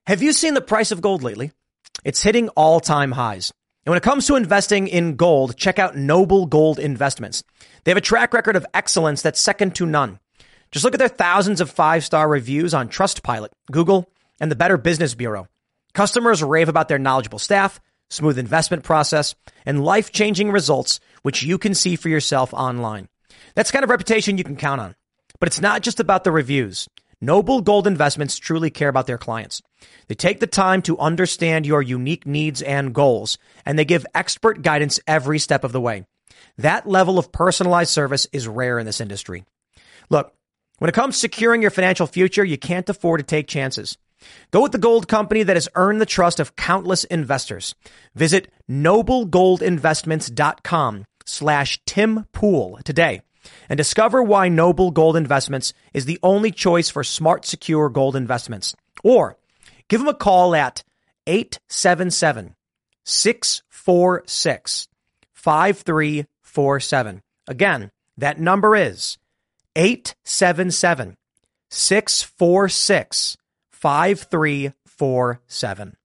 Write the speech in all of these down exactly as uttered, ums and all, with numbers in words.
Have you seen the price of gold lately? It's hitting all-time highs. And when it comes to investing in gold, check out Noble Gold Investments. They have a track record of excellence that's second to none. Just look at their thousands of five-star reviews on Trustpilot, Google, and the Better Business Bureau. Customers rave about their knowledgeable staff, smooth investment process, and life-changing results, which you can see for yourself online. That's the kind of reputation you can count on. But it's not just about the reviews. Noble Gold Investments truly care about their clients. They take the time to understand your unique needs and goals, and they give expert guidance every step of the way. That level of personalized service is rare in this industry. Look, when it comes to securing your financial future, you can't afford to take chances. Go with the gold company that has earned the trust of countless investors. Visit noblegoldinvestments.com slash Tim Pool today and discover why Noble Gold Investments is the only choice for smart, secure gold investments. Or give them a call at eight seven seven, six four six, five three four seven. Again, that number is eight seven seven, six four six, five three four seven.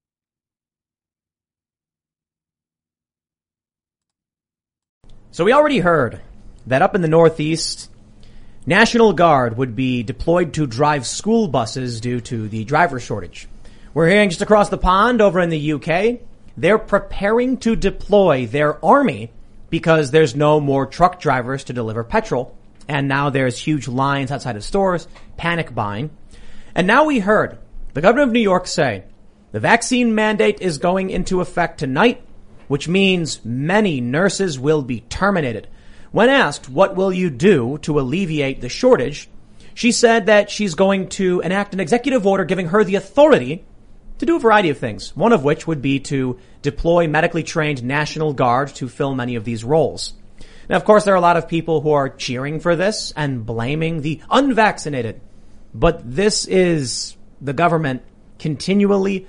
So we already heard that up in the Northeast, National Guard would be deployed to drive school buses due to the driver shortage. We're hearing just across the pond over in the U K, they're preparing to deploy their army because there's no more truck drivers to deliver petrol. And now there's huge lines outside of stores, panic buying. And now we heard the governor of New York say the vaccine mandate is going into effect tonight, which means many nurses will be terminated. When asked, what will you do to alleviate the shortage, she said that she's going to enact an executive order giving her the authority to do a variety of things, one of which would be to deploy medically trained National Guard to fill many of these roles. Now, of course, there are a lot of people who are cheering for this and blaming the unvaccinated. But this is the government continually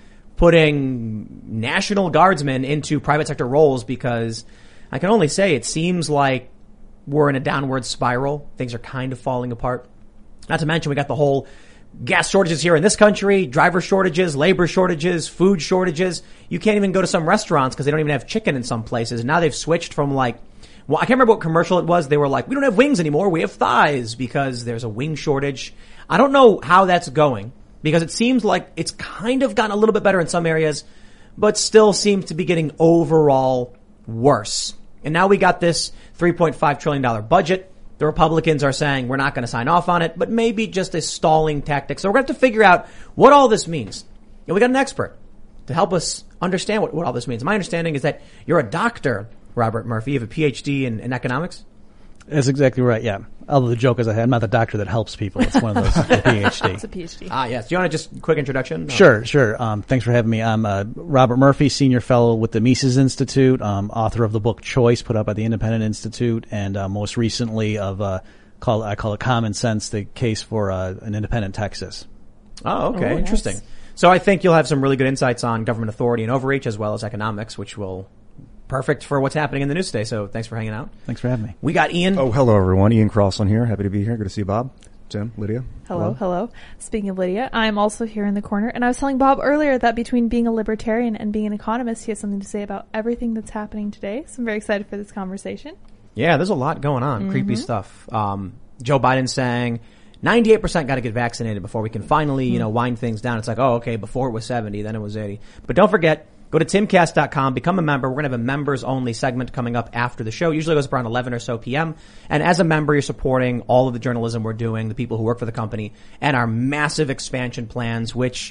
putting National Guardsmen into private sector roles because I can only say it seems like we're in a downward spiral. Things are kind of falling apart. Not to mention we got the whole gas shortages here in this country, driver shortages, labor shortages, food shortages. You can't even go to some restaurants because they don't even have chicken in some places. Now they've switched from like, well, I can't remember what commercial it was. They were like, we don't have wings anymore. We have thighs because there's a wing shortage. I don't know how that's going because it seems like it's kind of gotten a little bit better in some areas, but still seems to be getting overall worse. And now we got this three point five trillion dollars budget. The Republicans are saying we're not going to sign off on it, but maybe just a stalling tactic. So we're going to have to figure out what all this means. And we got an expert to help us understand what, what all this means. My understanding is that you're a doctor, Robert Murphy. You have a P H D in, in economics? That's exactly right, yeah. Although the joke is I had, I'm not the doctor that helps people. It's one of those, a P H D. It's a P H D. Ah, yes. Do you want to just quick introduction? Sure, sure. Um, thanks for having me. I'm uh, Robert Murphy, Senior Fellow with the Mises Institute, um, author of the book Choice, put out by the Independent Institute, and uh, most recently of, uh, call, I call it Common Sense, the case for uh, an independent Texas. Oh, okay. Oh, Interesting. nice. So I think you'll have some really good insights on government authority and overreach as well as economics, which will perfect for what's happening in the news today. So thanks for hanging out. Thanks for having me. We got Ian. Oh, hello, everyone. Ian Crossland here. Happy to be here. Good to see you, Bob, Tim, Lydia. Hello, hello. Speaking of Lydia, I'm also here in the corner. And I was telling Bob earlier that between being a libertarian and being an economist, he has something to say about everything that's happening today. So I'm very excited for this conversation. Yeah, there's a lot going on. Mm-hmm. Creepy stuff. Um, Joe Biden saying ninety-eight percent got to get vaccinated before we can finally, mm-hmm. you know, wind things down. It's like, oh, okay, before it was seventy, then it was eighty. But don't forget, go to timcast dot com, become a member. We're going to have a members-only segment coming up after the show. Usually goes up around eleven or so p.m. And as a member, you're supporting all of the journalism we're doing, the people who work for the company, and our massive expansion plans, which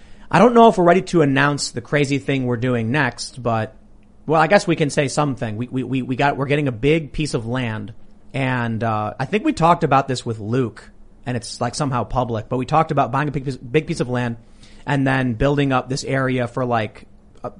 I don't know if we're ready to announce the crazy thing we're doing next, but, well, I guess we can say something. We, we, we, we got, we're getting a big piece of land. And, uh, I think we talked about this with Luke, and it's like somehow public, but we talked about buying a big piece, big piece of land and then building up this area for like,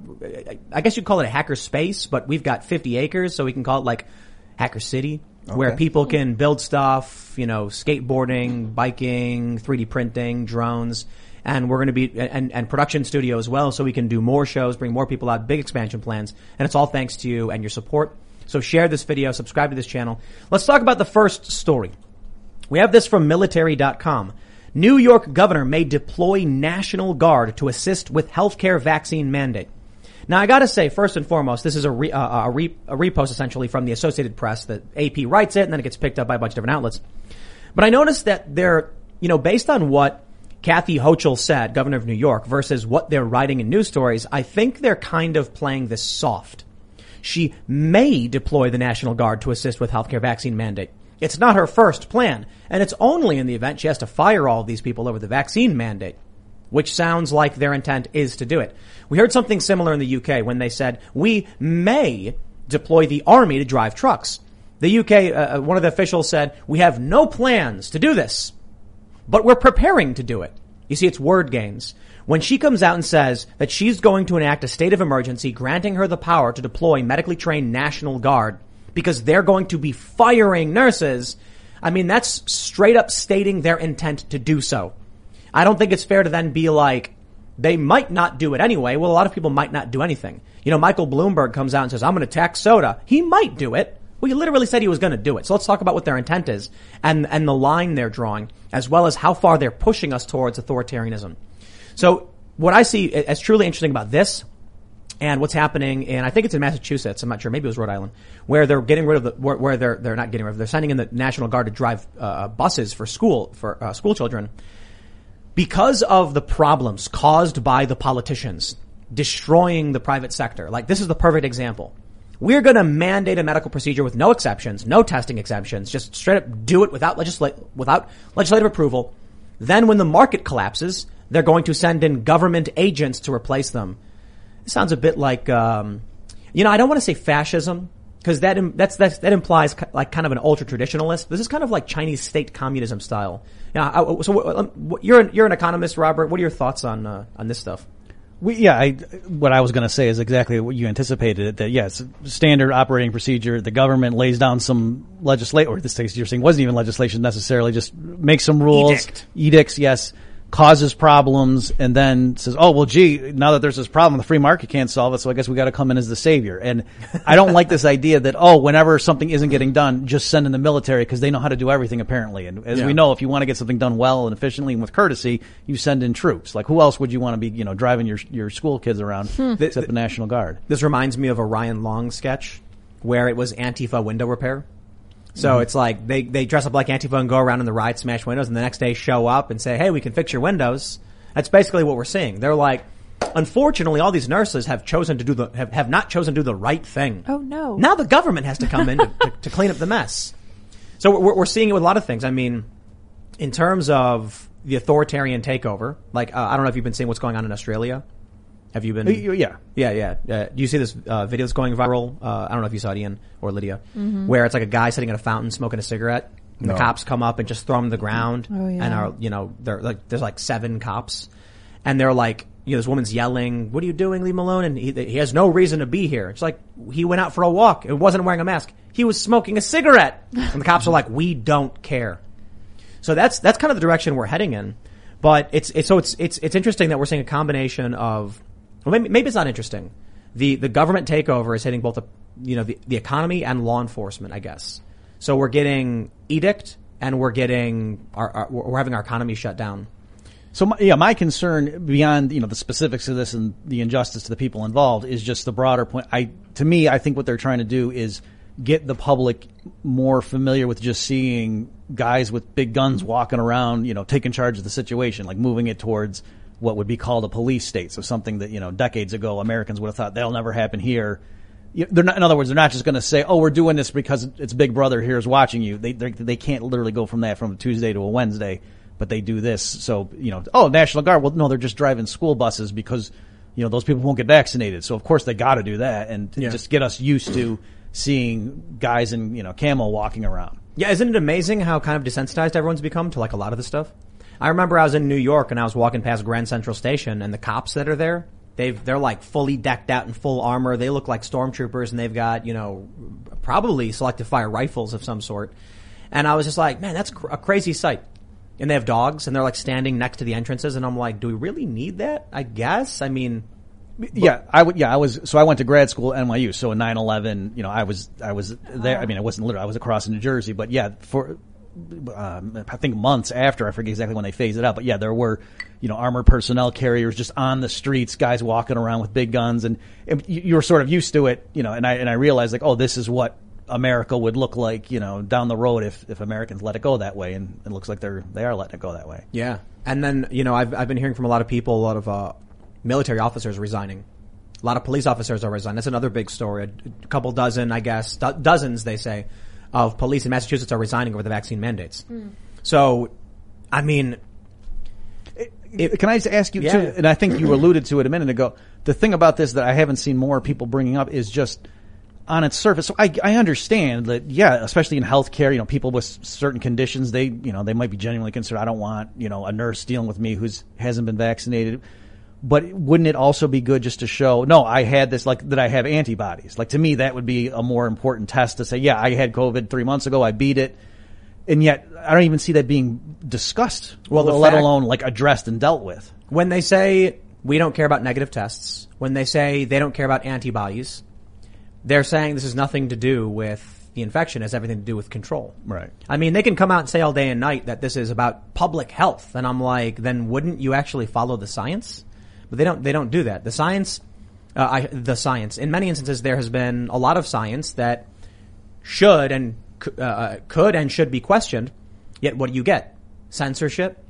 I guess you'd call it a hacker space, but we've got fifty acres, so we can call it like Hacker City, okay, where people can build stuff, you know, skateboarding, biking, three D printing, drones, and we're going to be, and, and production studio as well, so we can do more shows, bring more people out, big expansion plans, and it's all thanks to you and your support. So share this video, subscribe to this channel. Let's talk about the first story. We have this from military dot com. New York governor may deploy National Guard to assist with healthcare vaccine mandate. Now, I got to say, first and foremost, this is a, re, uh, a, re, a repost essentially from the Associated Press. That A P writes it, and then it gets picked up by a bunch of different outlets. But I noticed that they're, you know, based on what Kathy Hochul said, governor of New York, versus what they're writing in news stories, I think they're kind of playing this soft. She may deploy the National Guard to assist with healthcare vaccine mandate. It's not her first plan, and it's only in the event she has to fire all of these people over the vaccine mandate, which sounds like their intent is to do it. We heard something similar in the U K when they said, we may deploy the army to drive trucks. The U K, uh, one of the officials said, we have no plans to do this, but we're preparing to do it. You see, it's word games. When she comes out and says that she's going to enact a state of emergency, granting her the power to deploy medically trained National Guard because they're going to be firing nurses, I mean, that's straight up stating their intent to do so. I don't think it's fair to then be like, they might not do it anyway. Well, a lot of people might not do anything. You know, Michael Bloomberg comes out and says, I'm going to tax soda. He might do it. Well, he literally said he was going to do it. So let's talk about what their intent is and, and the line they're drawing, as well as how far they're pushing us towards authoritarianism. So what I see as truly interesting about this and what's happening in, I think it's in Massachusetts, I'm not sure, maybe it was Rhode Island, where they're getting rid of the, where, where they're, they're not getting rid of, they're sending in the National Guard to drive, uh, buses for school, for, uh, school children. Because of the problems caused by the politicians destroying the private sector, like this is the perfect example. We're going to mandate a medical procedure with no exceptions, no testing exceptions, just straight up do it without legisla- without legislative approval. Then when the market collapses, they're going to send in government agents to replace them. It sounds a bit like, um, you know, I don't want to say fascism because that, Im- that's, that's, that implies ca- like kind of an ultra traditionalist. This is kind of like Chinese state communism style. Yeah. I, so um, you're an, you're an economist, Robert. What are your thoughts on uh, on this stuff? We, yeah, I, what I was going to say is exactly what you anticipated. That yes, standard operating procedure. The government lays down some legislation, or this case you're saying wasn't even legislation necessarily. Just makes some rules, Edict. edicts. Yes, causes problems, and then says, "Oh well, gee, now that there's this problem, the free market can't solve it, so I guess we got to come in as the savior." And I don't like this idea that oh, whenever something isn't getting done, just send in the military because they know how to do everything apparently. And as Yeah. we know, if you want to get something done well and efficiently and with courtesy, you send in troops. Like who else would you want to be, you know, driving your your school kids around except the, the National Guard? This reminds me of a Ryan Long sketch where it was Antifa window repair. So mm-hmm. it's like they, they dress up like Antifa and go around in the ride, smash windows, and the next day show up and say, hey, we can fix your windows. That's basically what we're seeing. They're like, unfortunately, all these nurses have chosen to do the, have, have not chosen to do the right thing. Oh, no. Now the government has to come in to, to, to clean up the mess. So we're, we're seeing it with a lot of things. I mean, in terms of the authoritarian takeover, like, uh, I don't know if you've been seeing what's going on in Australia. Have you been? Yeah. Yeah, yeah. Uh, do you see this uh, video that's going viral? Uh, I don't know if you saw it, Ian or Lydia, mm-hmm. where it's like a guy sitting at a fountain smoking a cigarette, and No. the cops come up and just throw him to the ground, Oh, yeah. and are you know they're like there's like seven cops, and they're like you know this woman's yelling, "What are you doing? Leave him alone!" And he he has no reason to be here. It's like he went out for a walk. It wasn't wearing a mask. He was smoking a cigarette, and the cops are like, "We don't care." So that's that's kind of the direction we're heading in. But it's it's so it's it's it's interesting that we're seeing a combination of. Well, maybe, maybe it's not interesting. The the government takeover is hitting both the you know the, the economy and law enforcement, I guess. So we're getting edict and we're getting our, our we're having our economy shut down. So my, yeah, my concern beyond you know the specifics of this and the injustice to the people involved is just the broader point. I to me, I think what they're trying to do is get the public more familiar with just seeing guys with big guns walking around, you know, taking charge of the situation, like moving it towards what would be called a police state. So something that, you know, decades ago Americans would have thought that'll never happen here. They're not, in other words, they're not just going to say, oh, we're doing this because it's Big Brother here's watching you. They, they can't literally go from that from a Tuesday to a Wednesday, but they do this. So, you know, oh, National Guard. Well, no, they're just driving school buses because, you know, those people won't get vaccinated. So of course they got to do that and Yeah. just get us used to seeing guys in, you know, camo walking around. Yeah, isn't it amazing how kind of desensitized everyone's become to like a lot of this stuff? I remember I was in New York and I was walking past Grand Central Station and the cops that are there, they've, they're like fully decked out in full armor. They look like stormtroopers and they've got, you know, probably selective fire rifles of some sort. And I was just like, man, that's cr- a crazy sight. And they have dogs and they're like standing next to the entrances and I'm like, do we really need that? I guess. I mean, Yeah, I would. Yeah, I was. So I went to grad school at N Y U. So in nine eleven, you know, I was, I was there. I mean, I wasn't literally. I was across in New Jersey, but yeah, for um, I think months after, I forget exactly when they phased it out, but yeah, there were, you know, armored personnel carriers just on the streets, guys walking around with big guns, and, and you, you were sort of used to it, you know, and I, and I realized like, oh, this is what America would look like, you know, down the road if, if Americans let it go that way, and it looks like they're, they are letting it go that way. Yeah. And then, you know, I've, I've been hearing from a lot of people, a lot of, uh, military officers resigning. A lot of police officers are resigning. That's another big story. A couple dozen, I guess, do- dozens, they say, of police in Massachusetts are resigning over the vaccine mandates. Mm. So, I mean, it, can I just ask you yeah. too? And I think you alluded to it a minute ago. The thing about this that I haven't seen more people bringing up is just on its surface. So I, I understand that, yeah, especially in healthcare, you know, people with certain conditions, they, you know, they might be genuinely concerned. I don't want, you know, a nurse dealing with me who's hasn't been vaccinated. But wouldn't it also be good just to show, no, I had this, like, that I have antibodies? Like, to me, that would be a more important test to say, yeah, I had COVID three months ago, I beat it. And yet, I don't even see that being discussed, well, let fact, alone, like, addressed and dealt with. When they say we don't care about negative tests, when they say they don't care about antibodies, they're saying this has nothing to do with the infection, it has everything to do with control. Right. I mean, they can come out and say all day and night that this is about public health. And I'm like, then wouldn't you actually follow the science? But they don't, they don't do that. The science, uh, I, the science, in many instances there has been a lot of science that should and, uh, could and should be questioned. Yet what do you get? Censorship.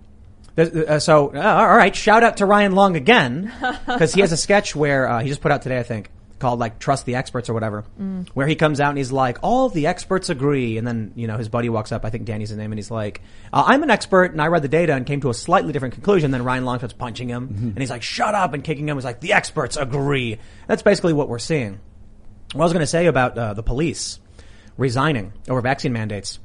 Uh, so, uh, all right, shout out to Ryan Long again, because he has a sketch where, uh, he just put out today, I think, called like Trust the Experts or whatever, mm. where he comes out and he's like, all the experts agree. And then, you know, his buddy walks up, I think Danny's his name, and he's like, uh, I'm an expert and I read the data and came to a slightly different conclusion. Then Ryan Long starts punching him mm-hmm. and he's like, shut up, and kicking him. He's like, the experts agree. That's basically what we're seeing. What I was going to say about uh, the police resigning over vaccine mandates.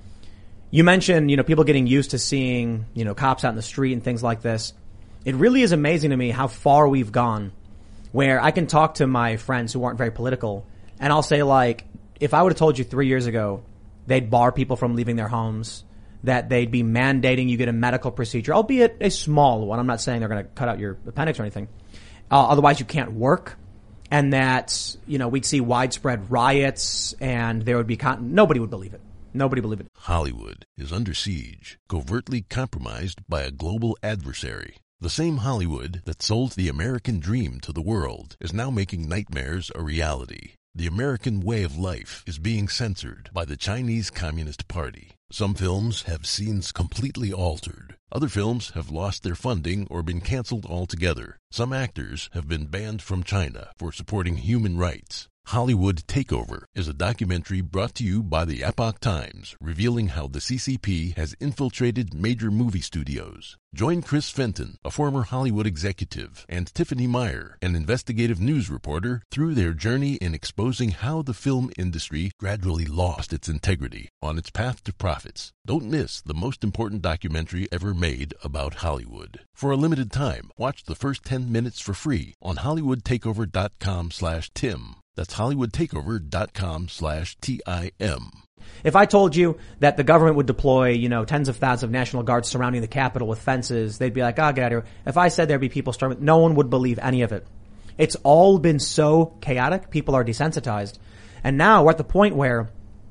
You mentioned, you know, people getting used to seeing, you know, cops out in the street and things like this. It really is amazing to me how far we've gone, where I can talk to my friends who aren't very political, and I'll say, like, if I would have told you three years ago they'd bar people from leaving their homes, that they'd be mandating you get a medical procedure, albeit a small one. I'm not saying they're going to cut out your appendix or anything. Uh, otherwise you can't work. And that, you know, we'd see widespread riots and there would be con- nobody would believe it. Nobody believe it. Hollywood is under siege, covertly compromised by a global adversary. The same Hollywood that sold the American dream to the world is now making nightmares a reality. The American way of life is being censored by the Chinese Communist Party. Some films have scenes completely altered. Other films have lost their funding or been canceled altogether. Some actors have been banned from China for supporting human rights. Hollywood Takeover is a documentary brought to you by the Epoch Times, revealing how the C C P has infiltrated major movie studios. Join Chris Fenton, a former Hollywood executive, and Tiffany Meyer, an investigative news reporter, through their journey in exposing how the film industry gradually lost its integrity on its path to profits. Don't miss the most important documentary ever made about Hollywood. For a limited time, watch the first ten minutes for free on hollywoodtakeover.com slash Tim. That's hollywoodtakeover.com slash T I M. If I told you that the government would deploy, you know, tens of thousands of National Guards surrounding the Capitol with fences, they'd be like, oh, get out of here. If I said there'd be people storming, no one would believe any of it. It's all been so chaotic. People are desensitized. And now we're at the point where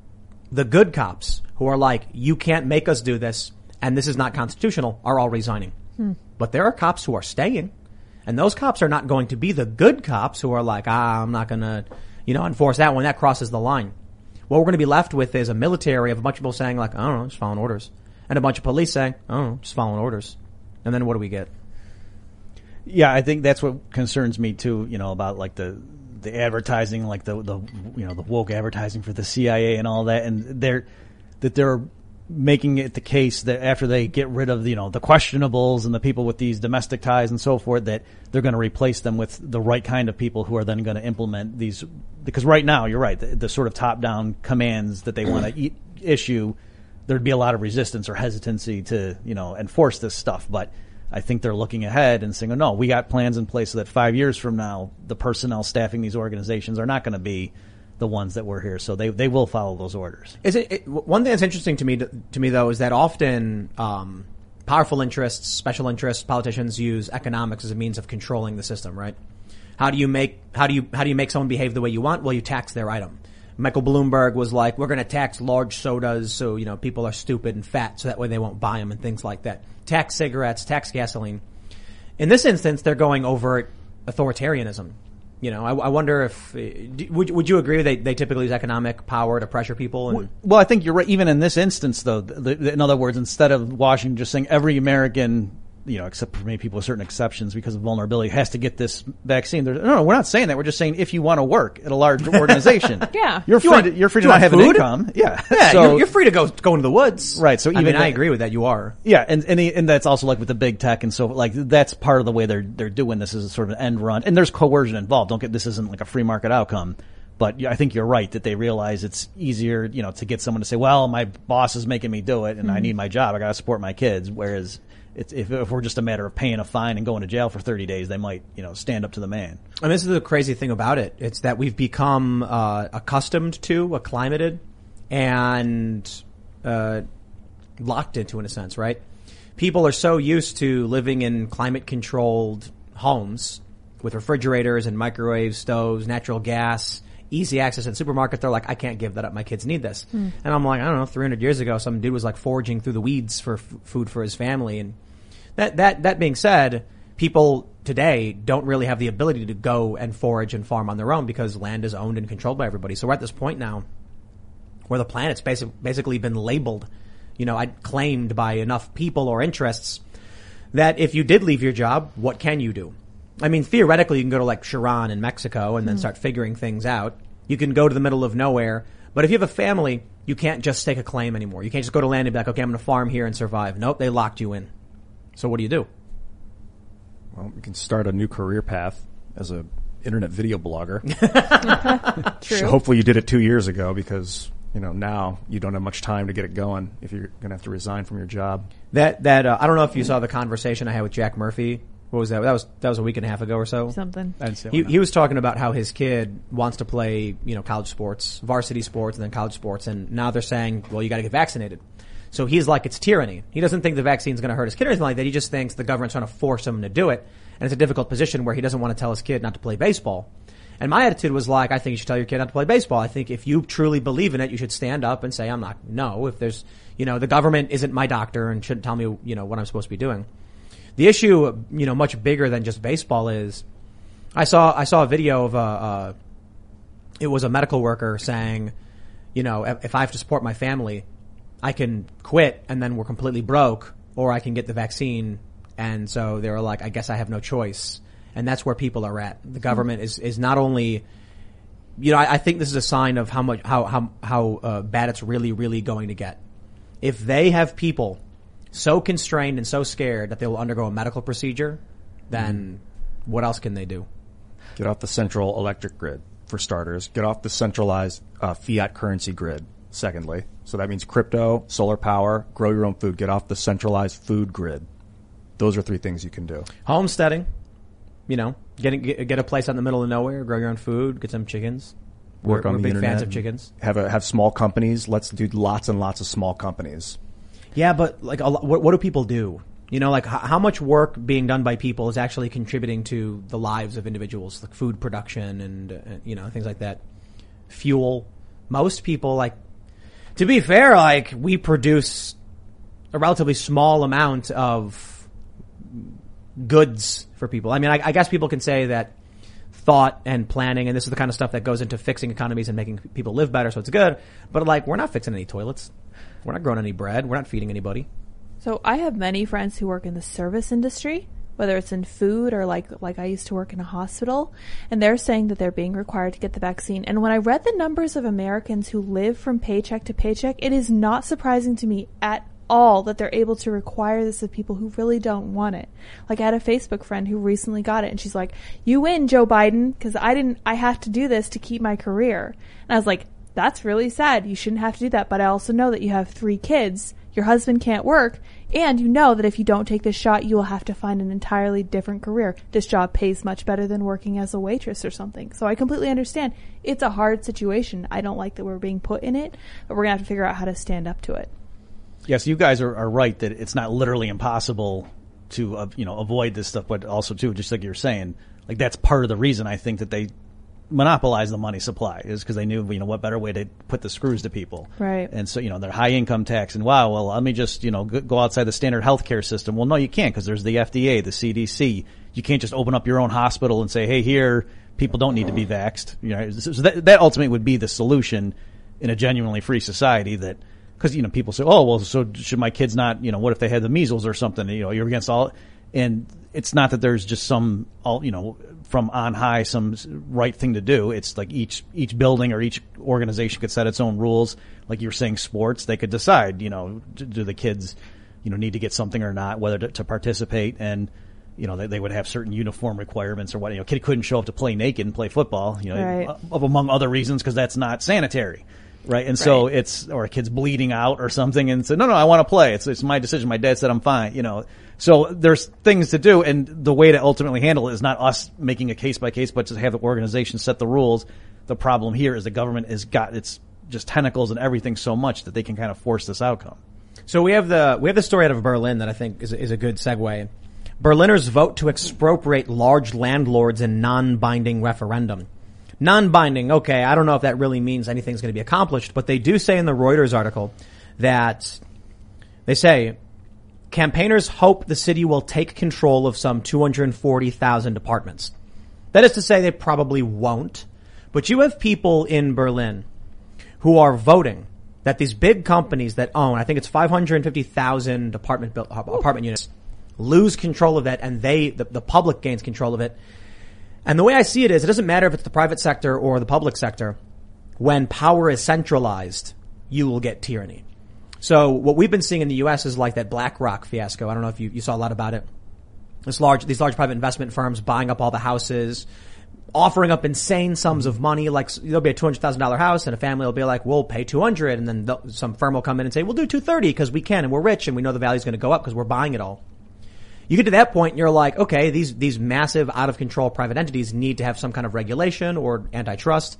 the good cops who are like, you can't make us do this, and this is not constitutional, are all resigning. Hmm. But there are cops who are staying. And those cops are not going to be the good cops who are like, ah, I'm not going to, you know, enforce that when that crosses the line. What we're going to be left with is a military of a bunch of people saying like, I don't know, just following orders. And a bunch of police saying, I don't know, just following orders. And then what do we get? Yeah, I think that's what concerns me too, you know, about like the, the advertising, like the, the, you know, the woke advertising for the C I A and all that. And they're, that they're making it the case that after they get rid of, you know, the questionables and the people with these domestic ties and so forth, that they're going to replace them with the right kind of people who are then going to implement these. Because right now, you're right, the, the sort of top-down commands that they want to e- issue, there'd be a lot of resistance or hesitancy to, you know, enforce this stuff. But I think they're looking ahead and saying, oh, no, we got plans in place so that five years from now, the personnel staffing these organizations are not going to be the ones that were here, so they they will follow those orders. Is it, it one thing that's interesting to me to, to me though is that often um, powerful interests, special interests, politicians use economics as a means of controlling the system, right? How do you make how do you how do you make someone behave the way you want? Well, you tax their item. Michael Bloomberg was like, we're going to tax large sodas so, you know, people are stupid and fat so that way they won't buy them and things like that. Tax cigarettes, tax gasoline. In this instance, they're going overt authoritarianism. You know, I, I wonder if, would, would you agree they, they typically use economic power to pressure people? And, well, I think you're right. Even in this instance, though, the, the, in other words, instead of Washington just saying every American, you know, except for maybe people with certain exceptions because of vulnerability, has to get this vaccine. There's, no, no, we're not saying that. We're just saying if you want to work at a large organization, yeah, you're free. You want, to, you're free to you not have food? an income. Yeah, yeah, so, you're, you're free to go go into the woods. Right. So even I mean, that, I agree with that. You are. Yeah, and and, the, and that's also like with the big tech and so like that's part of the way they're they're doing this is sort of an end run. And there's coercion involved. Don't get this isn't like a free market outcome. But I think you're right that they realize it's easier, you know, to get someone to say, well, my boss is making me do it and mm-hmm. I need my job. I got to support my kids. Whereas it's, if, if we're just a matter of paying a fine and going to jail for thirty days, they might, you know, stand up to the man. And this is the crazy thing about it. It's that we've become uh, accustomed to, acclimated, and uh, locked into, in a sense, right? People are so used to living in climate-controlled homes with refrigerators and microwave stoves, natural gas, easy access in the supermarket. They're like, I can't give that up. My kids need this. Mm. And I'm like, I don't know, three hundred years ago, some dude was like foraging through the weeds for f- food for his family. And that, that, that being said, people today don't really have the ability to go and forage and farm on their own because land is owned and controlled by everybody. So we're at this point now where the planet's basic, basically been labeled, you know, claimed by enough people or interests that if you did leave your job, what can you do? I mean, theoretically, you can go to like Chiron in Mexico and then mm. start figuring things out. You can go to the middle of nowhere. But if you have a family, you can't just stake a claim anymore. You can't just go to land and be like, okay, I'm going to farm here and survive. Nope, they locked you in. So what do you do? Well, you can start a new career path as a internet video blogger. True. So hopefully you did it two years ago because, you know, now you don't have much time to get it going if you're going to have to resign from your job. That, that, uh, I don't know if you saw the conversation I had with Jack Murphy. What was that? That was that was a week and a half ago or so. Something. I didn't see he, he was talking about how his kid wants to play, you know, college sports, varsity sports, and then college sports, and now they're saying, well, you got to get vaccinated. So he's like, it's tyranny. He doesn't think the vaccine's going to hurt his kid or anything like that. He just thinks the government's trying to force him to do it, and it's a difficult position where he doesn't want to tell his kid not to play baseball. And my attitude was like, I think you should tell your kid not to play baseball. I think if you truly believe in it, you should stand up and say, I'm not. No, if there's, you know, the government isn't my doctor and shouldn't tell me, you know, what I'm supposed to be doing. The issue, you know, much bigger than just baseball is, I saw, I saw a video of a, uh, it was a medical worker saying, you know, if, if I have to support my family, I can quit and then we're completely broke, or I can get the vaccine. And so they were like, I guess I have no choice. And that's where people are at. The government is, is not only, you know, I, I think this is a sign of how much, how, how, how, uh, bad it's really, really going to get. If they have people so constrained and so scared that they will undergo a medical procedure, then mm. what else can they do? Get off the central electric grid, for starters. Get off the centralized uh, fiat currency grid, secondly. So that means crypto, solar power, grow your own food. Get off the centralized food grid. Those are three things you can do. Homesteading, you know, getting, get, get a place out in the middle of nowhere, grow your own food, get some chickens. Work we're, on we're the big internet. fans of chickens. Have a, have small companies. Let's do lots and lots of small companies. Yeah, but like, a lot, what, what do people do? You know, like h- how much work being done by people is actually contributing to the lives of individuals, like food production and, uh, you know, things like that. Fuel. Most people, like, to be fair, like, we produce a relatively small amount of goods for people. I mean, I, I guess people can say that thought and planning, and this is the kind of stuff that goes into fixing economies and making people live better, so it's good. But like, we're not fixing any toilets. We're not growing any bread. We're not feeding anybody. So I have many friends who work in the service industry, whether it's in food or like like I used to work in a hospital, and they're saying that they're being required to get the vaccine. And when I read the numbers of Americans who live from paycheck to paycheck, it is not surprising to me at all that they're able to require this of people who really don't want it. Like, I had a Facebook friend who recently got it, and she's like, you win, Joe Biden, because I didn't, I have to do this to keep my career. And I was like, that's really sad. You shouldn't have to do that. But I also know that you have three kids, your husband can't work, and you know that if you don't take this shot, you will have to find an entirely different career. This job pays much better than working as a waitress or something. So I completely understand. It's a hard situation. I don't like that we're being put in it, but we're going to have to figure out how to stand up to it. Yes, you guys are, are right that it's not literally impossible to, uh, you know, avoid this stuff, but also too, just like you're saying, like that's part of the reason I think that they monopolize the money supply, is because they knew, you know, what better way to put the screws to people. Right. And so, you know, their high income tax and wow, well, let me just, you know, go outside the standard healthcare system. Well, no, you can't, because there's the F D A, the C D C. You can't just open up your own hospital and say, hey, here, people don't need to be vaxxed. You know, so that, that ultimately would be the solution in a genuinely free society, that, because, you know, people say, oh, well, so should my kids not, you know, what if they had the measles or something? You know, you're against all, and it's not that there's just some, all, you know, from on high, some right thing to do. It's like each, each building or each organization could set its own rules. Like you were saying, sports, they could decide, you know, do the kids, you know, need to get something or not, whether to, to participate. And, you know, they, they would have certain uniform requirements or what, you know, kid couldn't show up to play naked and play football, you know, right. of, among other reasons, because that's not sanitary. Right. And so right. it's, or a kid's bleeding out or something and say, no, no, I want to play. It's, it's my decision. My dad said I'm fine, you know. So there's things to do, and the way to ultimately handle it is not us making a case by case, but to have the organization set the rules. The problem here is the government has got its just tentacles and everything so much that they can kind of force this outcome. So we have the, we have the story out of Berlin that I think is, is a good segue. Berliners vote to expropriate large landlords in non-binding referendum. Non-binding, okay, I don't know if that really means anything's going to be accomplished, but they do say in the Reuters article that they say campaigners hope the city will take control of some two hundred forty thousand apartments. That is to say they probably won't, but you have people in Berlin who are voting that these big companies that own, I think it's five hundred fifty thousand apartment built, apartment units, lose control of it, and they, the, the public gains control of it. And the way I see it is, it doesn't matter if it's the private sector or the public sector. When power is centralized, you will get tyranny. So what we've been seeing in the U S is like that BlackRock fiasco. I don't know if you, you saw a lot about it. This large, these large private investment firms buying up all the houses, offering up insane sums of money. Like there'll be a two hundred thousand dollars house, and a family will be like, we'll pay two hundred, and then some firm will come in and say, we'll do two hundred thirty because we can, and we're rich, and we know the value's going to go up because we're buying it all. You get to that point and you're like, okay, these, these massive out of control private entities need to have some kind of regulation or antitrust.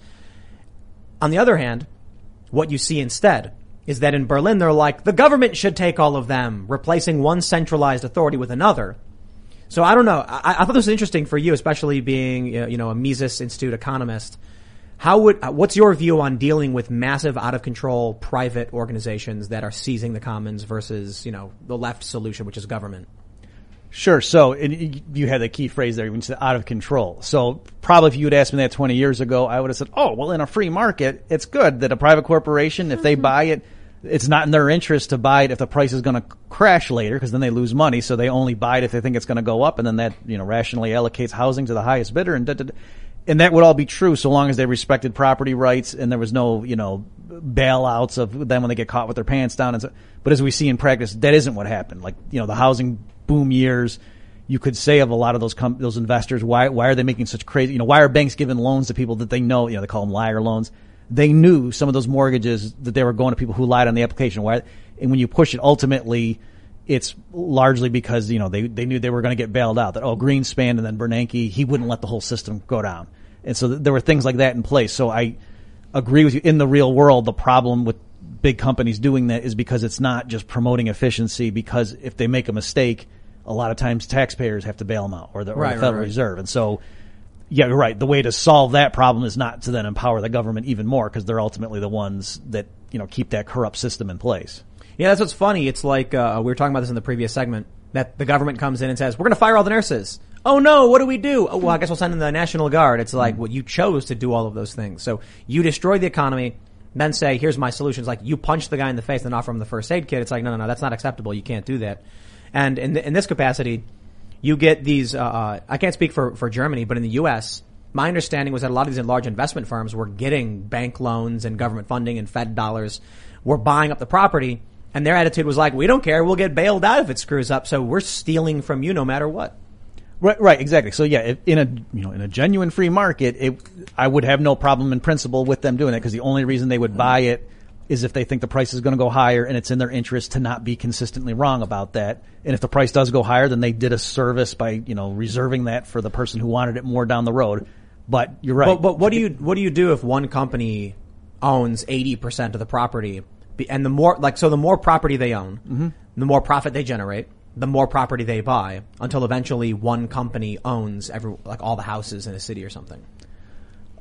On the other hand, what you see instead is that in Berlin, they're like, the government should take all of them, replacing one centralized authority with another. So I don't know. I, I thought this was interesting for you, especially being, you know, a Mises Institute economist. How would, what's your view on dealing with massive out of control private organizations that are seizing the commons versus, you know, the left solution, which is government? Sure. So and you had the key phrase there when you said out of control. So probably if you had asked me that twenty years ago, I would have said, oh, well, in a free market, it's good that a private corporation, if they buy it, it's not in their interest to buy it if the price is going to crash later, because then they lose money. So they only buy it if they think it's going to go up, and then that, you know, rationally allocates housing to the highest bidder, and da, da, da. And that would all be true so long as they respected property rights and there was no, you know, bailouts of them when they get caught with their pants down. And so, but as we see in practice, that isn't what happened. Like, you know, the housing boom years, you could say of a lot of those com- those investors, why why are they making such crazy, you know, why are banks giving loans to people that they know, you know, they call them liar loans. They knew some of those mortgages that they were going to people who lied on the application. Why? And when you push it, ultimately, it's largely because, you know, they, they knew they were going to get bailed out. That, oh, Greenspan and then Bernanke, he wouldn't let the whole system go down. And so th- there were things like that in place. So I agree with you. In the real world, the problem with big companies doing that is because it's not just promoting efficiency, because if they make a mistake, a lot of times taxpayers have to bail them out, or the, or right, the Federal right, right. Reserve. And so, yeah, you're right. The way to solve that problem is not to then empower the government even more, because they're ultimately the ones that, you know, keep that corrupt system in place. Yeah, that's what's funny. It's like, uh, we were talking about this in the previous segment, that the government comes in and says, we're going to fire all the nurses. Oh no, what do we do? Oh, well, I guess we'll send in the National Guard. It's like, well, you chose to do all of those things. So you destroy the economy, then say, here's my solution. It's like, you punch the guy in the face and offer him the first aid kit. It's like, no, no, no, that's not acceptable. You can't do that. And in, the, in this capacity, you get these, uh, I can't speak for, for Germany, but in the U S, my understanding was that a lot of these large investment firms were getting bank loans and government funding and Fed dollars, were buying up the property, and their attitude was like, we don't care, we'll get bailed out if it screws up, so we're stealing from you no matter what. Right, right, exactly. So yeah, if in a, you know, in a genuine free market, it, I would have no problem in principle with them doing that, because the only reason they would buy it is if they think the price is going to go higher, and it's in their interest to not be consistently wrong about that. And if the price does go higher, then they did a service by, you know, reserving that for the person who wanted it more down the road. But you're right. But, but what do you, what do you do if one company owns eighty percent of the property, and the more, like, so the more property they own, mm-hmm. the more profit they generate, the more property they buy, until eventually one company owns every, like all the houses in a city or something?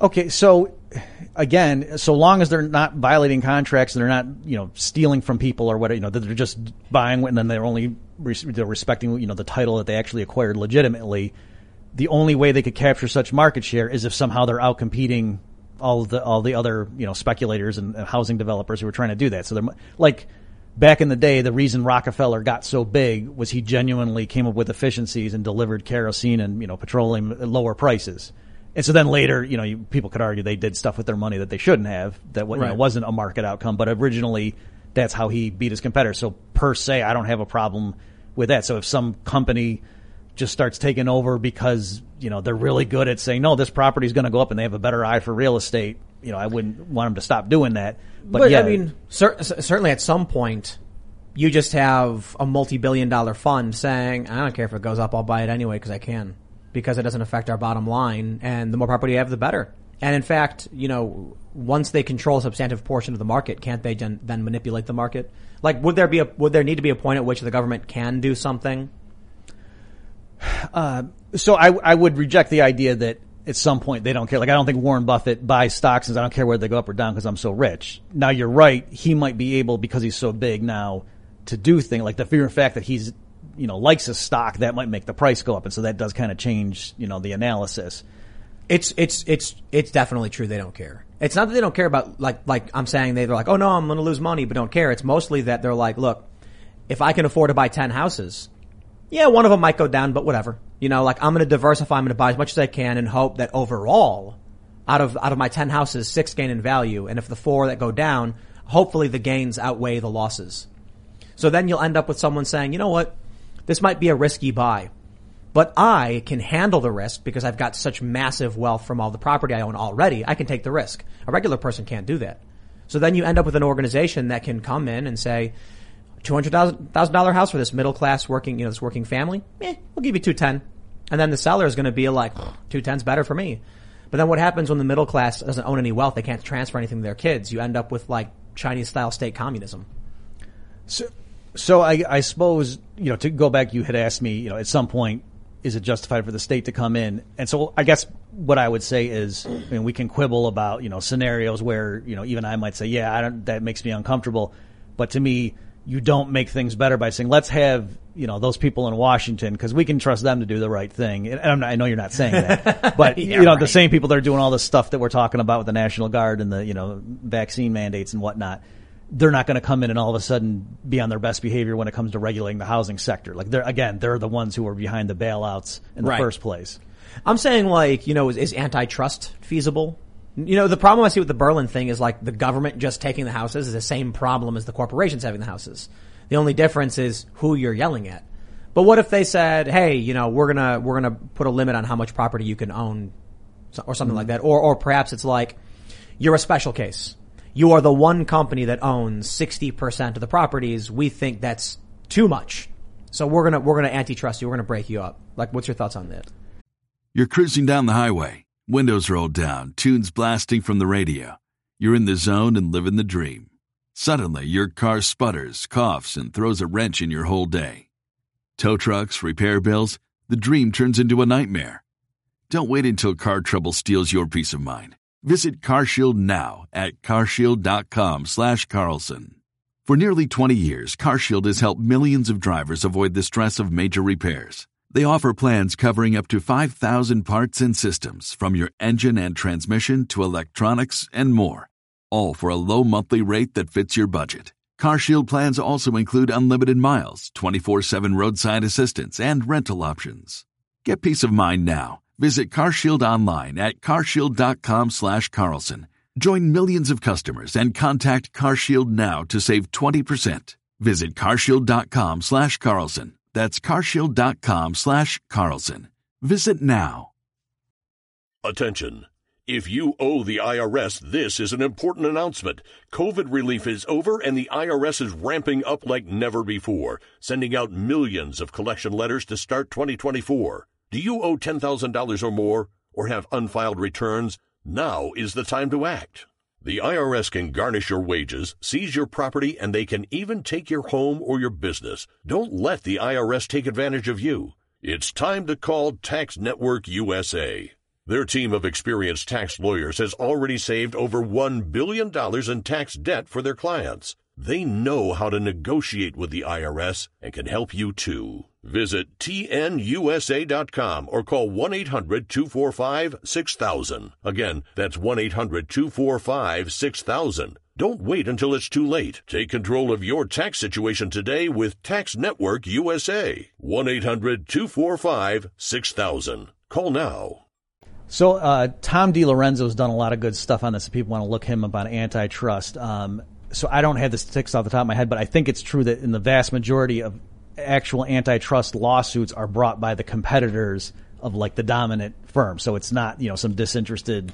Okay, so again, so long as they're not violating contracts and they're not, you know, stealing from people or whatever, you know, that they're just buying and then they're only res- they're respecting, you know, the title that they actually acquired legitimately. The only way they could capture such market share is if somehow they're out competing all of the all the other, you know, speculators and, and housing developers who were trying to do that. So they're like back in the day, the reason Rockefeller got so big was he genuinely came up with efficiencies and delivered kerosene and, you know, petroleum at lower prices. And so then later, you know, you, people could argue they did stuff with their money that they shouldn't have, that you right. know, wasn't a market outcome. But originally, that's how he beat his competitors. So per se, I don't have a problem with that. So if some company just starts taking over because, you know, they're really good at saying, no, this property is going to go up and they have a better eye for real estate, you know, I wouldn't want them to stop doing that. But, but yeah, I mean, cer- certainly at some point, you just have a multi-billion dollar fund saying, I don't care if it goes up, I'll buy it anyway because I can. Because it doesn't affect our bottom line, and the more property you have, the better. And in fact, you know, once they control a substantive portion of the market, can't they then manipulate the market? Like, would there be a would there need to be a point at which the government can do something? Uh, so I, I would reject the idea that at some point they don't care. Like, I don't think Warren Buffett buys stocks and I don't care whether they go up or down because I'm so rich. Now, you're right. He might be able, because he's so big now, to do things like the fear of fact that he's, you know, likes a stock, that might make the price go up. And so that does kind of change, you know, the analysis. It's, it's, it's, it's definitely true. They don't care. It's not that they don't care about, like, like I'm saying they're like, oh no, I'm going to lose money, but don't care. It's mostly that they're like, look, if I can afford to buy ten houses, yeah, one of them might go down, but whatever. You know, like I'm going to diversify. I'm going to buy as much as I can and hope that overall, out of, out of my ten houses, six gain in value. And if the four that go down, hopefully the gains outweigh the losses. So then you'll end up with someone saying, you know what? This might be a risky buy, but I can handle the risk because I've got such massive wealth from all the property I own already. I can take the risk. A regular person can't do that. So then you end up with an organization that can come in and say, two hundred thousand dollars house for this middle class working, you know, this working family. Eh, we'll give you two ten. And then the seller is going to be like, two ten's better for me. But then what happens when the middle class doesn't own any wealth? They can't transfer anything to their kids. You end up with like Chinese style state communism. So, So I, I suppose, you know, to go back, you had asked me, you know, at some point, is it justified for the state to come in? And so I guess what I would say is, I mean, we can quibble about, you know, scenarios where, you know, even I might say, yeah, I don't, that makes me uncomfortable. But to me, you don't make things better by saying, let's have, you know, those people in Washington, because we can trust them to do the right thing. And I'm not, I know you're not saying that, but, yeah, you know, right. The same people that are doing all this stuff that we're talking about with the National Guard and the, you know, vaccine mandates and whatnot, they're not going to come in and all of a sudden be on their best behavior when it comes to regulating the housing sector. Like, they're, again, they're the ones who are behind the bailouts in the right. first place. I'm saying, like, you know, is, is antitrust feasible? You know, the problem I see with the Berlin thing is, like, the government just taking the houses is the same problem as the corporations having the houses. The only difference is who you're yelling at. But what if they said, hey, you know, we're gonna, we're gonna put a limit on how much property you can own or something mm-hmm. like that. Or, or perhaps it's like, you're a special case. You are the one company that owns sixty percent of the properties. We think that's too much. So we're gonna, we're gonna antitrust you. We're gonna break you up. Like, what's your thoughts on that? You're cruising down the highway, windows rolled down, tunes blasting from the radio. You're in the zone and living the dream. Suddenly, your car sputters, coughs, and throws a wrench in your whole day. Tow trucks, repair bills, the dream turns into a nightmare. Don't wait until car trouble steals your peace of mind. Visit CarShield now at carshield.com slash Carlson. For nearly twenty years, CarShield has helped millions of drivers avoid the stress of major repairs. They offer plans covering up to five thousand parts and systems, from your engine and transmission to electronics and more, all for a low monthly rate that fits your budget. CarShield plans also include unlimited miles, twenty-four seven roadside assistance, and rental options. Get peace of mind now. Visit CarShield online at carshield.com slash Carlson. Join millions of customers and contact CarShield now to save twenty percent. Visit carshield.com slash Carlson. That's carshield.com slash Carlson. Visit now. Attention. If you owe the I R S, this is an important announcement. COVID relief is over and the I R S is ramping up like never before, sending out millions of collection letters to start twenty twenty-four. Do you owe ten thousand dollars or more or have unfiled returns? Now is the time to act. The I R S can garnish your wages, seize your property, and they can even take your home or your business. Don't let the I R S take advantage of you. It's time to call Tax Network U S A. Their team of experienced tax lawyers has already saved over one billion dollars in tax debt for their clients. They know how to negotiate with the I R S and can help you too. Visit T N U S A dot com or call one eight hundred two four five six thousand. Again, that's one eight hundred two four five six thousand. Don't wait until it's too late. Take control of your tax situation today with Tax Network U S A. one eight hundred two four five six thousand. Call now. So uh, Tom DiLorenzo's done a lot of good stuff on this. If people want to look him up on antitrust. Um, so I don't have the statistics off the top of my head, but I think it's true that in the vast majority of actual antitrust lawsuits are brought by the competitors of like the dominant firm. So it's not, you know, some disinterested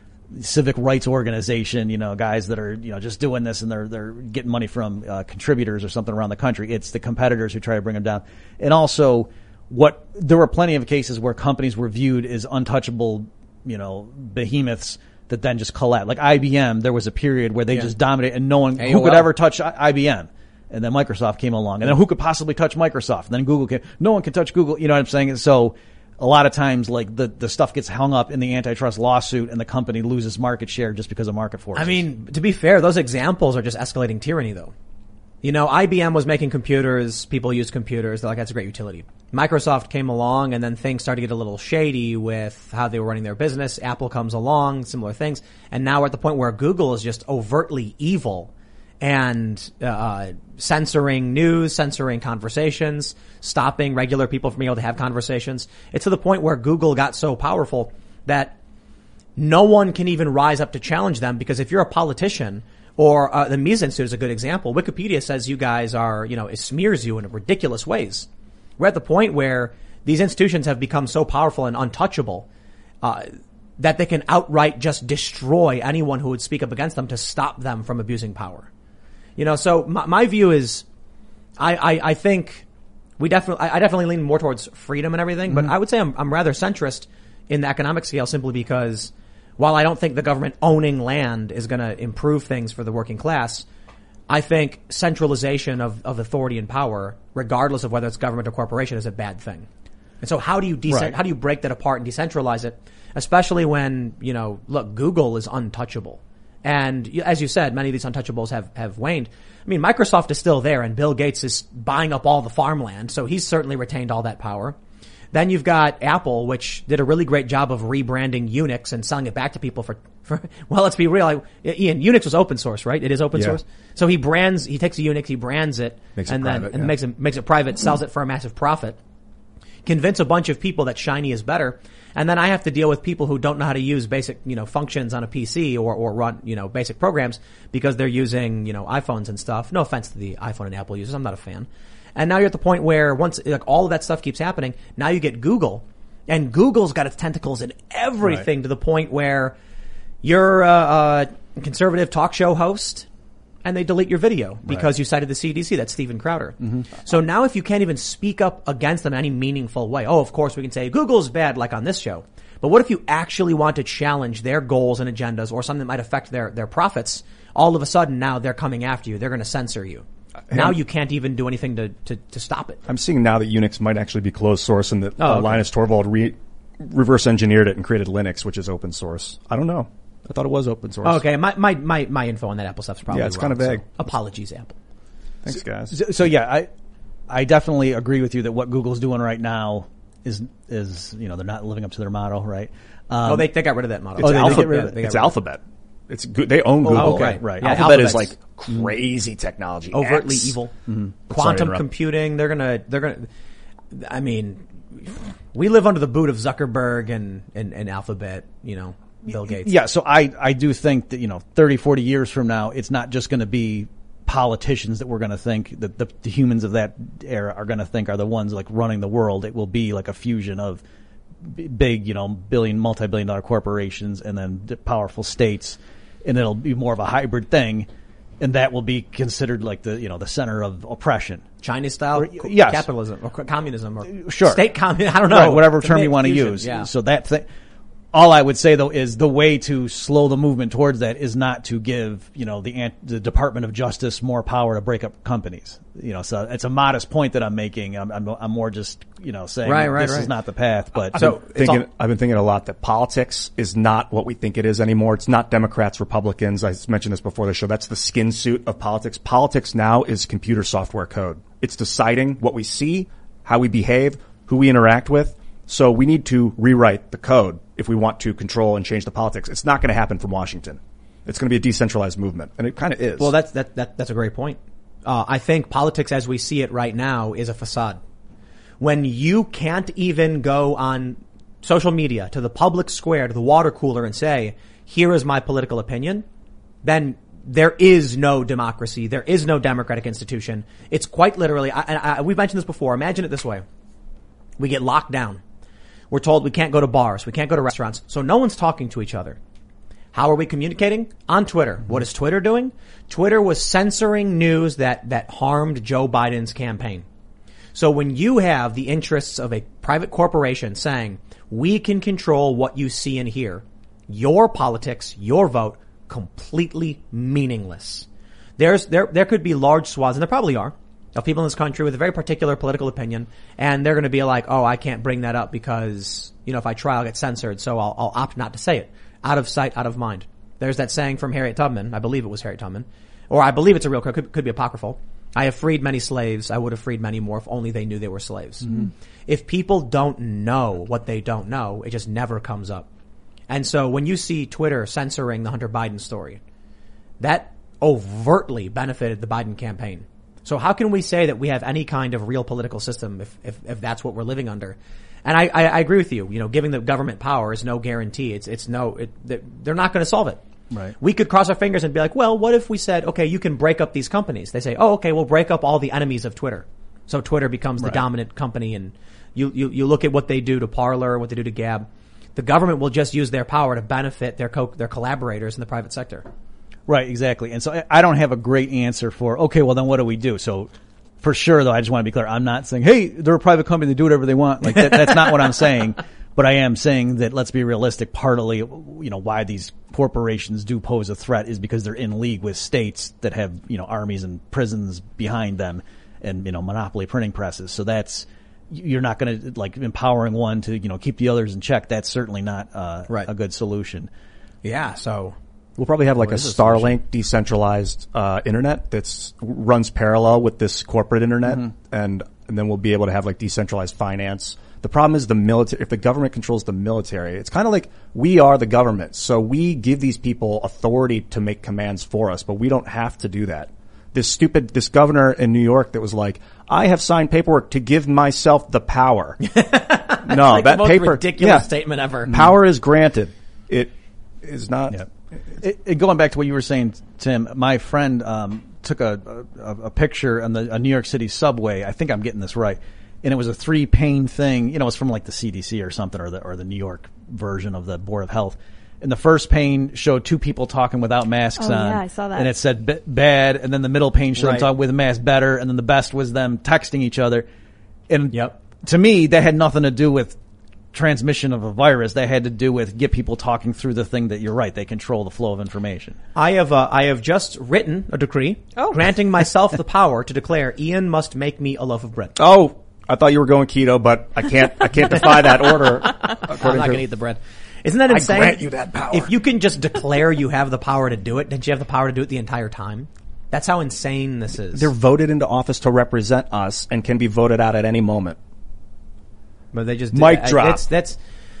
civic rights organization, you know, guys that are, you know, just doing this and they're they're getting money from uh, contributors or something around the country. It's the competitors who try to bring them down. And also, what there were plenty of cases where companies were viewed as untouchable, you know, behemoths that then just collapsed. Like I B M, there was a period where they yeah. just dominated, and no one A O L. Who could ever touch I B M. And then Microsoft came along, and then who could possibly touch Microsoft? And then Google came. No one can touch Google. You know what I'm saying? And so a lot of times, like the the stuff gets hung up in the antitrust lawsuit, and the company loses market share just because of market forces. I mean, to be fair, those examples are just escalating tyranny, though. You know, I B M was making computers. People use computers. They're like, that's a great utility. Microsoft came along, and then things started to get a little shady with how they were running their business. Apple comes along, similar things. And now we're at the point where Google is just overtly evil and uh censoring news, censoring conversations, stopping regular people from being able to have conversations. It's to the point where Google got so powerful that no one can even rise up to challenge them, because if you're a politician, or uh, the Mises Institute is a good example. Wikipedia says you guys are, you know, it smears you in ridiculous ways. We're at the point where these institutions have become so powerful and untouchable uh that they can outright just destroy anyone who would speak up against them to stop them from abusing power. You know, so my, my view is, I, I, I think we definitely, I definitely lean more towards freedom and everything, but mm-hmm. I would say I'm, I'm rather centrist in the economic scale, simply because while I don't think the government owning land is going to improve things for the working class, I think centralization of, of authority and power, regardless of whether it's government or corporation, is a bad thing. And so how do you decent, right. how do you break that apart and decentralize it? Especially when, you know, look, Google is untouchable. And as you said, many of these untouchables have, have waned. I mean, Microsoft is still there, and Bill Gates is buying up all the farmland, so he's certainly retained all that power. Then you've got Apple, which did a really great job of rebranding Unix and selling it back to people for, for well, let's be real. I, Ian, Unix was open source, right? It is open yeah. source. So he brands, he takes a Unix, he brands it, makes and it then private, and yeah. makes it makes it private, sells it for a massive profit. Convince a bunch of people that Shiny is better, and then I have to deal with people who don't know how to use basic, you know, functions on a P C or, or run, you know, basic programs because they're using, you know, iPhones and stuff. No offense to the iPhone and Apple users. I'm not a fan. And now you're at the point where once, like, all of that stuff keeps happening, now you get Google, and Google's got its tentacles in everything right. to the point where you're a, a conservative talk show host, and they delete your video because right. you cited the C D C. That's Steven Crowder. Mm-hmm. So now if you can't even speak up against them in any meaningful way, oh, of course we can say Google's bad, like on this show. But what if you actually want to challenge their goals and agendas or something that might affect their, their profits? All of a sudden now they're coming after you. They're going to censor you. And now you can't even do anything to, to, to stop it. I'm seeing now that Unix might actually be closed source, and that oh, uh, okay. Linus Torvald re- reverse engineered it and created Linux, which is open source. I don't know. I thought it was open source. Oh, okay, my, my, my, my info on that Apple stuff's probably yeah, it's wrong, kind of vague. So apologies, Apple. Thanks, guys. So, so yeah, I, I definitely agree with you that what Google's doing right now is, is, you know, they're not living up to their motto, right? Um, oh, they, they got rid of that motto. It's, oh, Alphabet. It? it's Alphabet. It's good. They own Google. Oh, okay. Right. Yeah, Alphabet is Alphabet's like crazy technology. Overtly X. evil. Mm-hmm. Quantum computing. They're gonna, they're gonna, I mean, we live under the boot of Zuckerberg and, and, and Alphabet, you know, Bill Gates. Yeah. So I, I do think that, you know, thirty, forty years from now, it's not just going to be politicians that we're going to think that the, the humans of that era are going to think are the ones like running the world. It will be like a fusion of b- big, you know, billion, multi-billion dollar corporations and then the powerful states. And it'll be more of a hybrid thing. And that will be considered like the, you know, the center of oppression. Chinese style or, yes. capitalism or communism or sure. state communism. I don't know. Right, whatever term the you want to fusion, use. Yeah. So that thing, all I would say though is the way to slow the movement towards that is not to give, you know, the the Department of Justice more power to break up companies. You know, so it's a modest point that I'm making. I'm I'm, I'm more just, you know, saying right, right, this right. is not the path. But so I've been, thinking, all, I've been thinking a lot that politics is not what we think it is anymore. It's not Democrats, Republicans. I mentioned this before the show. That's the skin suit of politics. Politics now is computer software code. It's deciding what we see, how we behave, who we interact with. So we need to rewrite the code if we want to control and change the politics. It's not going to happen from Washington. It's going to be a decentralized movement, and it kind of is. Well, that's that, that that's a great point. Uh, I think politics as we see it right now is a facade. When you can't even go on social media to the public square, to the water cooler and say, here is my political opinion, then there is no democracy. There is no democratic institution. It's quite literally, I, I, we've mentioned this before. Imagine it this way. We get locked down. We're told we can't go to bars. We can't go to restaurants. So no one's talking to each other. How are we communicating? On Twitter. What is Twitter doing? Twitter was censoring news that, that harmed Joe Biden's campaign. So when you have the interests of a private corporation saying, we can control what you see and hear, your politics, your vote, completely meaningless. There's, there, there could be large swaths, and there probably are, of people in this country with a very particular political opinion, and they're going to be like, oh, I can't bring that up because, you know, if I try, I'll get censored, so I'll, I'll opt not to say it. Out of sight, out of mind. There's that saying from Harriet Tubman. I believe it was Harriet Tubman. Or I believe it's a real quote. Could, could be apocryphal. I have freed many slaves. I would have freed many more if only they knew they were slaves. Mm-hmm. If people don't know what they don't know, it just never comes up. And so when you see Twitter censoring the Hunter Biden story, that overtly benefited the Biden campaign. So how can we say that we have any kind of real political system if, if, if that's what we're living under? And I, I, I agree with you. You know, giving the government power is no guarantee. It's, it's no, it, they're not going to solve it. Right. We could cross our fingers and be like, well, what if we said, okay, you can break up these companies? They say, oh, okay, we'll break up all the enemies of Twitter. So Twitter becomes the right. dominant company, and you, you, you look at what they do to Parler, what they do to Gab. The government will just use their power to benefit their co- their collaborators in the private sector. Right, exactly. And so I, I don't have a great answer for, okay, well then what do we do? So for sure, though, I just want to be clear. I'm not saying, hey, they're a private company, they do whatever they want. Like that, that's not what I'm saying. But I am saying that, let's be realistic, partly, you know, why these corporations do pose a threat is because they're in league with states that have, you know, armies and prisons behind them and, you know, monopoly printing presses. So that's, you're not going to, like, empowering one to, you know, keep the others in check. That's certainly not uh, right. a good solution. Yeah, so we'll probably have like a Starlink decentralized uh internet that's runs parallel with this corporate internet, mm-hmm. and and then we'll be able to have like decentralized finance. The problem is the military. If the government controls the military, it's kind of like we are the government. So we give these people authority to make commands for us, but we don't have to do that. This stupid, this governor in New York that was like, I have signed paperwork to give myself the power. No, like that the most paper, ridiculous yeah, statement ever. Power is granted. It is not. Yeah. It, it, going back to what you were saying, Tim, my friend um took a, a, a picture on the a New York City subway. I think I'm getting this right. And it was a three pane thing. You know, it's from like the C D C or something, or the or the New York version of the Board of Health. And the first pane showed two people talking without masks oh, on. Yeah, I saw that. And it said b- bad. And then the middle pane showed right. them talking with a mask better. And then the best was them texting each other. And yep. to me, that had nothing to do with transmission of a virus. That had to do with get people talking through the thing that you're right. They control the flow of information. I have uh, I have just written a decree oh. granting myself the power to declare Ian must make me a loaf of bread. Oh, I thought you were going keto, but I can't I can't defy that order. I'm not going to eat the bread. Isn't that insane? I grant you that power. If you can just declare you have the power to do it, didn't you have the power to do it the entire time? That's how insane this is. They're voted into office to represent us and can be voted out at any moment. But they just mic I, drop. That's that's.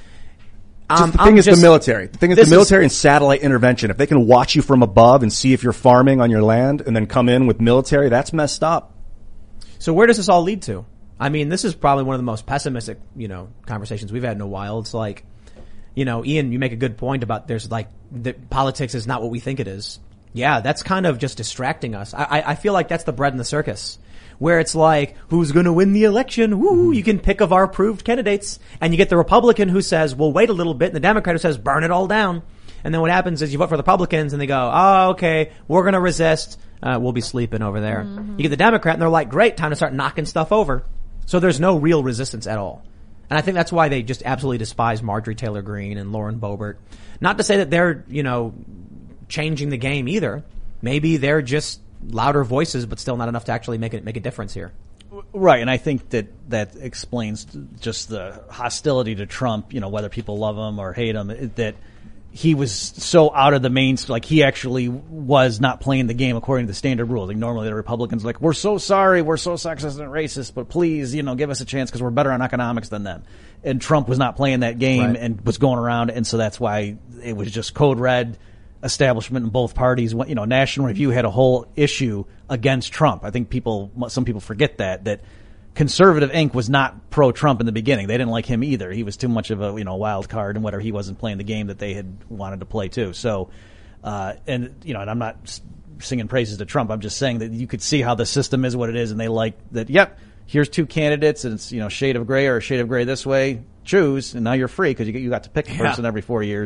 Just Um, the thing I'm is just, the military. The thing is the military is, and satellite intervention. If they can watch you from above and see if you're farming on your land and then come in with military, that's messed up. So where does this all lead to? I mean, this is probably one of the most pessimistic, you know, conversations we've had in a while. It's like, you know, Ian, you make a good point about there's like, the politics is not what we think it is. Yeah, that's kind of just distracting us. I, I feel like that's the bread in the circus, where it's like, who's going to win the election? Woo! You can pick of our approved candidates, and you get the Republican who says, "Well, wait a little bit," and the Democrat who says, "Burn it all down." And then what happens is you vote for the Republicans, and they go, "Oh, okay, we're going to resist. Uh, we'll be sleeping over there." Mm-hmm. You get the Democrat, and they're like, "Great, time to start knocking stuff over." So there's no real resistance at all. And I think that's why they just absolutely despise Marjorie Taylor Greene and Lauren Boebert. Not to say that they're, you know, changing the game either. Maybe they're just louder voices, but still not enough to actually make it make a difference here. Right, and I think that that explains just the hostility to Trump, you know, whether people love him or hate him, that he was so out of the main, like he actually was not playing the game according to the standard rules. Like normally the Republicans are like, we're so sorry, we're so sexist and racist, but please, you know, give us a chance because we're better on economics than them. And Trump was not playing that game right. and was going around, and so that's why it was just code red establishment in both parties. You know, National Review had a whole issue against Trump. I think people, some people forget that, that Conservative Incorporated was not pro-Trump in the beginning. They didn't like him either. He was too much of a, you know, wild card and whatever. He wasn't playing the game that they had wanted to play too. So, uh, and, you know, and I'm not singing praises to Trump. I'm just saying that you could see how the system is what it is, and they like that, yep, here's two candidates, and it's, you know, shade of gray or a shade of gray this way, choose, and now you're free because you, you got to pick a person yeah. every four years.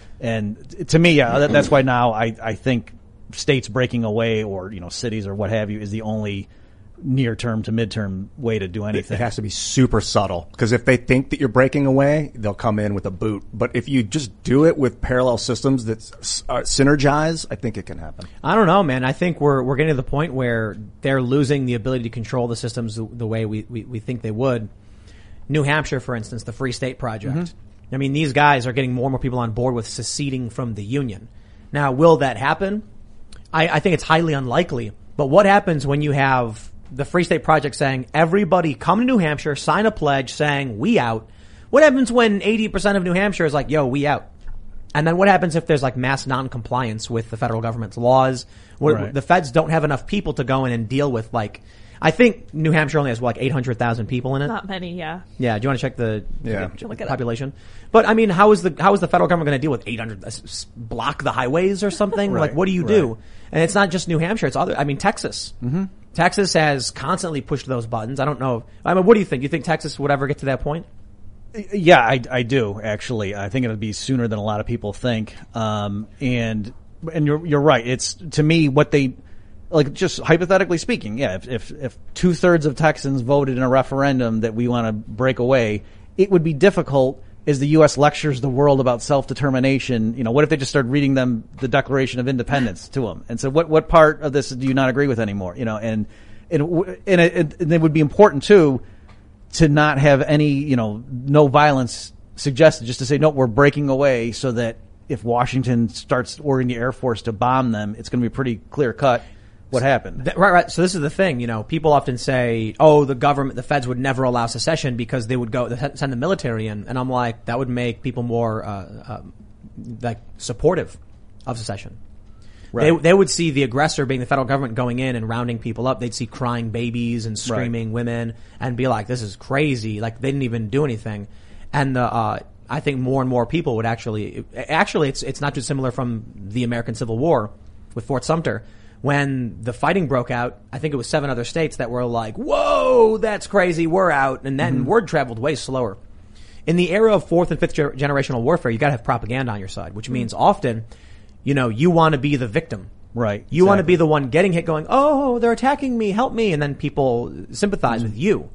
And to me, yeah, that, that's why now I, I think states breaking away or, you know, cities or what have you is the only near term to midterm way to do anything. It has to be super subtle, because if they think that you're breaking away, they'll come in with a boot. But if you just do it with parallel systems that uh, synergize, I think it can happen. I don't know, man. I think we're we're getting to the point where they're losing the ability to control the systems the, the way we, we, we think they would. New Hampshire, for instance, the Free State Project. Mm-hmm. I mean, these guys are getting more and more people on board with seceding from the Union. Now, will that happen? I, I think it's highly unlikely. But what happens when you have the Free State Project saying, everybody come to New Hampshire, sign a pledge saying, we out? What happens when eighty percent of New Hampshire is like, yo, we out? And then what happens if there's like mass non-compliance with the federal government's laws? What, right. The feds don't have enough people to go in and deal with, like, I think New Hampshire only has what, like eight hundred thousand people in it? Not many, yeah. Yeah, do you want to check the yeah. the population? But I mean, how is the how is the federal government going to deal with eight hundred? Block the highways or something? Right, like, what do you right. do? And it's not just New Hampshire; it's other. I mean, Texas. Mm-hmm. Texas has constantly pushed those buttons. I don't know. I mean, what do you think? Do you think Texas would ever get to that point? Yeah, I, I do actually. I think it'll be sooner than a lot of people think. Um, and and you're you're right. It's to me what they. Like, just hypothetically speaking, yeah, if, if, if two thirds of Texans voted in a referendum that we want to break away, it would be difficult as the U S lectures the world about self-determination. You know, what if they just started reading them the Declaration of Independence to them and said, what, what part of this do you not agree with anymore? You know, and, and, and it, and it would be important too to not have any, you know, no violence suggested, just to say, no, we're breaking away so that if Washington starts ordering the Air Force to bomb them, it's going to be pretty clear cut. What happened? Right, right. So this is the thing, you know, people often say, oh, the government, the feds would never allow secession because they would go, they send the military in. And I'm like, that would make people more, uh, uh like supportive of secession. Right. They, they would see the aggressor being the federal government going in and rounding people up. They'd see crying babies and screaming right. women and be like, this is crazy. Like they didn't even do anything. And, the, uh, I think more and more people would actually, actually it's, it's not too similar from the American Civil War with Fort Sumter. When the fighting broke out, I think it was seven other states that were like, whoa, that's crazy, we're out. And then mm-hmm. word traveled way slower. In the era of fourth and fifth ger- generational warfare, you gotta have propaganda on your side, which means often, you know, you want to be the victim. Right. You exactly. want to be the one getting hit going, oh, they're attacking me, help me. And then people sympathize mm-hmm. with you.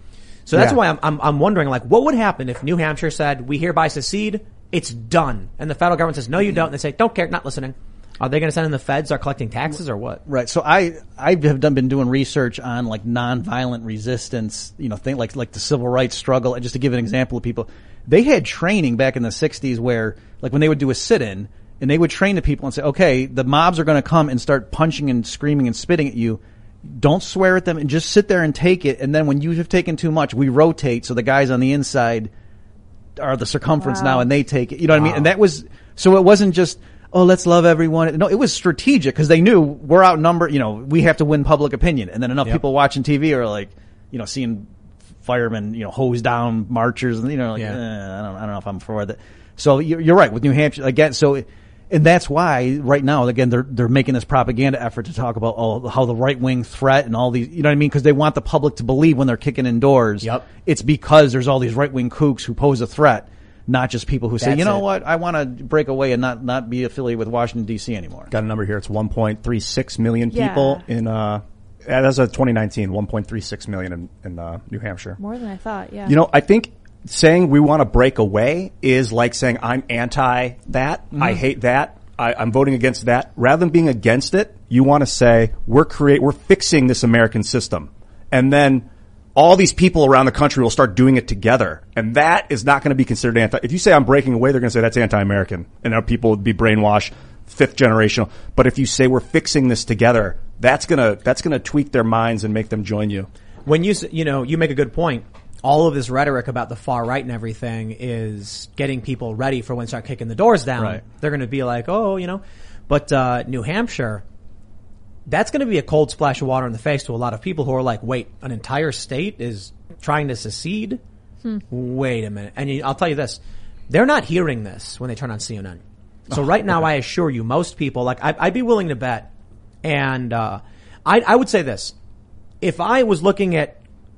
So that's yeah. why I'm, I'm, I'm wondering, like, what would happen if New Hampshire said, we hereby secede, it's done. And the federal government says, no, you don't. And they say, don't care, not listening. Are they going to send in the feds, start collecting taxes, or what? Right. So I I have done been doing research on like nonviolent resistance, you know, thing like like the civil rights struggle. And just to give an example of people, they had training back in the sixties where like when they would do a sit-in and they would train the people and say, okay, the mobs are going to come and start punching and screaming and spitting at you. Don't swear at them and just sit there and take it. And then when you have taken too much, we rotate so the guys on the inside are the circumference wow. now and they take it. You know what wow. I mean? And that was so it wasn't just. Oh, let's love everyone. No, it was strategic because they knew we're outnumbered. You know, we have to win public opinion. And then enough yep. people watching T V are like, you know, seeing firemen, you know, hose down marchers and, you know, like, yeah. eh, I don't, I don't know if I'm for that. So you're, you're right with New Hampshire again. So, and that's why right now, again, they're, they're making this propaganda effort to talk about, oh, how the right wing threat and all these, you know what I mean? Because they want the public to believe when they're kicking in doors. Yep. It's because there's all these right wing kooks who pose a threat. Not just people who say, That's you know it. what, I want to break away and not, not be affiliated with Washington, D C anymore. Got a number here. It's one point three six million Yeah. people in, uh, as of twenty nineteen, one point three six million in, in uh, New Hampshire. More than I thought, yeah. You know, I think saying we want to break away is like saying I'm anti that, mm-hmm. I hate that, I, I'm voting against that. Rather than being against it, you want to say we're create, we're fixing this American system, and then all these people around the country will start doing it together, and that is not going to be considered anti. If you say I'm breaking away, they're going to say that's anti-American, and our people would be brainwashed, fifth generational. But if you say we're fixing this together, that's gonna that's gonna tweak their minds and make them join you. When you you know you make a good point. All of this rhetoric about the far right and everything is getting people ready for when they start kicking the doors down. Right. They're going to be like, oh, you know, but uh New Hampshire, that's going to be a cold splash of water in the face to a lot of people who are like, wait, an entire state is trying to secede? Hmm. Wait a minute. And you, I'll tell you this, they're not hearing this when they turn on C N N. So oh, right now, okay. I assure you, most people, like, I, I'd be willing to bet, and uh I, I would say this, if I was looking at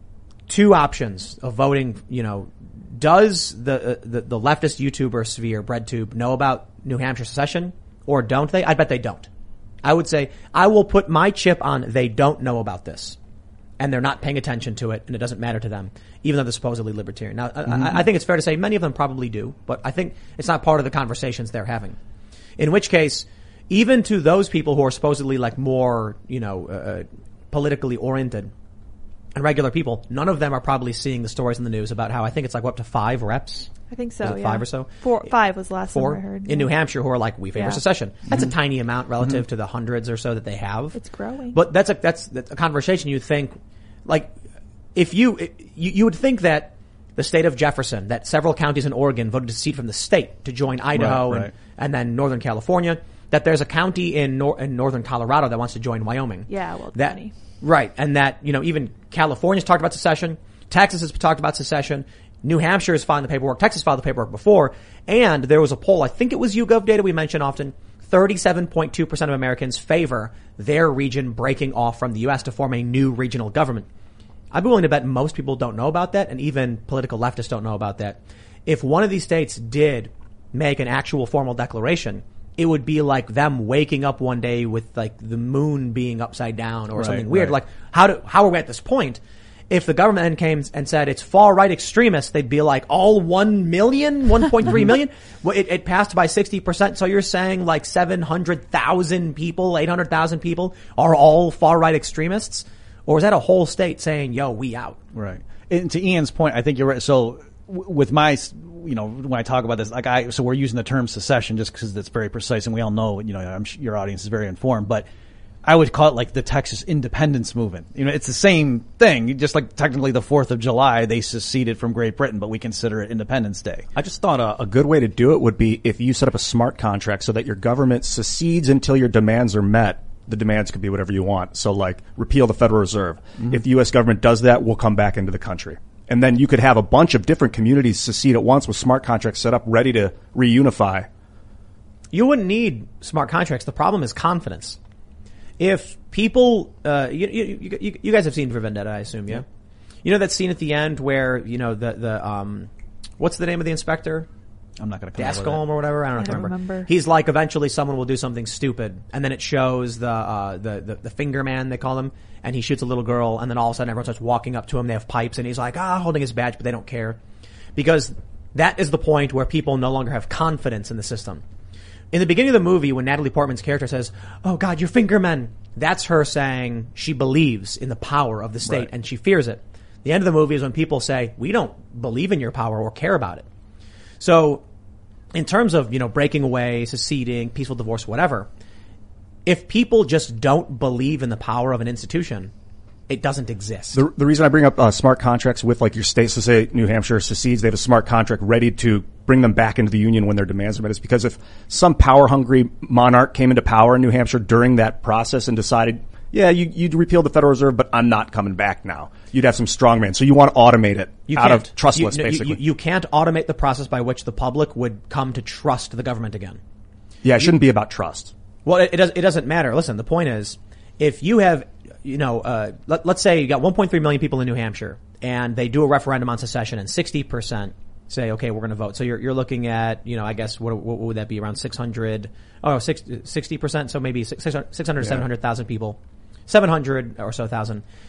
two options of voting, you know, does the, uh, the the leftist YouTuber sphere, BreadTube, know about New Hampshire secession, or don't they? I bet they don't. I would say I will put my chip on they don't know about this, and they're not paying attention to it, and it doesn't matter to them, even though they're supposedly libertarian. Now, mm-hmm. I, I think it's fair to say many of them probably do, but I think it's not part of the conversations they're having. In which case, even to those people who are supposedly like more, you know, uh, politically oriented, and regular people, none of them are probably seeing the stories in the news about how I think it's like what, up to five reps? I think so, yeah. Five or so? Four, five was the last Four time I heard. in yeah. New Hampshire who are like, we favor yeah. secession. That's mm-hmm. a tiny amount relative mm-hmm. to the hundreds or so that they have. It's growing. But that's a, that's, that's a conversation you think, like, if you, you, you would think that the state of Jefferson, that several counties in Oregon voted to secede from the state to join Idaho right, and, right. and then Northern California, that there's a county in, nor- in Northern Colorado that wants to join Wyoming. Yeah, well, that, funny. Right, and that, you know, even California's talked about secession, Texas has talked about secession, New Hampshire has filed the paperwork, Texas filed the paperwork before, and there was a poll, I think it was YouGov data we mention often, thirty-seven point two percent of Americans favor their region breaking off from the U S to form a new regional government. I'd be willing to bet most people don't know about that, and even political leftists don't know about that. If one of these states did make an actual formal declaration, it would be like them waking up one day with like the moon being upside down or right, something weird. Right. Like how do, how are we at this point? If the government then came and said it's far right extremists, they'd be like all one million, one point three million. Well, it, it passed by sixty percent. So you're saying like seven hundred thousand people, eight hundred thousand people are all far right extremists? Or is that a whole state saying, yo, we out? Right. And to Ian's point, I think you're right. So w- with my, you know, when I talk about this, like I, so we're using the term secession just because it's very precise and we all know, you know, I'm sure your audience is very informed, but I would call it like the Texas independence movement. You know, it's the same thing, just like technically the fourth of July, they seceded from Great Britain, but we consider it Independence Day. I just thought a, a good way to do it would be if you set up a smart contract so that your government secedes until your demands are met. The demands could be whatever you want. So like repeal the Federal Reserve. Mm-hmm. If the U S government does that, we'll come back into the country. And then you could have a bunch of different communities secede at once with smart contracts set up ready to reunify. You wouldn't need smart contracts. The problem is confidence. If people, uh, you, you, you, you guys have seen V for Vendetta, I assume, yeah? You know that scene at the end where, you know, the, the, um, what's the name of the inspector? I'm not going to come Dascombe or whatever. I don't, I know don't remember. remember. He's like, eventually someone will do something stupid, and then it shows the, uh, the, the, the finger man, they call him, and he shoots a little girl, and then all of a sudden everyone starts walking up to him, they have pipes, and he's like, ah, holding his badge, but they don't care. Because that is the point where people no longer have confidence in the system. In the beginning of the movie, when Natalie Portman's character says, oh God, you're finger men, that's her saying she believes in the power of the state, right. and she fears it. The end of the movie is when people say, we don't believe in your power or care about it. So, in terms of, you know, breaking away, seceding, peaceful divorce, whatever, if people just don't believe in the power of an institution, it doesn't exist. The, the reason I bring up uh, smart contracts with like your states, so say New Hampshire secedes, they have a smart contract ready to bring them back into the union when their demands are met, is because if some power-hungry monarch came into power in New Hampshire during that process and decided, yeah, you, you'd repeal the Federal Reserve, but I'm not coming back now. You'd have some strongmen. So you want to automate it you out can't. of trustless, you, no, basically. You, you can't automate the process by which the public would come to trust the government again. Yeah, it shouldn't be about trust. Well, it, it, does, it doesn't matter. Listen, the point is, if you have, you know, uh, let, let's say you got one point three million people in New Hampshire, and they do a referendum on secession, and sixty percent say, okay, we're going to vote. So you're, you're looking at, you know, I guess, what, what would that be? Around six hundred, oh, sixty percent, so maybe six hundred, yeah. seven hundred thousand people. seven hundred or so thousand.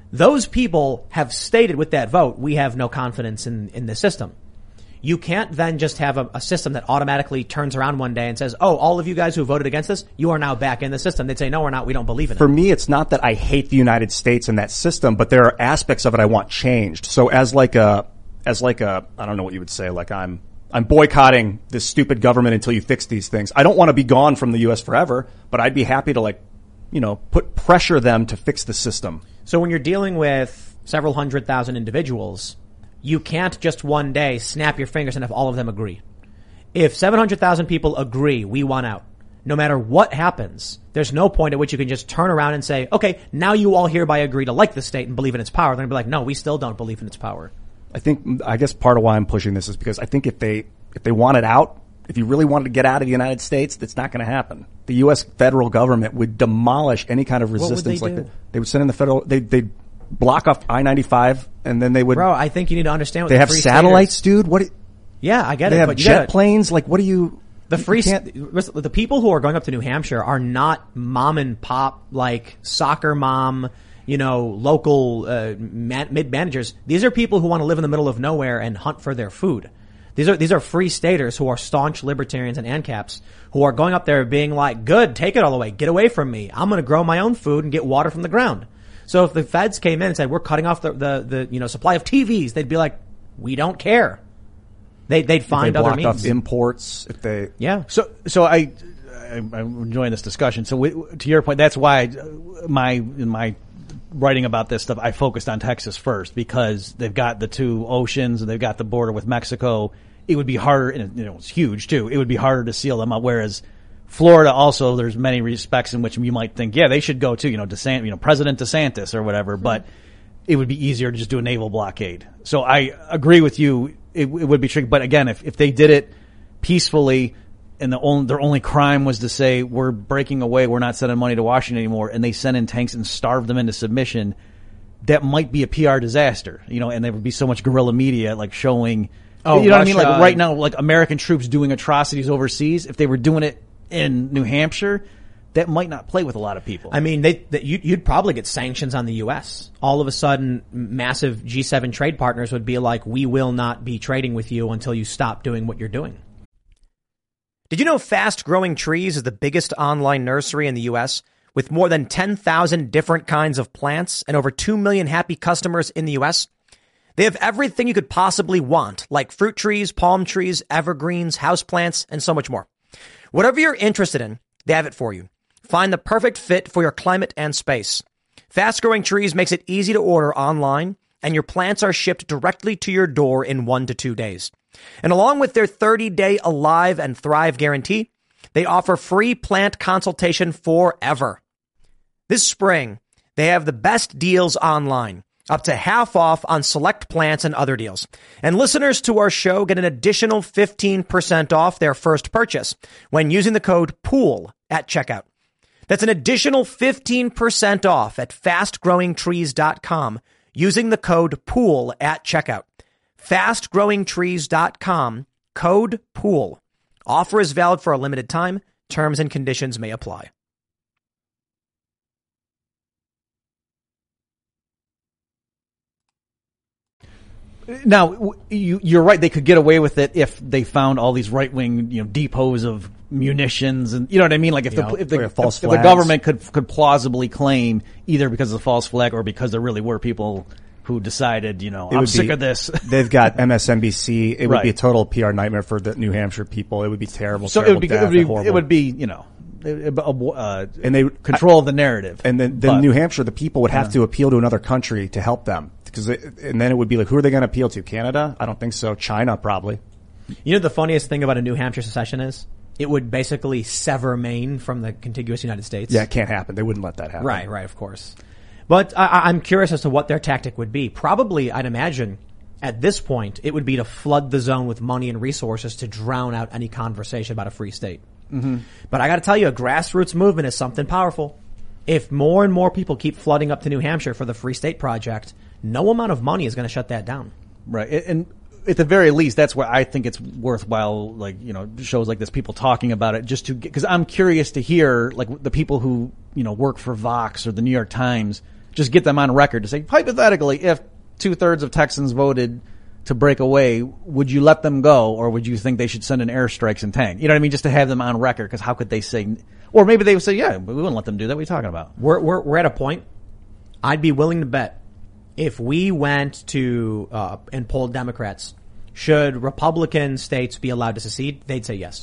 Those people have stated with that vote, we have no confidence in, in the system. You can't then just have a, a system that automatically turns around one day and says, oh, all of you guys who voted against this, you are now back in the system. They'd say, no, we're not. We don't believe in it. For me, it's not that I hate the United States and that system, but there are aspects of it I want changed. So as like a, as like a, I don't know what you would say, like I'm, I'm boycotting this stupid government until you fix these things. I don't want to be gone from the U S forever, but I'd be happy to like, you know, put pressure them to fix the system. So when you're dealing with several hundred thousand individuals, you can't just one day snap your fingers and have all of them agree. If seven hundred thousand people agree, we want out. No matter what happens, there's no point at which you can just turn around and say, okay, now you all hereby agree to like the state and believe in its power. They're going to be like, no, we still don't believe in its power. I think, I guess part of why I'm pushing this is because I think if they, if they want it out, if you really wanted to get out of the United States, that's not going to happen. The U S federal government would demolish any kind of resistance like that. They would send in the federal, they, they'd block off I ninety-five and then they would. Bro, I think you need to understand what they the have free satellites, staters, dude. What? Yeah, I get they it. They have but you jet gotta, planes. Like, what do you? The free, you the people who are going up to New Hampshire are not mom and pop, like soccer mom, you know, local, uh, man, mid managers. These are people who want to live in the middle of nowhere and hunt for their food. These are, these are free staters who are staunch libertarians and ANCAPs who are going up there being like, good, take it all away. Get away from me. I'm going to grow my own food and get water from the ground. So if the feds came in and said, we're cutting off the, the, the, you know, supply of T Vs, they'd be like, we don't care. They, they'd find they other blocked means. Off imports, if they, yeah. So, so I, I I'm enjoying this discussion. So we, to your point, that's why I, my, in my writing about this stuff, I focused on Texas first because they've got the two oceans and they've got the border with Mexico. It would be harder, and you know, it's huge too. It would be harder to seal them up. Whereas Florida also, there's many respects in which you might think, yeah, they should go too. You know, DeSantis, you know, President DeSantis or whatever. Mm-hmm. But it would be easier to just do a naval blockade. So I agree with you. It, it would be tricky. But again, if if they did it peacefully, and the only their only crime was to say we're breaking away, we're not sending money to Washington anymore, and they sent in tanks and starved them into submission, that might be a P R disaster. You know, and there would be so much guerrilla media like showing. Oh, you know Russia, what I mean? Like right now, like American troops doing atrocities overseas. If they were doing it in New Hampshire, that might not play with a lot of people. I mean, they, they, you'd, you'd probably get sanctions on the U S. All of a sudden, massive G seven trade partners would be like, we will not be trading with you until you stop doing what you're doing. Did you know Fast Growing Trees is the biggest online nursery in the U S with more than ten thousand different kinds of plants and over two million happy customers in the U S? They have everything you could possibly want, like fruit trees, palm trees, evergreens, houseplants, and so much more. Whatever you're interested in, they have it for you. Find the perfect fit for your climate and space. Fast Growing Trees makes it easy to order online, and your plants are shipped directly to your door in one to two days. And along with their thirty-day Alive and Thrive guarantee, they offer free plant consultation forever. This spring, they have the best deals online. Up to half off on select plants and other deals. And listeners to our show get an additional fifteen percent off their first purchase when using the code POOL at checkout. That's an additional fifteen percent off at fast growing trees dot com using the code POOL at checkout. fast growing trees dot com, code POOL. Offer is valid for a limited time. Terms and conditions may apply. Now, you, you're right. They could get away with it if they found all these right-wing, you know, depots of munitions, and you know what I mean. Like if you the know, if, the, false if, if the government could could plausibly claim either because of the false flag or because there really were people who decided, you know, it I'm would sick be, of this. They've got M S N B C. It would right. be a total P R nightmare for the New Hampshire people. It would be terrible. So terrible it would be death, it would be, horrible. it would be you know. Uh, and they control of the narrative, and then, then New Hampshire, the people would have yeah. to appeal to another country to help them, because and then it would be like, who are they going to appeal to? Canada? I don't think so. China, probably. You know, the funniest thing about a New Hampshire secession is it would basically sever Maine from the contiguous United States. Yeah, it can't happen. They wouldn't let that happen. Right, right, of course. But I, I'm curious as to what their tactic would be. Probably, I'd imagine, at this point, it would be to flood the zone with money and resources to drown out any conversation about a free state. Mm-hmm. But I got to tell you, a grassroots movement is something powerful. If more and more people keep flooding up to New Hampshire for the Free State Project, no amount of money is going to shut that down. Right. And at the very least, that's where I think it's worthwhile, like, you know, shows like this, people talking about it, just to get, because I'm curious to hear, like, the people who, you know, work for Vox or the New York Times, just get them on record to say, hypothetically, if two thirds of Texans voted to break away, would you let them go, or would you think they should send in airstrikes and tank? You know what I mean? Just to have them on record, because how could they say, or maybe they would say, yeah, we wouldn't let them do that. What are you talking about? We're, we're, we're at a point, I'd be willing to bet, if we went to, uh, and polled Democrats, should Republican states be allowed to secede? They'd say yes.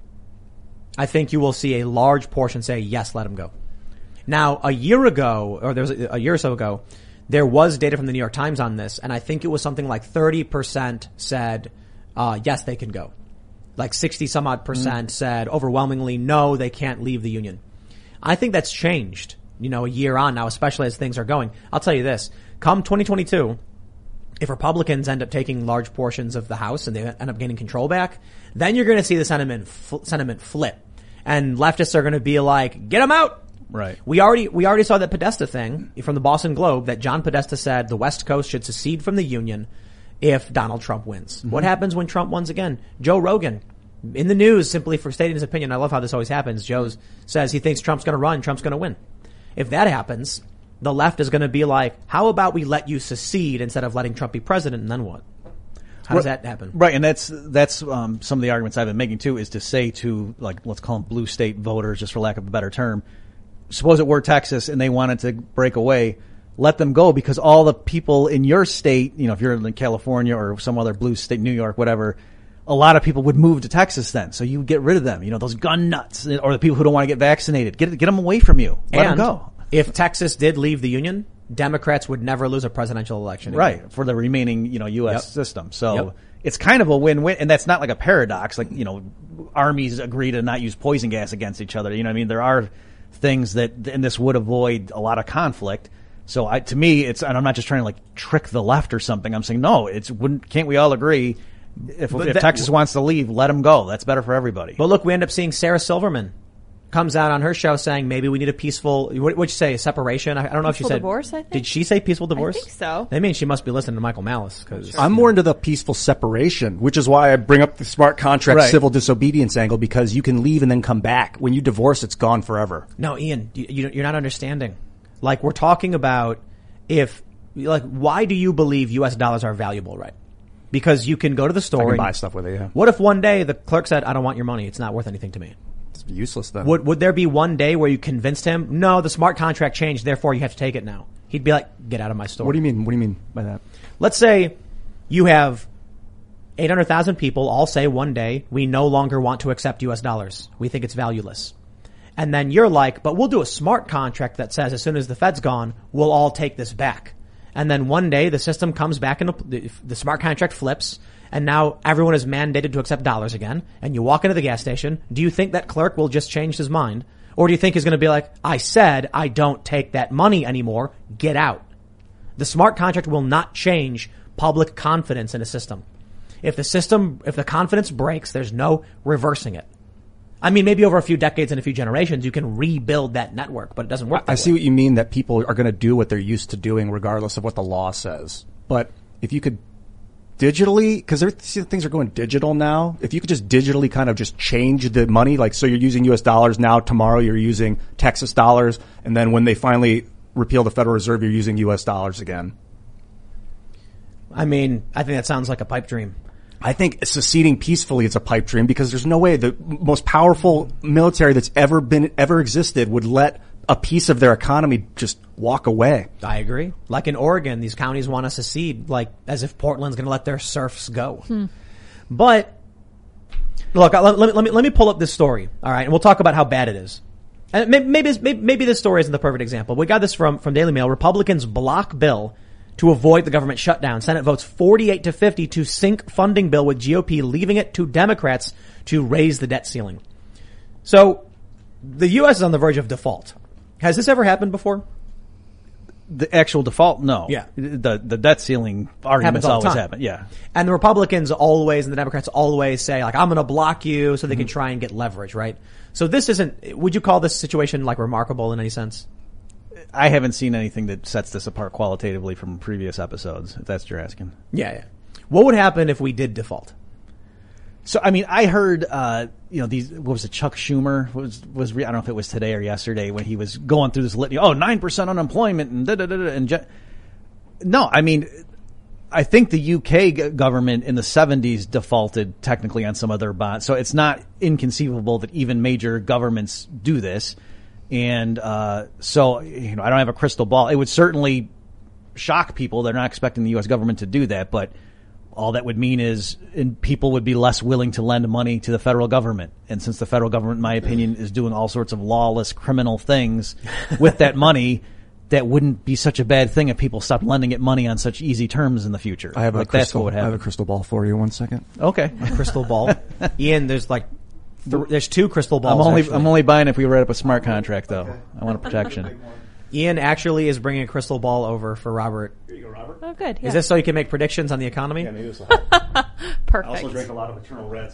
I think you will see a large portion say, yes, let them go. Now, a year ago, or there was a, a year or so ago, there was data from the New York Times on this, and I think it was something like thirty percent said, uh, yes, they can go. Like sixty some odd percent mm. said overwhelmingly, no, they can't leave the union. I think that's changed, you know, a year on now, especially as things are going. I'll tell you this, come twenty twenty-two, if Republicans end up taking large portions of the House and they end up gaining control back, then you're going to see the sentiment, fl- sentiment flip. And leftists are going to be like, get them out. Right. We already, we already saw that Podesta thing from the Boston Globe that John Podesta said the West Coast should secede from the Union if Donald Trump wins. Mm-hmm. What happens when Trump wins again? Joe Rogan in the news simply for stating his opinion. I love how this always happens. Joe says he thinks Trump's going to run. Trump's going to win. If that happens, the left is going to be like, how about we let you secede instead of letting Trump be president? And then what? How does that happen? Right, and that's that's um, some of the arguments I've been making too, is to say to, like, let's call them blue state voters, just for lack of a better term, suppose it were Texas and they wanted to break away, let them go, because all the people in your state, you know, if you're in California or some other blue state, New York, whatever, a lot of people would move to Texas then. So you get rid of them, you know, those gun nuts, or the people who don't want to get vaccinated. Get get them away from you. Let and them go. If Texas did leave the Union, Democrats would never lose a presidential election again. Right, for the remaining, you know, U S Yep. system. So Yep. it's kind of a win-win, and that's not like a paradox. Like, you know, armies agree to not use poison gas against each other. You know what I mean? There are things that, and this would avoid a lot of conflict. So I, to me, it's, and I'm not just trying to like trick the left or something. I'm saying, no, it's, wouldn't, can't we all agree? If, if that, Texas wants to leave, let them go. That's better for everybody. But look, we end up seeing Sarah Silverman comes out on her show saying maybe we need a peaceful, what would you say, a separation? I, I don't know Peaceful if she said divorce, I think. Did she say peaceful divorce? I think so. That means she must be listening to Michael Malice. Cause I'm more into the peaceful separation, which is why I bring up the smart contract Right. civil disobedience angle, because you can leave and then come back. When you divorce, it's gone forever. No, Ian, you, you, you're not understanding. Like, we're talking about if, like, why do you believe U S dollars are valuable, right? Because you can go to the store I can and buy stuff with it, yeah. What if one day the clerk said, I don't want your money, it's not worth anything to me? It's useless then. Would would there be one day where you convinced him, no, the smart contract changed, therefore you have to take it now? He'd be like, get out of my store. What do you mean? What do you mean by that? Let's say you have eight hundred thousand people all say one day, we no longer want to accept U S dollars. We think it's valueless. And then you're like, but we'll do a smart contract that says as soon as the Fed's gone, we'll all take this back. And then one day the system comes back and the, the smart contract flips, and now everyone is mandated to accept dollars again, and you walk into the gas station. Do you think that clerk will just change his mind? Or do you think he's going to be like, I said I don't take that money anymore, get out? The smart contract will not change public confidence in a system. If the system, if the confidence breaks, there's no reversing it. I mean, maybe over a few decades and a few generations, you can rebuild that network, but it doesn't work that I see way. what you mean, that people are going to do what they're used to doing regardless of what the law says. But if you could digitally, because things are going digital now, if you could just digitally kind of just change the money, like so you're using U S dollars now, tomorrow you're using Texas dollars, and then when they finally repeal the Federal Reserve, you're using U S dollars again. I mean, I think that sounds like a pipe dream. I think seceding peacefully is a pipe dream, because there's no way the most powerful military that's ever been, ever existed would let a piece of their economy just walk away. I agree. Like in Oregon, these counties want to secede, like as if Portland's going to let their serfs go. Hmm. But look, let, let, me, let me let me pull up this story, all right, and we'll talk about how bad it is. And maybe maybe, maybe, maybe this story isn't the perfect example. We got this from from Daily Mail. Republicans block bill to avoid the government shutdown. Senate votes forty-eight to fifty to sink funding bill, with G O P leaving it to Democrats to raise the debt ceiling. So the U S is on the verge of default. Has this ever happened before? The actual default, no. Yeah. The the debt ceiling arguments all the always time. happen. Yeah. And the Republicans always and the Democrats always say, like, I'm going to block you so they mm-hmm. can try and get leverage, right? So this isn't, would you call this situation like remarkable in any sense? I haven't seen anything that sets this apart qualitatively from previous episodes, if that's what you're asking. Yeah, yeah. What would happen if we did default? So, I mean, I heard, uh, you know, these, what was it, Chuck Schumer was, was, re- I don't know if it was today or yesterday when he was going through this litany, oh, nine percent unemployment and da da da da. And je- no, I mean, I think the U K g- government in the seventies defaulted technically on some of their bonds. So it's not inconceivable that even major governments do this. And, uh, so, you know, I don't have a crystal ball. It would certainly shock people. They're not expecting the U S government to do that, but all that would mean is and people would be less willing to lend money to the federal government. And since the federal government, in my opinion, is doing all sorts of lawless criminal things with that money, that wouldn't be such a bad thing if people stopped lending it money on such easy terms in the future. I have like a crystal, that's what would happen. I have a crystal ball for you. One second. Okay. A crystal ball. Ian, there's like, th- there's two crystal balls. I'm only, actually. I'm only buying if we write up a smart contract though. Okay. I want a protection. Ian actually is bringing a crystal ball over for Robert. Here you go, Robert. Oh, good. Yeah. Is this so you can make predictions on the economy? Yeah, maybe this will help. Perfect? I also drink a lot of Eternal Reds.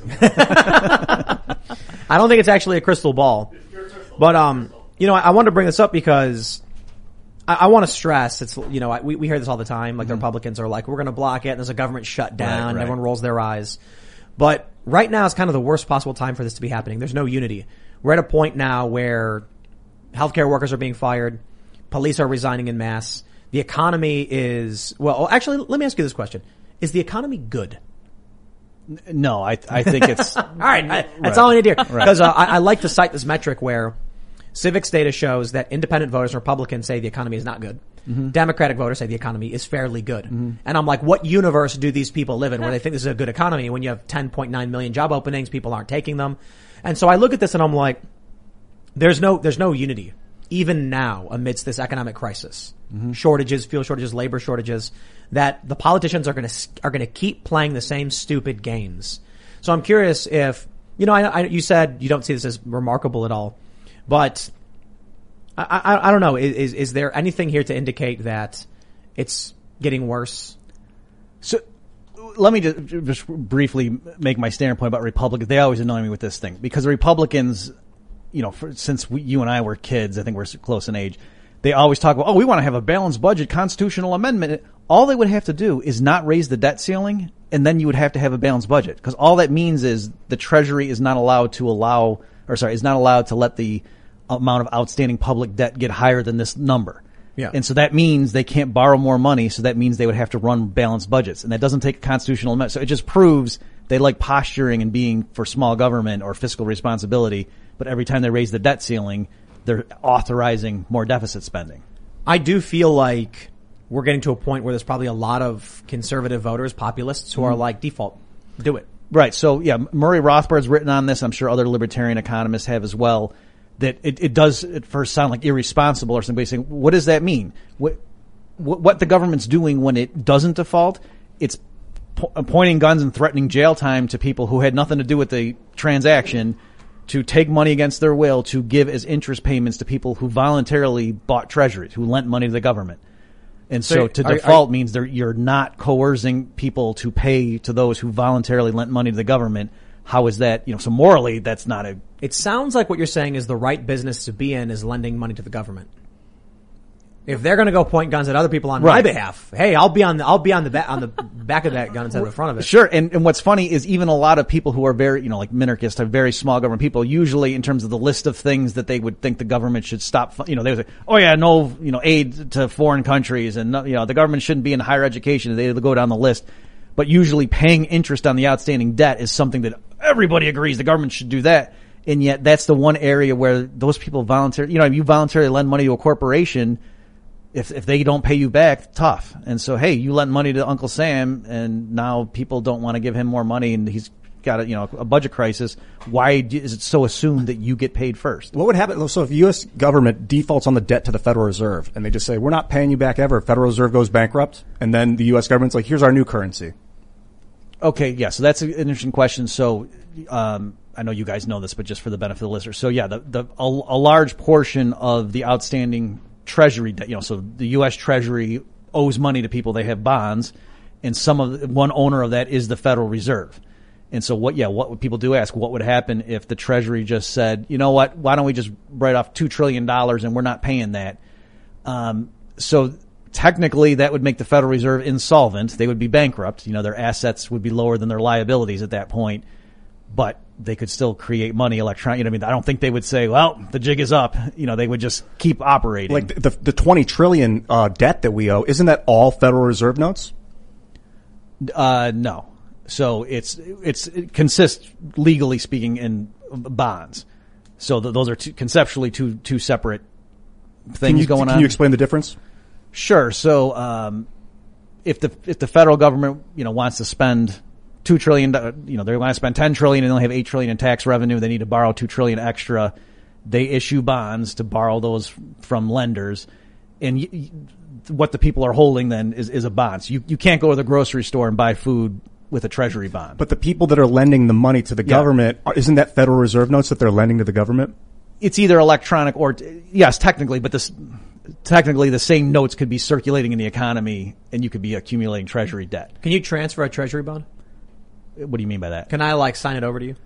I don't think it's actually a crystal ball. But, um, you know, I, I wanted to bring this up because I, I want to stress, it's, you know, I, we, we hear this all the time, like mm-hmm. the Republicans are like, we're going to block it, and there's a government shutdown, right, right. and everyone rolls their eyes. But right now is kind of the worst possible time for this to be happening. There's no unity. We're at a point now where healthcare workers are being fired, police are resigning in mass, the economy is, well, actually, let me ask you this question. Is the economy good? No, I I think it's all right. I, that's right. all I need to hear because uh, I, I like to cite this metric where Civics data shows that independent voters and Republicans say the economy is not good. Mm-hmm. Democratic voters say the economy is fairly good. Mm-hmm. And I'm like, what universe do these people live in where they think this is a good economy when you have ten point nine million job openings, people aren't taking them? And so I look at this and I'm like, there's no there's no unity even now amidst this economic crisis. Mm-hmm. Shortages, fuel shortages, labor shortages, that the politicians are going to are going to keep playing the same stupid games. So I'm curious if, you know, I, I you said you don't see this as remarkable at all, but I I, I don't know. Is is there anything here to indicate that it's getting worse? So let me just, just briefly make my standpoint about Republicans. They always annoy me with this thing because the Republicans, you know, for, since we, you and I were kids, I think we're close in age, they always talk about, oh, we want to have a balanced budget, constitutional amendment. All they would have to do is not raise the debt ceiling, and then you would have to have a balanced budget. Because all that means is the Treasury is not allowed to allow, or sorry, is not allowed to let the amount of outstanding public debt get higher than this number. Yeah. And so that means they can't borrow more money, so that means they would have to run balanced budgets. And that doesn't take a constitutional amendment. So it just proves they like posturing and being for small government or fiscal responsibility, but every time they raise the debt ceiling, they're authorizing more deficit spending. I do feel like we're getting to a point where there's probably a lot of conservative voters, populists, who mm-hmm. are like, default, do it. Right. So, yeah, Murray Rothbard's written on this. I'm sure other libertarian economists have as well. That it, it does at first sound like irresponsible or somebody saying, what does that mean? What, what the government's doing when it doesn't default, it's po- pointing guns and threatening jail time to people who had nothing to do with the transaction, to take money against their will, to give as interest payments to people who voluntarily bought treasuries, who lent money to the government. And so, so to are, default are, means they're, you're not coercing people to pay to those who voluntarily lent money to the government. How is that, you know, so morally that's not a... It sounds like what you're saying is the right business to be in is lending money to the government. If they're going to go point guns at other people on right. my behalf, hey, I'll be on the I'll be on the back on the back of that gun instead of the front of it. Sure, and and what's funny is even a lot of people who are very, you know, like minarchists, are very small government people. Usually, in terms of the list of things that they would think the government should stop, you know, they would say, oh yeah, no, you know, aid to foreign countries, and no, you know, the government shouldn't be in higher education. They go down the list, but usually paying interest on the outstanding debt is something that everybody agrees the government should do that. And yet, that's the one area where those people voluntarily, you know, if you voluntarily lend money to a corporation, If if they don't pay you back, tough. And so, hey, you lent money to Uncle Sam, and now people don't want to give him more money, and he's got a, you know, a budget crisis. Why is it so assumed that you get paid first? What would happen? So if the U S government defaults on the debt to the Federal Reserve, and they just say, we're not paying you back ever, Federal Reserve goes bankrupt, and then the U S government's like, here's our new currency. Okay, yeah, so that's an interesting question. So, um, I know you guys know this, but just for the benefit of the listeners. So yeah, the, the, a, a large portion of the outstanding Treasury debt, you know, so the U S Treasury owes money to people. They have bonds, and some of the, one owner of that is the Federal Reserve. And so what, yeah, what would people do ask? What would happen if the Treasury just said, you know what, why don't we just write off two trillion dollars and we're not paying that? Um, so technically that would make the Federal Reserve insolvent. They would be bankrupt. You know, their assets would be lower than their liabilities at that point. but they could still create money electronic. You know what I mean? I don't think they would say, well, the jig is up. You know, they would just keep operating. Like the the twenty trillion uh, debt that we owe, isn't that all Federal Reserve notes? Uh, no. So it's, it's, it consists, legally speaking, in bonds. So th- those are two, conceptually two, two separate things can you, going can on. Can you explain the difference? Sure. So, um, if the, if the federal government, you know, wants to spend two trillion, you know, they want to spend ten trillion and they only have eight trillion in tax revenue, they need to borrow two trillion extra. They issue bonds to borrow those from lenders. And y- y- what the people are holding then is, is a bond. So you, you can't go to the grocery store and buy food with a treasury bond. But the people that are lending the money to the Yeah. government, isn't that Federal Reserve notes that they're lending to the government? It's either electronic or, yes, technically, but this, technically the same notes could be circulating in the economy and you could be accumulating treasury debt. Can you transfer a treasury bond? What do you mean by that? Can I like sign it over to you?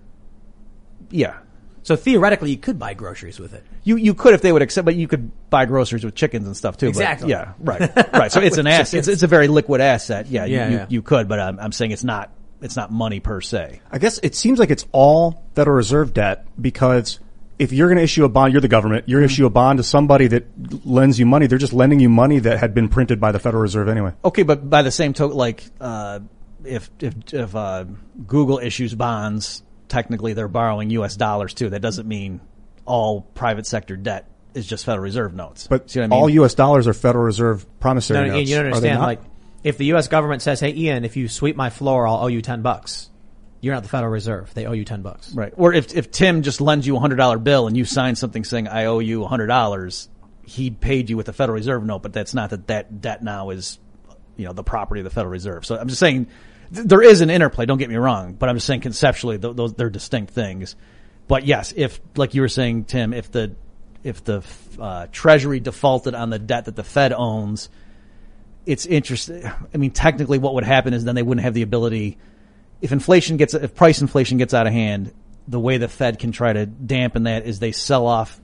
Yeah. So theoretically, you could buy groceries with it. You you could if they would accept, but you could buy groceries with chickens and stuff too. Exactly. But yeah, right, right. So it's an asset. It's, it's a very liquid asset. Yeah, Yeah, you, yeah. You, you could, but I'm, I'm saying it's not. It's not money per se. I guess it seems like it's all Federal Reserve debt because if you're going to issue a bond, you're the government, you're going to issue a bond to somebody that lends you money. They're just lending you money that had been printed by the Federal Reserve anyway. Okay, but by the same token, like uh, if if if uh, Google issues bonds, technically they're borrowing U S dollars too. That doesn't mean all private sector debt is just Federal Reserve notes. But See what I mean? all U S dollars are Federal Reserve promissory No, notes. you don't Are they understand. not? Like, if the U S government says, "Hey, Ian, if you sweep my floor, I'll owe you ten bucks," you're not the Federal Reserve. They owe you ten bucks. Right. Or if if Tim just lends you a hundred dollar bill and you sign something saying I owe you a hundred dollars, he paid you with a Federal Reserve note, but that's not that that debt now is, you know, the property of the Federal Reserve. So I'm just saying th- there is an interplay. Don't get me wrong, but I'm just saying conceptually th- those they're distinct things. But yes, if like you were saying, Tim, if the if the uh, Treasury defaulted on the debt that the Fed owns, it's interesting. I mean, technically, what would happen is then they wouldn't have the ability. If inflation gets, if price inflation gets out of hand, the way the Fed can try to dampen that is they sell off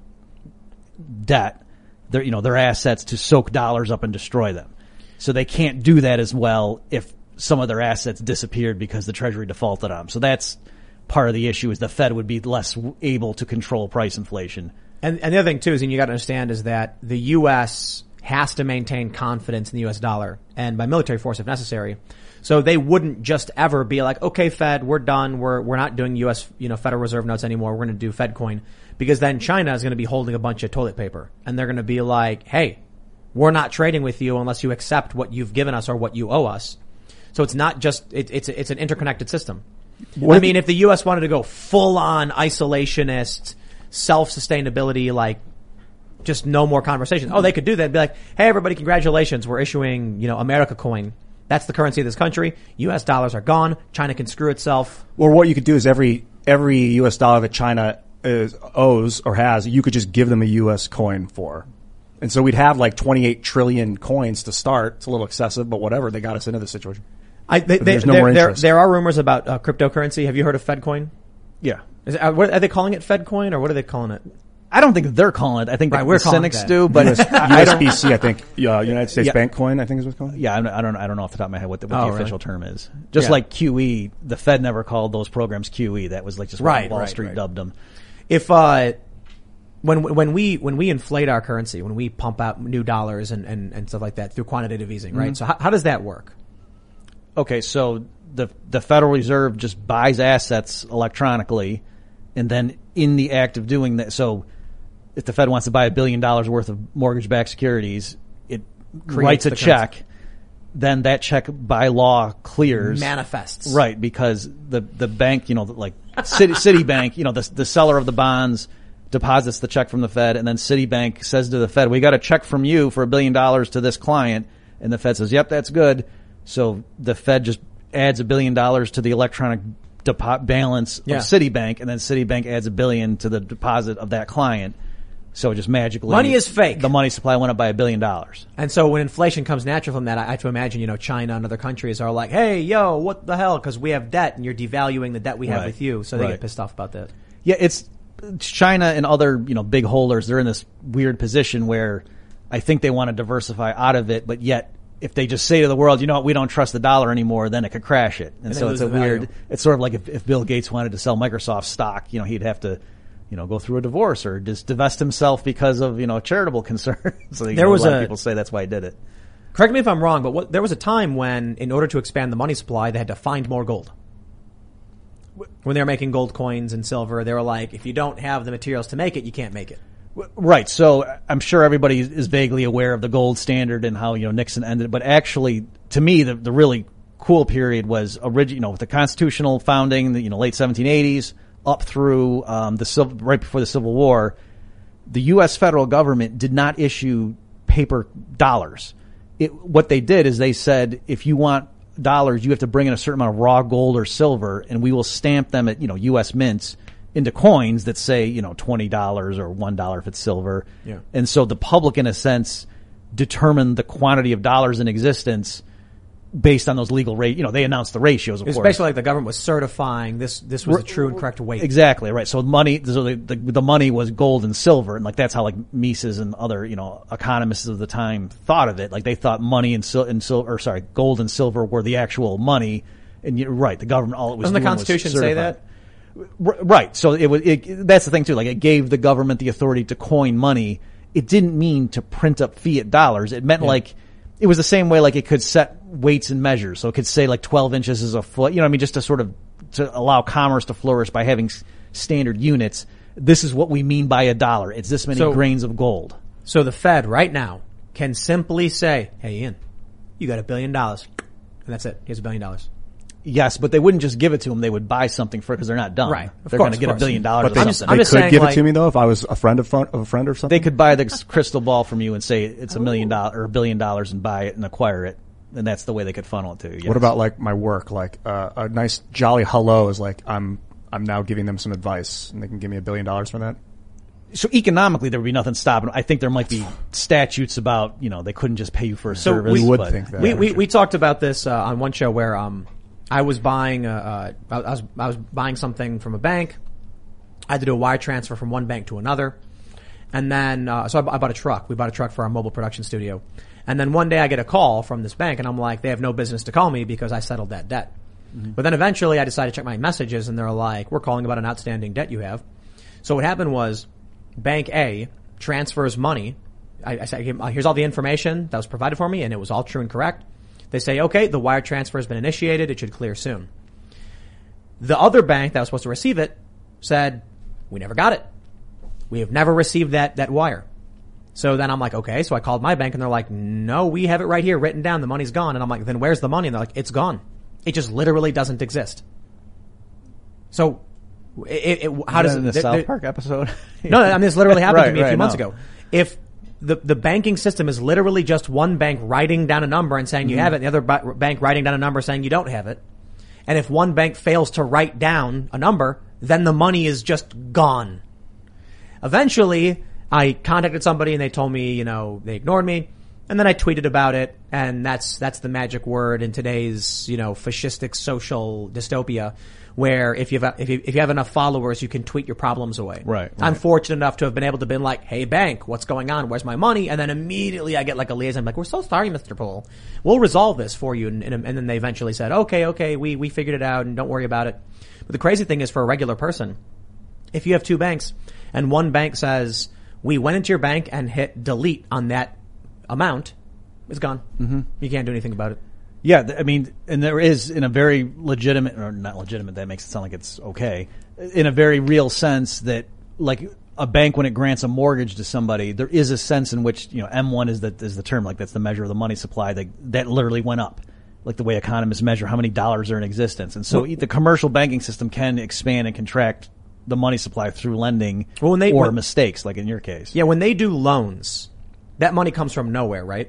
debt, their, you know, their assets to soak dollars up and destroy them. So they can't do that as well if some of their assets disappeared because the Treasury defaulted on them. So that's part of the issue is the Fed would be less able to control price inflation. And, and the other thing too is, and you got to understand, is that the U S has to maintain confidence in the U S dollar and by military force if necessary. So they wouldn't just ever be like, okay, Fed, we're done. We're, we're not doing U S, you know, Federal Reserve notes anymore. We're going to do Fed coin, because then China is going to be holding a bunch of toilet paper and they're going to be like, hey, we're not trading with you unless you accept what you've given us or what you owe us. So it's not just, it, it's, it's an interconnected system. What I if- mean, if the U S wanted to go full on isolationist, self-sustainability, like just no more conversation. Oh, they could do that. Be like, hey, everybody, congratulations. We're issuing, you know, America coin. That's the currency of this country. U S dollars are gone. China can screw itself. Or what you could do is every every U S dollar that China is, owes or has, you could just give them a U S coin for. And so we'd have like twenty-eight trillion coins to start. It's a little excessive, but whatever. They got us into this situation. I, they, But they, there's no there, more there, interest. there are rumors about uh, cryptocurrency. Have you heard of FedCoin? Yeah. Is it, uh, what, are they calling it FedCoin or what are they calling it? I don't think they're calling it. I think Right, the, we're the calling cynics that. do, but U S, I U S don't. B C, I think. Uh, United States Yeah. Bank Coin, I think is what's called. Yeah, I'm- I don't. I don't know off the top of my head what the, what Oh, the really? official term is. Just Yeah. like Q E, the Fed never called those programs Q E. That was like just what Right, Wall right, Street right. dubbed them. If, uh, when, when we, when we inflate our currency, when we pump out new dollars and, and, and stuff like that through quantitative easing, right? So how, how does that work? Okay, so the the Federal Reserve just buys assets electronically, and then in the act of doing that, so if the Fed wants to buy a billion dollars worth of mortgage-backed securities, it writes a the check. currency. Then that check by law clears. Manifests. Right, because the the bank, you know, like Citi, Citibank, you know, the the seller of the bonds deposits the check from the Fed, and then Citibank says to the Fed, "We got a check from you for a billion dollars to this client," and the Fed says, "Yep, that's good." So the Fed just adds a billion dollars to the electronic depo- balance Yeah. of Citibank, and then Citibank adds a billion to the deposit of that client. So it just magically Money is fake. The money supply went up by a billion dollars. And so when inflation comes natural from that, I have to imagine, you know, China and other countries are like, hey, yo, what the hell? Because we have debt and you're devaluing the debt we have Right. with you. So they Right. get pissed off about that. Yeah, it's China and other, you know, big holders. They're in this weird position where I think they want to diversify out of it, but yet if they just say to the world, you know what, we don't trust the dollar anymore, then it could crash it. And, And so they it's a lose the value. weird, it's sort of like if, if Bill Gates wanted to sell Microsoft stock, you know, he'd have to, you know, go through a divorce or just divest himself because of, you know, charitable concerns. So you There know, was a lot a- of people say that's why he did it. Correct me if I'm wrong, but what, there was a time when, in order to expand the money supply, they had to find more gold. When they were making gold coins and silver, they were like, if you don't have the materials to make it, you can't make it. Right. So I'm sure everybody is vaguely aware of the gold standard and how, you know, Nixon ended. But actually, to me, the, the really cool period was origin, you know, with the constitutional founding, the, you know, late seventeen eighties up through, um, the civil, right before the Civil War. The U S federal government did not issue paper dollars. It, what they did is they said, if you want dollars, you have to bring in a certain amount of raw gold or silver, and we will stamp them at, you know, U S mints into coins that say, you know, twenty dollars or one dollar if it's silver. Yeah. And so the public, in a sense, determined the quantity of dollars in existence based on those legal rate. You know, they announced the ratios, of It was course. basically like the government was certifying this, this was a true and correct weight. Exactly, right. So money, so the, the, the money was gold and silver, and like that's how like Mises and other, you know, economists of the time thought of it. Like they thought money and sil- and silver, or sorry, gold and silver were the actual money. And you're right, the government, all it was Doesn't the doing was Constitution say certifying. that? R- Right. So it was, it, that's the thing too. Like it gave the government the authority to coin money. It didn't mean to print up fiat dollars. It meant like, it was the same way like it could set weights and measures. So it could say like twelve inches is a foot, you know what I mean? Just to sort of, to allow commerce to flourish by having s- standard units. This is what we mean by a dollar. It's this many So- grains of gold. So the Fed right now can simply say, hey Ian, you got a billion dollars. And that's it. Here's a billion dollars. Yes, but they wouldn't just give it to them. They would buy something for it because they're not dumb. Right. Of They're course, going to get of a course. billion dollars But or they, something. I'm they just could saying, give like- it to me though if I was a friend of, fun, of a friend or something. They could buy the crystal ball from you and say it's a million dollars or a billion dollars and buy it and acquire it. And that's the way they could funnel it to you. Yes. What about like my work? Like uh, a nice jolly hello is like I'm I'm now giving them some advice and they can give me a billion dollars for that. So economically, there would be nothing stopping. I think there might be statutes about, you know, they couldn't just pay you for a So service. we would but- think that. We, we, we talked about this, uh, on one show where, um, I was buying, uh, uh, I was, I was buying something from a bank. I had to do a wire transfer from one bank to another. And then, uh, so I, bu- I bought a truck. We bought a truck for our mobile production studio. And then one day I get a call from this bank and I'm like, they have no business to call me because I settled that debt. Mm-hmm. But then eventually I decided to check my messages and they're like, we're calling about an outstanding debt you have. So what happened was Bank A transfers money. I, I said, here's all the information that was provided for me and it was all true and correct. They say, okay, the wire transfer has been initiated. It should clear soon. The other bank that was supposed to receive it said, we never got it. We have never received that, that wire. So then I'm like, okay. So I called my bank and they're like, no, we have it right here written down. The money's gone. And I'm like, then where's the money? And they're like, it's gone. It just literally doesn't exist. So it, it, how does Is that it, in the there- South there- Park episode? no, I mean, this literally happened Right, to me a right, few months no. ago. If the, the banking system is literally just one bank writing down a number and saying you have it, and the other ba- bank writing down a number saying you don't have it, and if one bank fails to write down a number, then the money is just gone. Eventually, I contacted somebody and they told me, you know, they ignored me. And then I tweeted about it, and that's, that's the magic word in today's, you know, fascistic social dystopia, where if you have, if you, if you have enough followers, you can tweet your problems away. Right, I'm right. fortunate enough to have been able to been like, hey bank, what's going on? Where's my money? And then immediately I get like a liaison, I'm like, we're so sorry, Mister Poole. We'll resolve this for you. And, and, and then they eventually said, okay, okay, we, we figured it out and don't worry about it. But the crazy thing is for a regular person, if you have two banks and one bank says, we went into your bank and hit delete on that amount, it's gone. Mm-hmm. You can't do anything about it. Yeah, th- I mean, and there is, in a very legitimate, or not legitimate, that makes it sound like it's okay, in a very real sense that, like, a bank, when it grants a mortgage to somebody, there is a sense in which, you know, M one is the, is the term, like that's the measure of the money supply that, that literally went up. Like the way economists measure how many dollars are in existence. And so Well- the commercial banking system can expand and contract the money supply through lending Well, when they- or when- mistakes, like in your case. Yeah, when they do loans, that money comes from nowhere, right?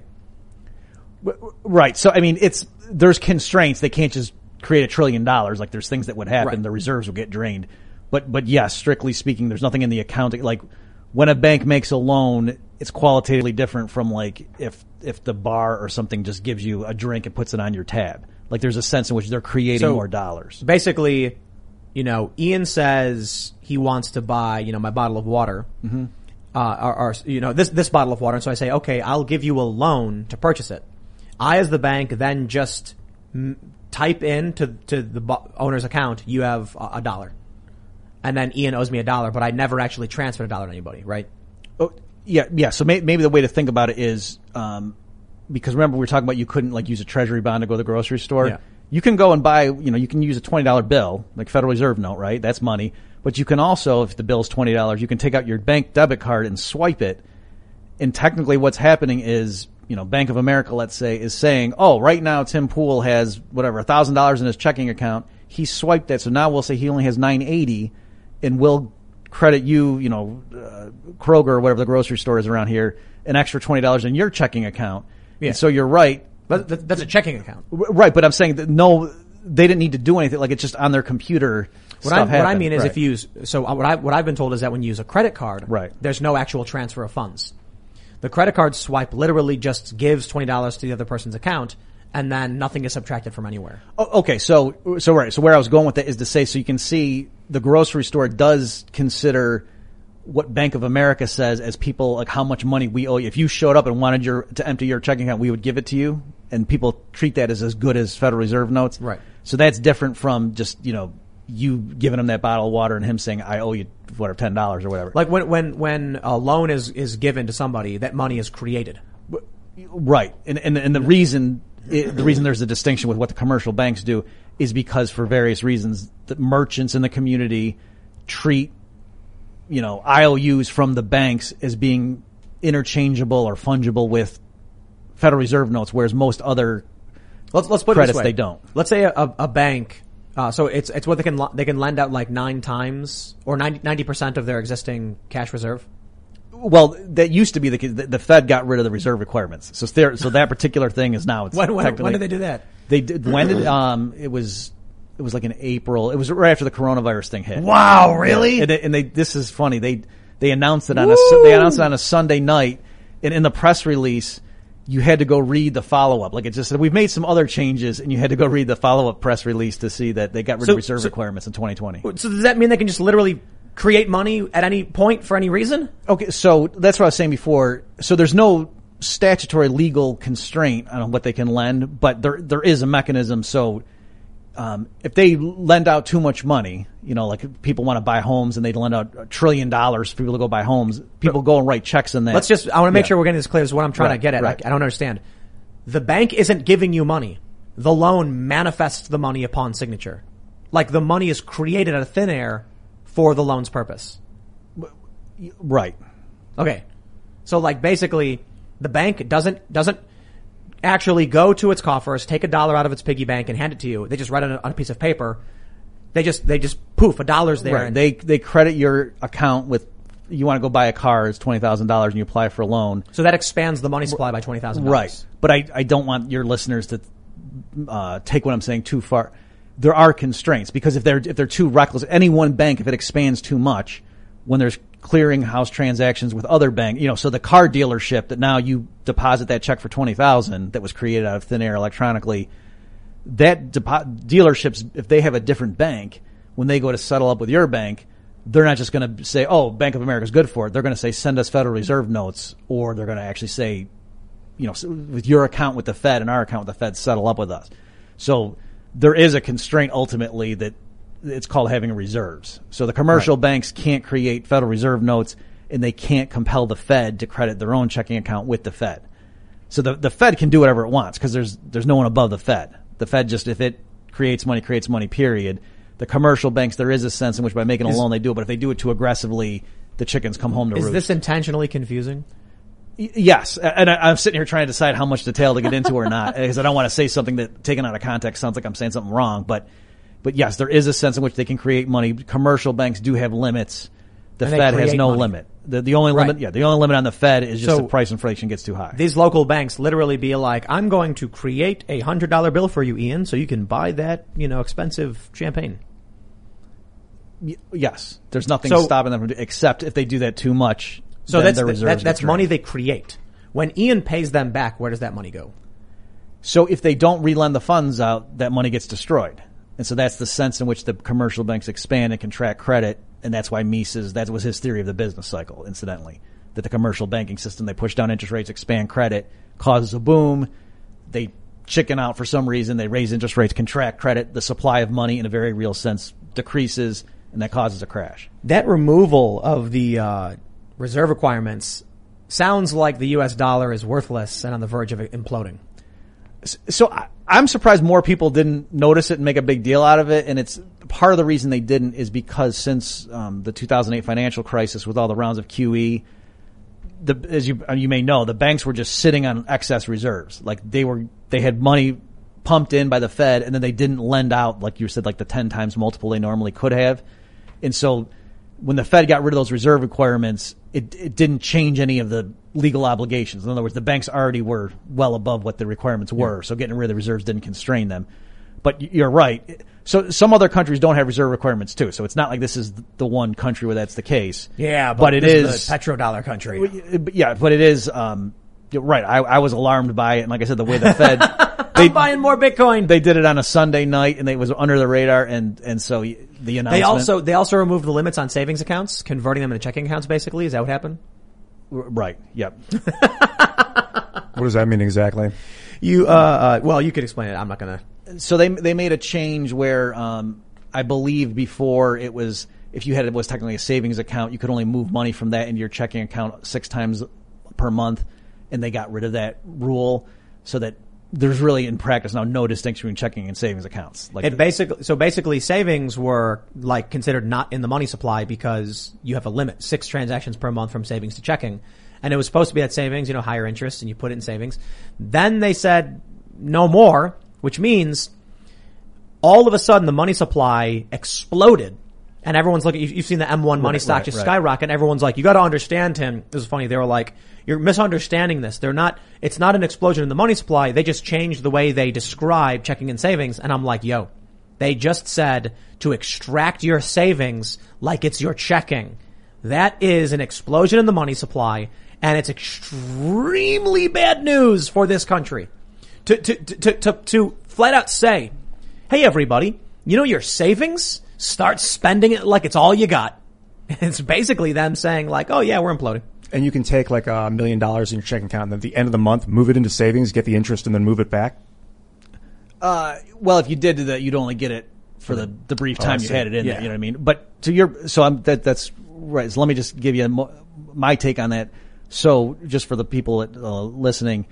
Right. So, I mean, it's, there's constraints. They can't just create a trillion dollars. Like there's things that would happen. Right. The reserves will get drained. But, but yes, strictly speaking, there's nothing in the accounting. Like when a bank makes a loan, it's qualitatively different from like if, if the bar or something just gives you a drink and puts it on your tab. Like there's a sense in which they're creating So- more dollars. Basically, you know, Ian says he wants to buy, you know, my bottle of water. Mm-hmm. Uh, or, or, you know, this, this bottle of water. And so I say, okay, I'll give you a loan to purchase it. I, as the bank, then just m- type in to, to the bo- owner's account, you have a, a dollar. And then Ian owes me a dollar, but I never actually transferred a dollar to anybody, right? Oh, yeah, yeah. So may, maybe the way to think about it is, um, because remember we were talking about you couldn't like use a treasury bond to go to the grocery store. Yeah. You can go and buy, you know, you can use a twenty dollar bill, like Federal Reserve note, right? That's money. But you can also, if the bill's twenty dollars, you can take out your bank debit card and swipe it. And technically what's happening is, you know, Bank of America, let's say, is saying, oh, right now Tim Pool has whatever, one thousand dollars in his checking account. He swiped that. So now we'll say he only has nine eighty and we'll credit you, you know, uh, Kroger or whatever the grocery store is around here, an extra twenty dollars in your checking account. Yeah. And so you're right. But th- that's a checking account. Right, but I'm saying that no, they didn't need to do anything. Like it's just on their computer. What I, stuff what I happened. mean is Right. if you use, so what I, what I've been told is that when you use a credit card, Right. there's no actual transfer of funds. The credit card swipe literally just gives twenty dollars to the other person's account and then nothing is subtracted from anywhere. Oh, okay, so, so right, so where I was going with that is to say, so you can see the grocery store does consider what Bank of America says as people, like how much money we owe you. If you showed up and wanted your, to empty your checking account, we would give it to you. And people treat that as as good as Federal Reserve notes. Right. So that's different from just, you know, you giving him that bottle of water and him saying, I owe you, whatever, ten dollars or whatever. Like when, when, when a loan is, is given to somebody, that money is created. Right. And, and, and the reason, the reason there's a distinction with what the commercial banks do is because for various reasons, the merchants in the community treat, you know, I O Us from the banks as being interchangeable or fungible with Federal Reserve notes, whereas most other Let's, let's put credits it this way. they don't. Let's say a, a, a bank, uh, so it's, it's what they can, they can lend out like nine times or ninety percent of their existing cash reserve. Well, that used to be the the, the Fed got rid of the reserve requirements. So there, so that particular thing is now it's When, when, technically- when did they do that? They did, when did, um, it was, it was like in April. It was right after the coronavirus thing hit. Wow, really? And they, and they, this is funny. They, they announced it on a, Su- they announced it on a Sunday night. And in the press release, you had to go read the follow-up. Like it just said, we've made some other changes and you had to go read the follow-up press release to see that they got rid So- of reserve so- requirements in twenty twenty. So does that mean they can just literally create money at any point for any reason? Okay, so that's what I was saying before. So there's no statutory legal constraint on what they can lend, but there there is a mechanism. So um, if they lend out too much money, you know, like people want to buy homes and they lend out a trillion dollars for people to go buy homes, people go and write checks in that. Let's just, I want to make Yeah. sure we're getting this clear. This is what I'm trying Right, to get at. right. I, I don't understand. The bank isn't giving you money. The loan manifests the money upon signature. Like the money is created out of thin air for the loan's purpose. Right. Okay. So like basically the bank doesn't, doesn't actually go to its coffers, take a dollar out of its piggy bank and hand it to you. They just write it on a piece of paper. They just, they just poof, a dollar's there. Right. And They they credit your account with, you want to go buy a car, it's twenty thousand dollars and you apply for a loan. so that expands the money supply by twenty thousand dollars. Right. But I, I don't want your listeners to uh, take what I'm saying too far. There are constraints because if they're if they're too reckless, any one bank, if it expands too much, when there's clearinghouse transactions with other bank, you know, so the car dealership that now you deposit that check for twenty thousand that was created out of thin air electronically, that depo- dealerships, if they have a different bank, when they go to settle up with your bank, they're not just going to say, oh, Bank of America is good for it. They're going to say, send us Federal Reserve notes, or they're going to actually say, you know, with your account with the Fed and our account with the Fed, settle up with us. So there is a constraint ultimately that it's called having reserves. So the commercial Right. banks can't create Federal Reserve notes and they can't compel the Fed to credit their own checking account with the Fed. So the, the Fed can do whatever it wants because there's, there's no one above the Fed. The Fed just, if it creates money, creates money, period. The commercial banks, there is a sense in which by making a Is- loan they do it, but if they do it too aggressively, the chickens come home to Is roost. this intentionally confusing? Y- Yes, and I, I'm sitting here trying to decide how much detail to get into or not, because I don't want to say something that, taken out of context, sounds like I'm saying something wrong. But, but yes, there is a sense in which they can create money. Commercial banks do have limits. The And they Fed has create no money. limit. The, the only Right. limit, yeah, the only limit on the Fed is just So- if price inflation gets too high. These local banks literally be like, I'm going to create a hundred dollar bill for you, Ian, so you can buy that, you know, expensive champagne. Y- yes, there's nothing So- stopping them from do, except if they do that too much. So then that's, their that, reserves that's get money drained. they create. When Ian pays them back, where does that money go? So if they don't relend the funds out, that money gets destroyed. And so that's the sense in which the commercial banks expand and contract credit. And that's why Mises, that was his theory of the business cycle, incidentally. That the commercial banking system, they push down interest rates, expand credit, causes a boom. they chicken out for some reason. They raise interest rates, contract credit. The supply of money in a very real sense decreases, and that causes a crash. That removal of the uh, reserve requirements sounds like the U S dollar is worthless and on the verge of imploding. So I, I'm surprised more people didn't notice it and make a big deal out of it. And it's part of the reason they didn't is because since um, the two thousand eight financial crisis with all the rounds of Q E, the, as you you may know, the banks were just sitting on excess reserves. Like they were, they had money pumped in by the Fed, and then they didn't lend out, like you said, like the ten times multiple they normally could have. And so when the Fed got rid of those reserve requirements, it, it didn't change any of the legal obligations. In other words, the banks already were well above what the requirements were, so getting rid of the reserves didn't constrain them. But you're right. So some other countries don't have reserve requirements too. So it's not like this is the one country where that's the case. Yeah, but, but it this is, is the petrodollar country. Yeah, but it is. Um, you're right. I, I was alarmed by it, and like I said, the way the Fed they I'm buying more Bitcoin. They did it on a Sunday night, and it was under the radar, and and so the announcement. They also they also removed the limits on savings accounts, converting them into checking accounts. Basically, is that what happened? Right. Yep. What does that mean exactly? You, uh, uh, well, you could explain it. I'm not gonna. So they they made a change where, um, I believe before it was, if you had, it was technically a savings account, you could only move money from that into your checking account six times per month. And they got rid of that rule so that there's really in practice now no distinction between checking and savings accounts. Like it basically, so basically savings were like considered not in the money supply because you have a limit, six transactions per month from savings to checking. And it was supposed to be that savings, you know, higher interest, and you put it in savings. Then they said no more, which means all of a sudden the money supply exploded. And everyone's looking, you've seen the M one money right, stock right, just right. skyrocket. And everyone's like, you got to understand, Tim. This is funny. They were like, you're misunderstanding this. They're not, it's not an explosion in the money supply. They just changed the way they describe checking and savings. And I'm like, yo, they just said to extract your savings like it's your checking. That is an explosion in the money supply. And it's extremely bad news for this country. To, to, to, to, to flat out say, hey, everybody, you know your savings? Start spending it like it's all you got. It's basically them saying like, oh yeah, we're imploding. And you can take like a million dollars in your checking account and at the end of the month, move it into savings, get the interest, and then move it back? Uh, well, if you did that, you'd only get it for the, the brief time oh, you had it in yeah. there, you know what I mean? But to your, so I'm, that, that's right. So let me just give you mo- my take on that. So just for the people that, uh, listening,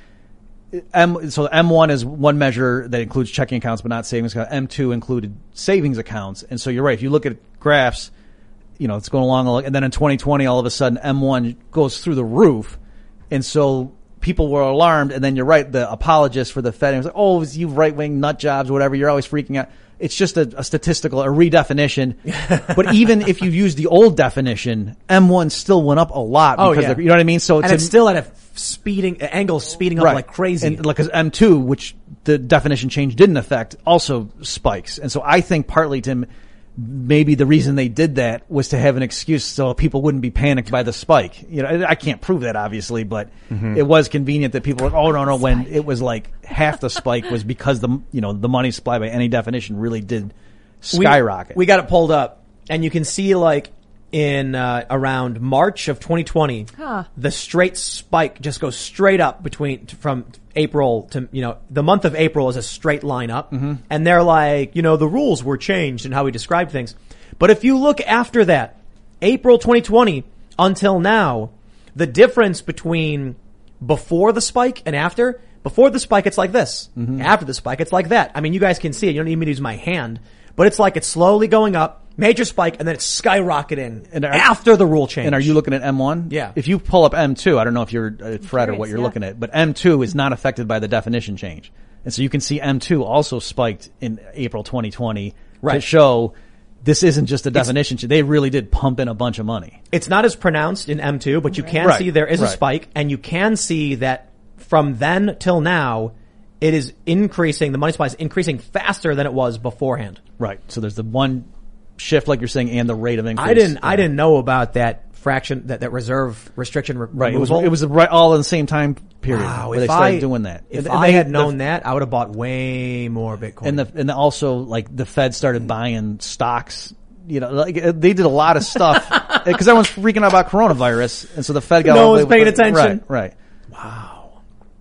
M, so M one is one measure that includes checking accounts but not savings accounts. M two included savings accounts. And so you're right. If you look at graphs, you know, it's going along. And then in twenty twenty, all of a sudden M one goes through the roof. And so people were alarmed. And then you're right. The apologists for the Fed was like, oh, you right-wing nut jobs, whatever. You're always freaking out. It's just a, a statistical, a redefinition. But even if you use the old definition, M one still went up a lot. Oh, because yeah. you know what I mean? So And to, it's still at a speeding, angle speeding up right. like crazy. And like, cause M two, which the definition change didn't affect, also spikes. And so I think partly, Tim, maybe the reason they did that was to have an excuse so people wouldn't be panicked by the spike. You know, I can't prove that obviously, but mm-hmm. it was convenient that people were like, oh no, no, when it was like half the spike was because the, you know, the money supply by any definition really did skyrocket. We, we got it pulled up and you can see like in, uh, around March of twenty twenty, Huh. the straight spike just goes straight up between, from April to, you know, the month of April is a straight line up. Mm-hmm. And they're like, you know, the rules were changed in how we describe things. But if you look after that, April twenty twenty until now, the difference between before the spike and after, before the spike, it's like this. Mm-hmm. After the spike, it's like that. I mean, you guys can see it. You don't need me to use my hand, but it's like it's slowly going up. Major spike, and then it's skyrocketing and are, after the rule change. And are you looking at M one? Yeah. If you pull up M two, I don't know if you're uh, Fred or what you're yeah. looking at, but M two is not affected by the definition change. And so you can see M two also spiked in April twenty twenty right. to show this isn't just a definition change. They really did pump in a bunch of money. It's not as pronounced in M two, but you can right. see there is right. a spike, and you can see that from then till now, it is increasing, the money supply is increasing faster than it was beforehand. Right. So there's the one shift, like you're saying, and the rate of increase. I didn't, yeah. I didn't know about that fraction, that, that reserve restriction re- right. removal. It was, it was right, all in the same time period Wow, where if they started I, doing that. If and, I and had they, known the, that, I would have bought way more Bitcoin. And the, and the also, like, the Fed started buying stocks. You know, like, they did a lot of stuff because everyone's freaking out about coronavirus. And so the Fed got no all one's the way paying with the, attention. Right, right. Wow.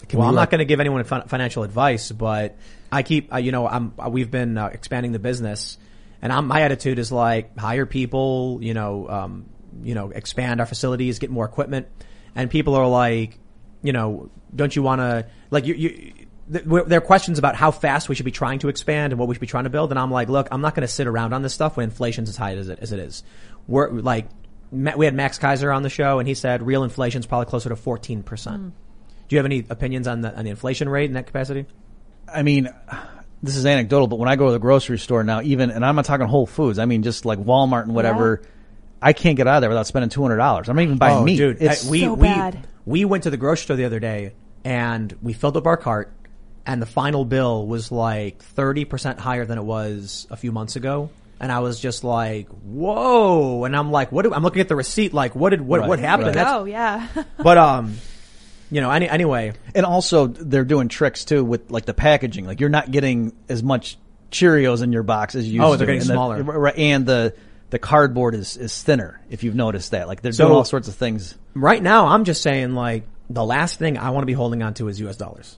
well, I'm not going to give anyone fin- financial advice, but I keep, uh, you know, I'm, uh, we've been uh, expanding the business, and I'm, my attitude is like hire people, you know, um, you know, expand our facilities, get more equipment, and people are like, you know, don't you want to, like, you, you, th- there are questions about how fast we should be trying to expand and what we should be trying to build, and I'm like, look, I'm not going to sit around on this stuff when inflation's as high as it, as it is. We're like, we had Max Kaiser on the show, and he said real inflation's probably closer to fourteen percent. Mm. Do you have any opinions on the on the inflation rate in that capacity? I mean, this is anecdotal, but when I go to the grocery store now, even, and I'm not talking Whole Foods, I mean just like Walmart and whatever, yeah. I can't get out of there without spending two hundred dollars. I'm not even buying oh, meat. Dude, it's I, we, so we, bad. We went to the grocery store the other day, and we filled up our cart, and the final bill was like thirty percent higher than it was a few months ago. And I was just like, whoa. And I'm like, what do, I'm looking at the receipt, like, what did, what, right, what happened? right. Oh, yeah. But, um, you know, any, anyway. And also, they're doing tricks too with like the packaging. Like, you're not getting as much Cheerios in your box as you used to. Oh, they're getting and smaller. The, and the, the cardboard is, is thinner, if you've noticed that. Like, they're So, doing all sorts of things. Right now, I'm just saying, like, the last thing I want to be holding on to is U S dollars.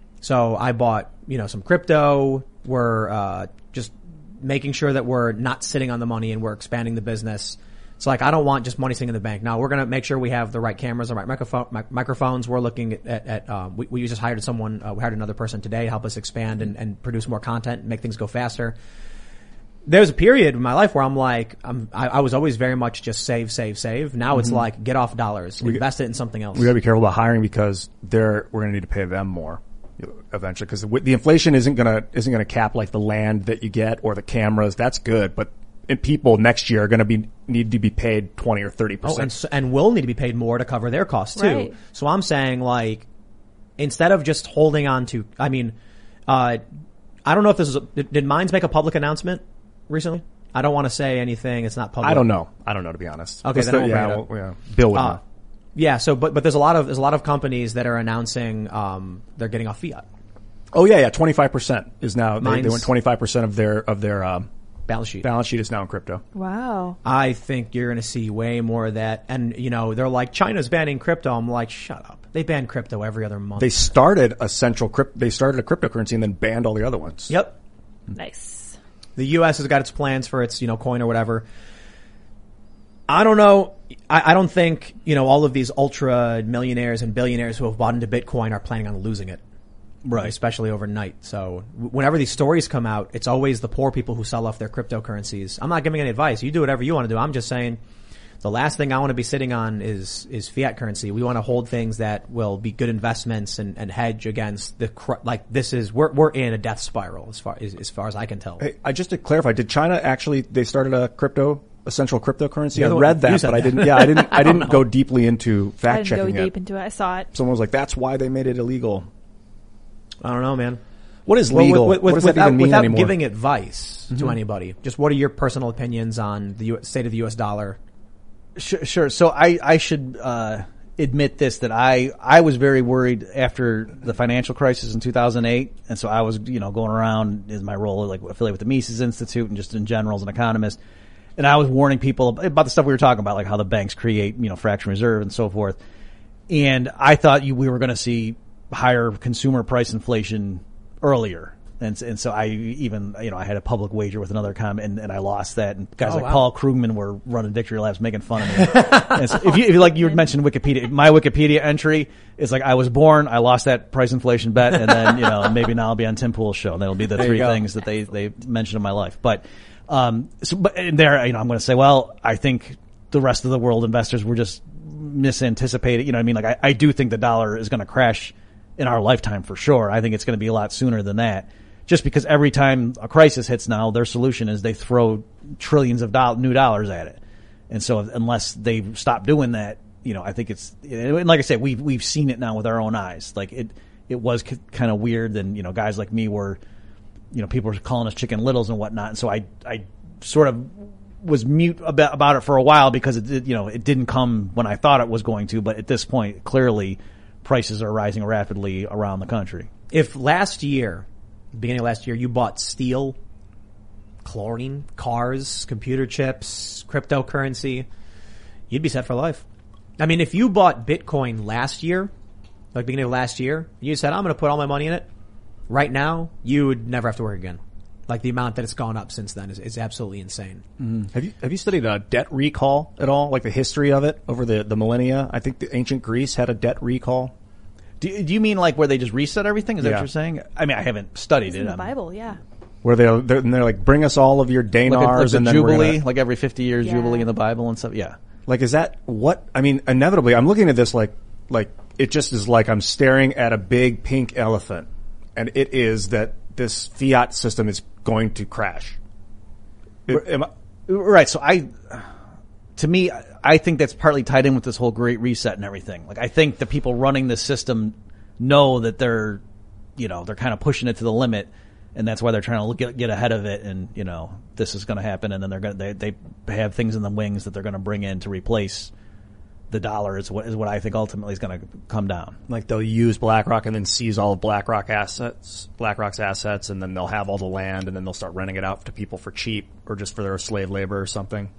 So I bought, you know, some crypto. We're, uh, just making sure that we're not sitting on the money and we're expanding the business. It's like, I don't want just money sitting in the bank. Now, we're going to make sure we have the right cameras, the right microphone, mic- microphones. We're looking at, at, at uh, we, we just hired someone, uh, we hired another person today to help us expand and, and produce more content and make things go faster. There's a period in my life where I'm like, I'm, I, I was always very much just save, save, save. Now mm-hmm. it's like, get off dollars, we, invest it in something else. We gotta be careful about hiring because they're, we're gonna need to pay them more eventually, because the, the inflation isn't gonna isn't gonna cap like the land that you get or the cameras. That's good, but and people next year are gonna be need to be paid twenty or thirty percent. Oh, and, so, and will need to be paid more to cover their costs too. Right. So I'm saying, like, instead of just holding on to, I mean, uh, I don't know if this is a, did, did Minds make a public announcement recently? I don't want to say anything. It's not public. I don't know. I don't know, to be honest. Okay, then I won't yeah, bring it up. well, yeah. Bill would Uh, know. Yeah. So, but but there's a lot of there's a lot of companies that are announcing um they're getting off fiat. Oh yeah, yeah. Twenty-five percent is now. They, they Mine's- went twenty-five percent of their of their um, Balance sheet. balance sheet is now in crypto. Wow. I think you're going to see way more of that. And, you know, they're like, China's banning crypto. I'm like, shut up. They ban crypto every other month. They started a central crypt. They started a cryptocurrency and then banned all the other ones. Yep. Nice. The U S has got its plans for its, you know, coin or whatever. I don't know. I, I don't think, you know, all of these ultra millionaires and billionaires who have bought into Bitcoin are planning on losing it. Right. Especially overnight. So whenever these stories come out, it's always the poor people who sell off their cryptocurrencies. I'm not giving any advice. You do whatever you want to do. I'm just saying the last thing I want to be sitting on is, is fiat currency. We want to hold things that will be good investments and, and hedge against the, cr- like this is, we're, we're in a death spiral as far as, as far as I can tell. Hey, I just to clarify, did China actually, they started a crypto, a central cryptocurrency? You're I the one- read you that, said but I that. didn't, yeah, I didn't, I didn't know. go deeply into I fact didn't go checking deep it. into it. I saw it. Someone was like, that's why they made it illegal. I don't know, man. What is Well, legal? with- with- what does that without, even mean without anymore? giving advice mm-hmm. to anybody, just what are your personal opinions on the U- state of the U S dollar? Sure. sure. So I, I should uh, admit this, that I, I was very worried after the financial crisis in two thousand eight. And so I was, you know, going around in my role, like affiliated with the Mises Institute and just in general as an economist. And I was warning people about the stuff we were talking about, like how the banks create, you know, fractional reserve and so forth. And I thought you, we were going to see higher consumer price inflation earlier. And, and so I even, you know, I had a public wager with another com and, and I lost that. And guys Oh, like wow. Paul Krugman were running victory laps making fun of me. And so if you, if you like, you mentioned Wikipedia, my Wikipedia entry is like, I was born, I lost that price inflation bet. And then, you know, maybe now I'll be on Tim Pool's show. And that'll be the There you three go. things that they, they mentioned in my life. But, um, so, but in there, you know, I'm going to say, well, I think the rest of the world investors were just misanticipated. You know what I mean? Like, I, I do think the dollar is going to crash in our lifetime for sure. I think it's going to be a lot sooner than that. Just because every time a crisis hits now, their solution is they throw trillions of do- new dollars at it. And so unless they stop doing that, you know, I think it's, and like I said, we've, we've seen it now with our own eyes. Like it, it was c- kind of weird. And, you know, guys like me were, you know, people were calling us chicken littles and whatnot. And so I, I sort of was mute about, about it for a while because it did, you know, it didn't come when I thought it was going to, but at this point, clearly prices are rising rapidly around the country. If last year, beginning of last year, you bought steel, chlorine, cars, computer chips, cryptocurrency, you'd be set for life. I mean, if you bought Bitcoin last year, like beginning of last year, you said, I'm going to put all my money in it. Right now, you would never have to work again. Like the amount that it's gone up since then is, is absolutely insane. Mm. Have you have you studied uh, debt recall at all? Like the history of it over the, the millennia? I think the ancient Greece had a debt recall. Do, do you mean like where they just reset everything? Is that Yeah. what you're saying? I mean, I haven't studied It's it. in the I'm- Bible, yeah. Where they they're, and they're like, bring us all of your Like, dinars a, like the and then we're Jubilee, gonna, like every fifty years Yeah. Jubilee in the Bible and stuff. Yeah. like, is that what? I mean, inevitably, I'm looking at this like like it just is like I'm staring at a big pink elephant, and it is that this fiat system is going to crash. It- am I- Right. So I, to me, I think that's partly tied in with this whole Great Reset and everything. Like I think the people running this system know that they're, you know, they're kind of pushing it to the limit, and that's why they're trying to look get, get ahead of it. And you know, this is going to happen, and then they're going to they they have things in the wings that they're going to bring in to replace the dollar. Is what is what I think ultimately is going to come down. like they'll use BlackRock and then seize all of BlackRock assets, BlackRock's assets, and then they'll have all the land, and then they'll start renting it out to people for cheap or just for their slave labor or something.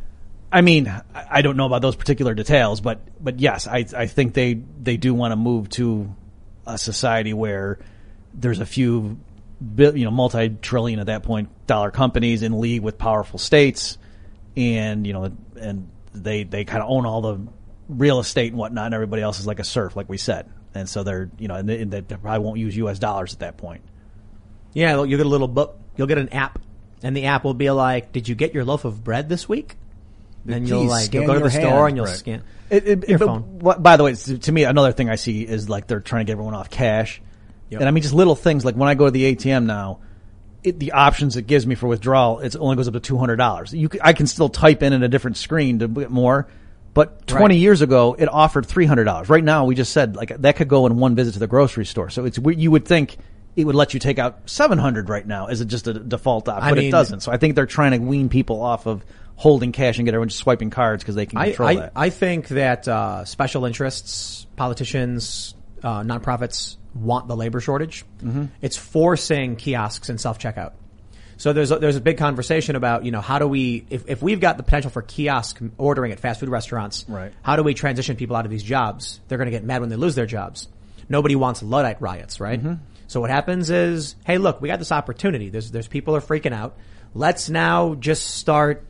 I mean, I I don't know about those particular details, but but yes, I I think they they do want to move to a society where there's a few, bi- you know, multi-trillion at that point dollar companies in league with powerful states, and you know, and they they kind of own all the real estate and whatnot, and everybody else is like a serf, like we said, and so they're you know, and they, and they probably won't use U S dollars at that point. Yeah, you'll get a little book. You'll get an app, and the app will be like, "Did you get your loaf of bread this week?" Then you'll Please like scan you'll go to your the store hand. and you'll Right. scan It, it, your but phone. what- by the way, it's- to me, another thing I see is like they're trying to get everyone off cash. Yep. And I mean, just little things like when I go to the A T M now, it, the options it gives me for withdrawal, it only goes up to two hundred dollars. You, c- I can still type in in a different screen to get more, but twenty Right. years ago, it offered three hundred dollars. Right now, we just said like that could go in one visit to the grocery store. So it's you would think it would let you take out seven hundred right now. Is it just a default option? I But mean- it doesn't. So I think they're trying to wean people off of holding cash and get everyone just swiping cards because they can I, control I, that. I think that uh, special interests, politicians, uh, nonprofits want the labor shortage. Mm-hmm. It's forcing kiosks and self-checkout. So there's a, there's a big conversation about, you know, how do we, if, if we've got the potential for kiosk ordering at fast food restaurants, Right. how do we transition people out of these jobs? They're going to get mad when they lose their jobs. Nobody wants Luddite riots, right? Mm-hmm. So what happens is, hey, look, we got this opportunity. There's, there's people are freaking out. Let's now just start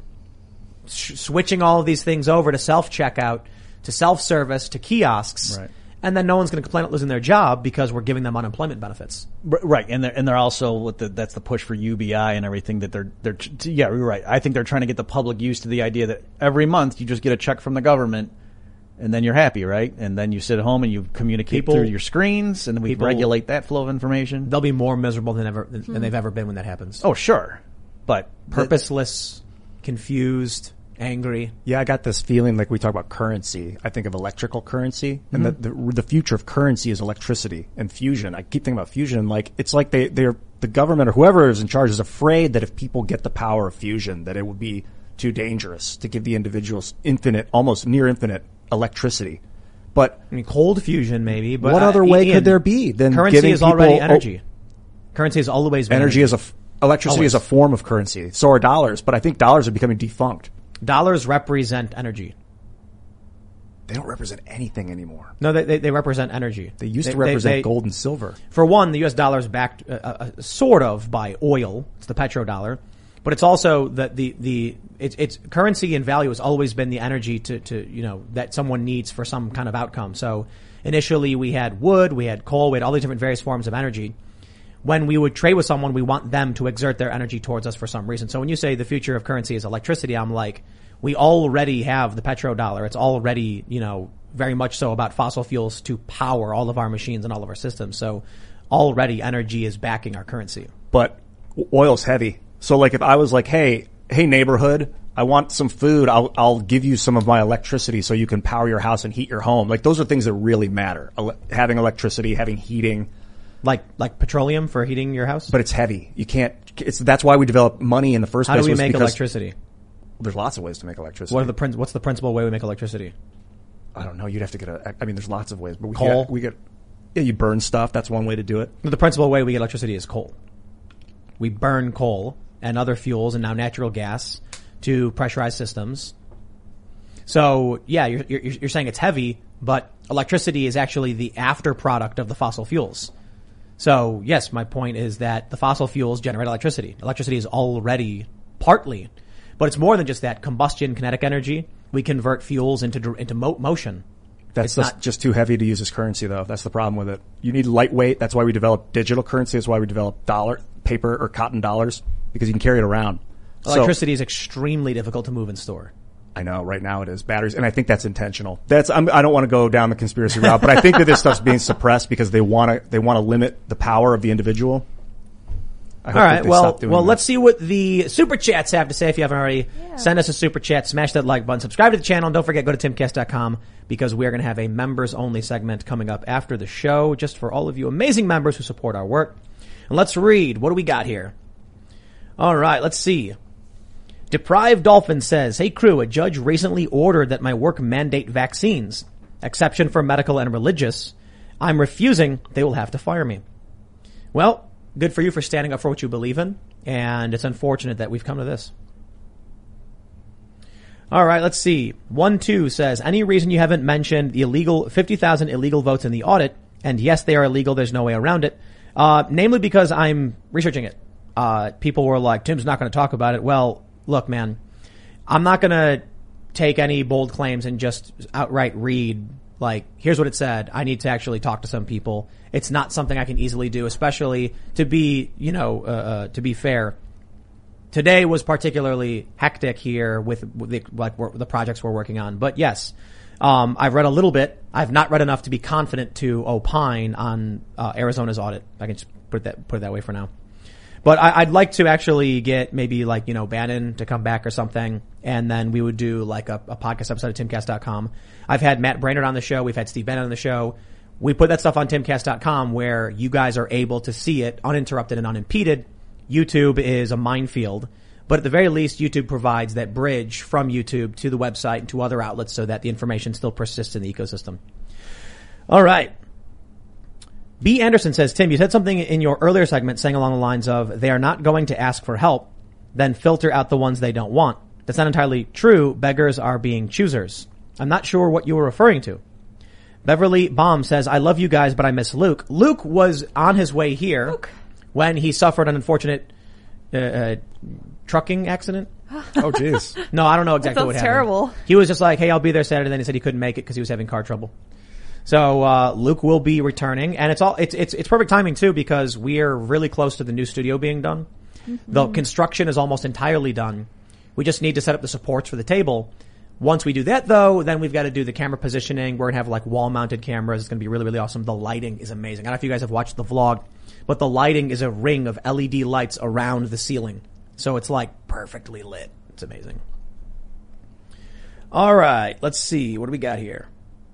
sh- switching all of these things over to self-checkout, to self-service, to kiosks. Right. And then no one's going to complain about losing their job because we're giving them unemployment benefits. R- Right, and they're and they're also with the that's the push for U B I and everything that they're they're t- yeah you're right. I think they're trying to get the public used to the idea that every month you just get a check from the government, and then you're happy, right? And then you sit at home and you communicate People- through your screens, and we people- regulate that flow of information. They'll be more miserable than ever than, than they've ever been when that happens. Oh, sure, but Purposeless, confused, angry. Yeah, I got this feeling like we talk about currency. I think of electrical currency, and Mm-hmm. that the, the future of currency is electricity and fusion. I keep thinking about fusion, like it's like they, they're the government or whoever is in charge is afraid that if people get the power of fusion, that it would be too dangerous to give the individuals infinite, almost near infinite electricity. But I mean, cold fusion maybe, but what uh, other way Ian, could there be than currency giving is already people- energy. Currency has always been energy is a f- electricity Always. is a form of currency. So are dollars, but I think dollars are becoming defunct. Dollars represent energy. They don't represent anything anymore. No, they they, they represent energy. They used to represent they- gold and silver. For one, the U S dollar is backed uh, uh, sort of by oil. It's the petrodollar, but it's also the the the it's it's currency and value has always been the energy to to you know that someone needs for some kind of outcome. So initially we had wood, we had coal, we had all these different various forms of energy. When we would trade with someone, we want them to exert their energy towards us for some reason. So when you say the future of currency is electricity, I'm like, we already have the petrodollar. It's already, you know, very much so about fossil fuels to power all of our machines and all of our systems. So already energy is backing our currency. But oil's heavy. So like if I was like, hey, hey neighborhood, I want some food. I'll, I'll give you some of my electricity so you can power your house and heat your home. Like those are things that really matter. Ele- having electricity, having heating, Like, like petroleum for heating your house? but it's heavy. You can't, it's, that's why we developed money in the first How place. do we was make because electricity? There's lots of ways to make electricity. What are the prin- what's the principal way we make electricity? I don't know. You'd have to get a, I mean, there's lots of ways, but we Coal? get, we get, yeah, you burn stuff. That's one way to do it. The principal way we get electricity is coal. We burn coal and other fuels and now natural gas to pressurize systems. So yeah, you're, you're, you're saying it's heavy, but electricity is actually the after product of the fossil fuels. So yes, my point is that the fossil fuels generate electricity. Electricity is already partly, but it's more than just that. Combustion, kinetic energy, we convert fuels into into mo- motion. That's It's just, not- just too heavy to use as currency, though. That's the problem with it. You need lightweight. That's why we develop digital currency. That's why we develop dollar, paper, or cotton dollars, because you can carry it around. Electricity So, is extremely difficult to move and store. I know right now it is batteries, and I think that's intentional. That's I'm, I don't want to go down the conspiracy route, but I think that this stuff's being suppressed because they want to they want to limit the power of the individual. I hope All that right. they Well, stop doing well, that. let's see what the super chats have to say. If you haven't already, Yeah. send us a super chat, smash that like button, subscribe to the channel, and don't forget, go to timcast dot com because we are going to have a members only segment coming up after the show just for all of you amazing members who support our work. And let's read. What do we got here? All right. Let's see. Deprived Dolphin says, hey crew, a judge recently ordered that my work mandate vaccines. Exception for medical and religious. I'm refusing. They will have to fire me. Well, good for you for standing up for what you believe in, and it's unfortunate that we've come to this. All right, let's see. One two says, any reason you haven't mentioned the illegal fifty thousand illegal votes in the audit? And yes, they are illegal. There's no way around it. Uh, namely because I'm researching it. Uh, people were like, Tim's not going to talk about it. Well, look, man, I'm not going to take any bold claims and just outright read, like, here's what it said. I need to actually talk to some people. It's not something I can easily do, especially to be, you know, uh, uh to be fair. Today was particularly hectic here with, with the, like, the projects we're working on. But yes, um, I've read a little bit. I've not read enough to be confident to opine on uh, Arizona's audit. I can just put it that, put it that way for now. But I, I'd like to actually get maybe like, you know, Bannon to come back or something. And then we would do like a, a podcast episode at timcast dot com. I've had Matt Brainerd on the show. We've had Steve Bannon on the show. We put that stuff on timcast dot com where you guys are able to see it uninterrupted and unimpeded. YouTube is a minefield. But at the very least, YouTube provides that bridge from YouTube to the website and to other outlets so that the information still persists in the ecosystem. All right. B. Anderson says, Tim, you said something in your earlier segment saying along the lines of they are not going to ask for help, then filter out the ones they don't want. That's not entirely true. Beggars are being choosers. I'm not sure what you were referring to. Beverly Baum says, I love you guys, but I miss Luke. Luke was on his way here Luke. when he suffered an unfortunate uh, uh, trucking accident. Oh, jeez. No, I don't know exactly sounds what happened. terrible. He was just like, hey, I'll be there Saturday. Then he said he couldn't make it because he was having car trouble. So, uh, Luke will be returning, and it's all, it's, it's, it's perfect timing too because we are really close to the new studio being done. Mm-hmm. The construction is almost entirely done. We just need to set up the supports for the table. Once we do that though, then we've got to do the camera positioning. We're going to have like wall mounted cameras. It's going to be really, really awesome. The lighting is amazing. I don't know if you guys have watched the vlog, but the lighting is a ring of L E D lights around the ceiling. So it's like perfectly lit. It's amazing. All right. Let's see. What do we got here?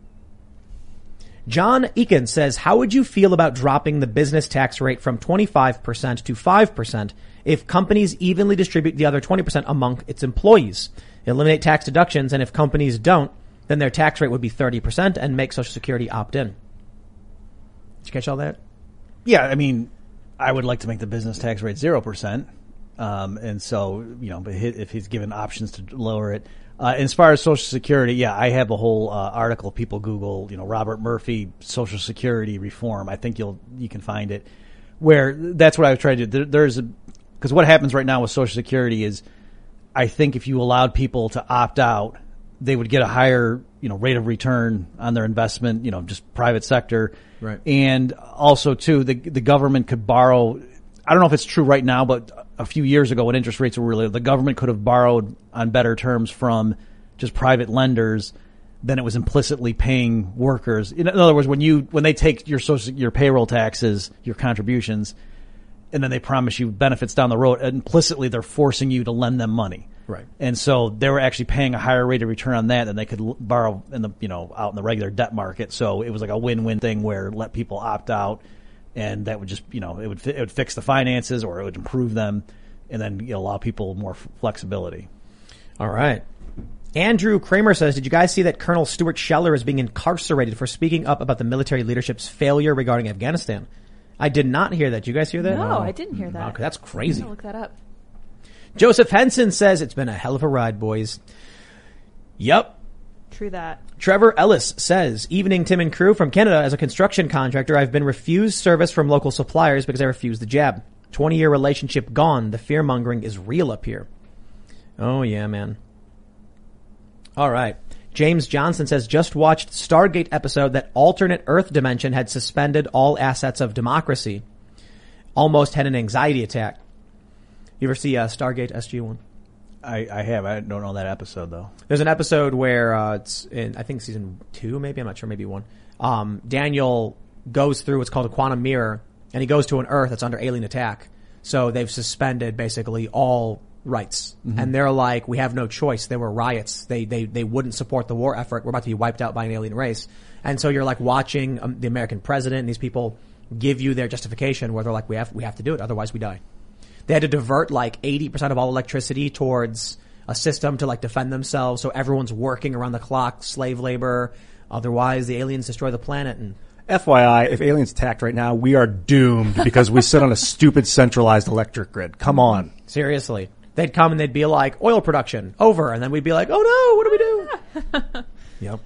John Eakin says, how would you feel about dropping the business tax rate from twenty-five percent to five percent if companies evenly distribute the other twenty percent among its employees? Eliminate tax deductions, and if companies don't, then their tax rate would be thirty percent and make Social Security opt in. Did you catch all that? Yeah, I mean, I would like to make the business tax rate zero percent. Um, and so, you know, but if he's given options to lower it. Uh, as far as Social Security, yeah, I have a whole uh, article. People Google, you know, Robert Murphy Social Security reform. I think you'll you can find it. Where that's what I was trying to do. There, there's a because what happens right now with Social Security is, I think if you allowed people to opt out, they would get a higher, you know, rate of return on their investment. You know, just private sector, right? And also too, the the government could borrow. I don't know if it's true right now, but a few years ago when interest rates were really, the government could have borrowed on better terms from just private lenders than it was implicitly paying workers. In other words, when you, when they take your social, your payroll taxes, your contributions, and then they promise you benefits down the road, implicitly they're forcing you to lend them money. Right. And so they were actually paying a higher rate of return on that than they could borrow in the, you know, out in the regular debt market. So it was like a win-win thing where let people opt out. And that would just, you know, it would it would fix the finances or it would improve them, and then, you know, allow people more flexibility. All right. Andrew Kramer says, did you guys see that Colonel Stuart Scheller is being incarcerated for speaking up about the military leadership's failure regarding Afghanistan? I did not hear that. Did you guys hear that? No, I didn't hear that. Okay, that's crazy. I'm gonna look that up. Joseph Henson says, it's been a hell of a ride, boys. Yep. True that. Trevor Ellis says, evening Tim and crew from Canada. As a construction contractor, I've been refused service from local suppliers because I refused the jab. twenty year relationship gone. The fear mongering is real up here. Oh yeah, man. All right. James Johnson says, just watched Stargate episode that alternate Earth dimension had suspended all assets of democracy. Almost had an anxiety attack. You ever see uh, Stargate S G one? I, I have. I don't know that episode though. There's an episode where uh, it's in, I think season two, maybe I'm not sure, maybe one. Um, Daniel goes through what's called a quantum mirror, and he goes to an Earth that's under alien attack. So they've suspended basically all rights, mm-hmm. and they're like, we have no choice. There were riots. They they they wouldn't support the war effort. We're about to be wiped out by an alien race, and so you're like watching um, the American president and these people give you their justification where they're like, we have we have to do it, otherwise we die. They had to divert like eighty percent of all electricity towards a system to like defend themselves. So everyone's working around the clock, slave labor. Otherwise the aliens destroy the planet. And F Y I, if aliens attacked right now, we are doomed because we sit on a stupid centralized electric grid. Come on. Seriously. They'd come and they'd be like, oil production over. And then we'd be like, oh no, what do we do? Yep.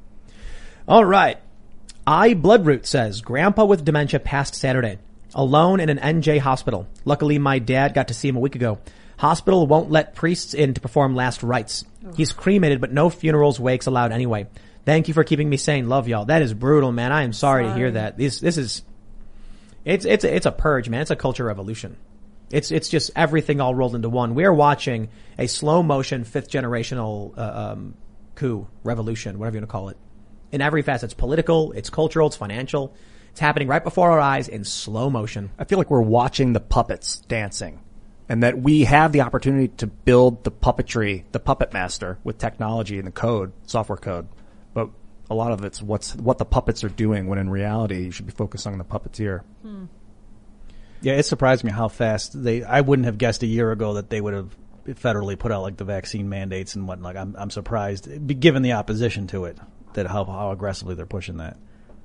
All right. I Bloodroot says, Grandpa with dementia passed Saturday. Alone in an N J hospital. Luckily, my dad got to see him a week ago. Hospital won't let priests in to perform last rites. Oh. He's cremated, but no funerals, wakes allowed anyway. Thank you for keeping me sane. Love y'all. That is brutal, man. I am sorry, sorry. to hear that. This, this is, it's, it's, a, it's a purge, man. It's a culture revolution. It's, it's just everything all rolled into one. We are watching a slow motion fifth generational, uh, um, coup, revolution, whatever you want to call it. In every facet. It's political, it's cultural, it's financial. It's happening right before our eyes in slow motion. I feel like we're watching the puppets dancing, and that we have the opportunity to build the puppetry, the puppet master with technology and the code, software code. But a lot of it's what's, what the puppets are doing, when in reality you should be focused on the puppeteer. Hmm. Yeah, it surprised me how fast they, I wouldn't have guessed a year ago that they would have federally put out like the vaccine mandates and whatnot. I'm, I'm surprised, given the opposition to it, that how, how aggressively they're pushing that.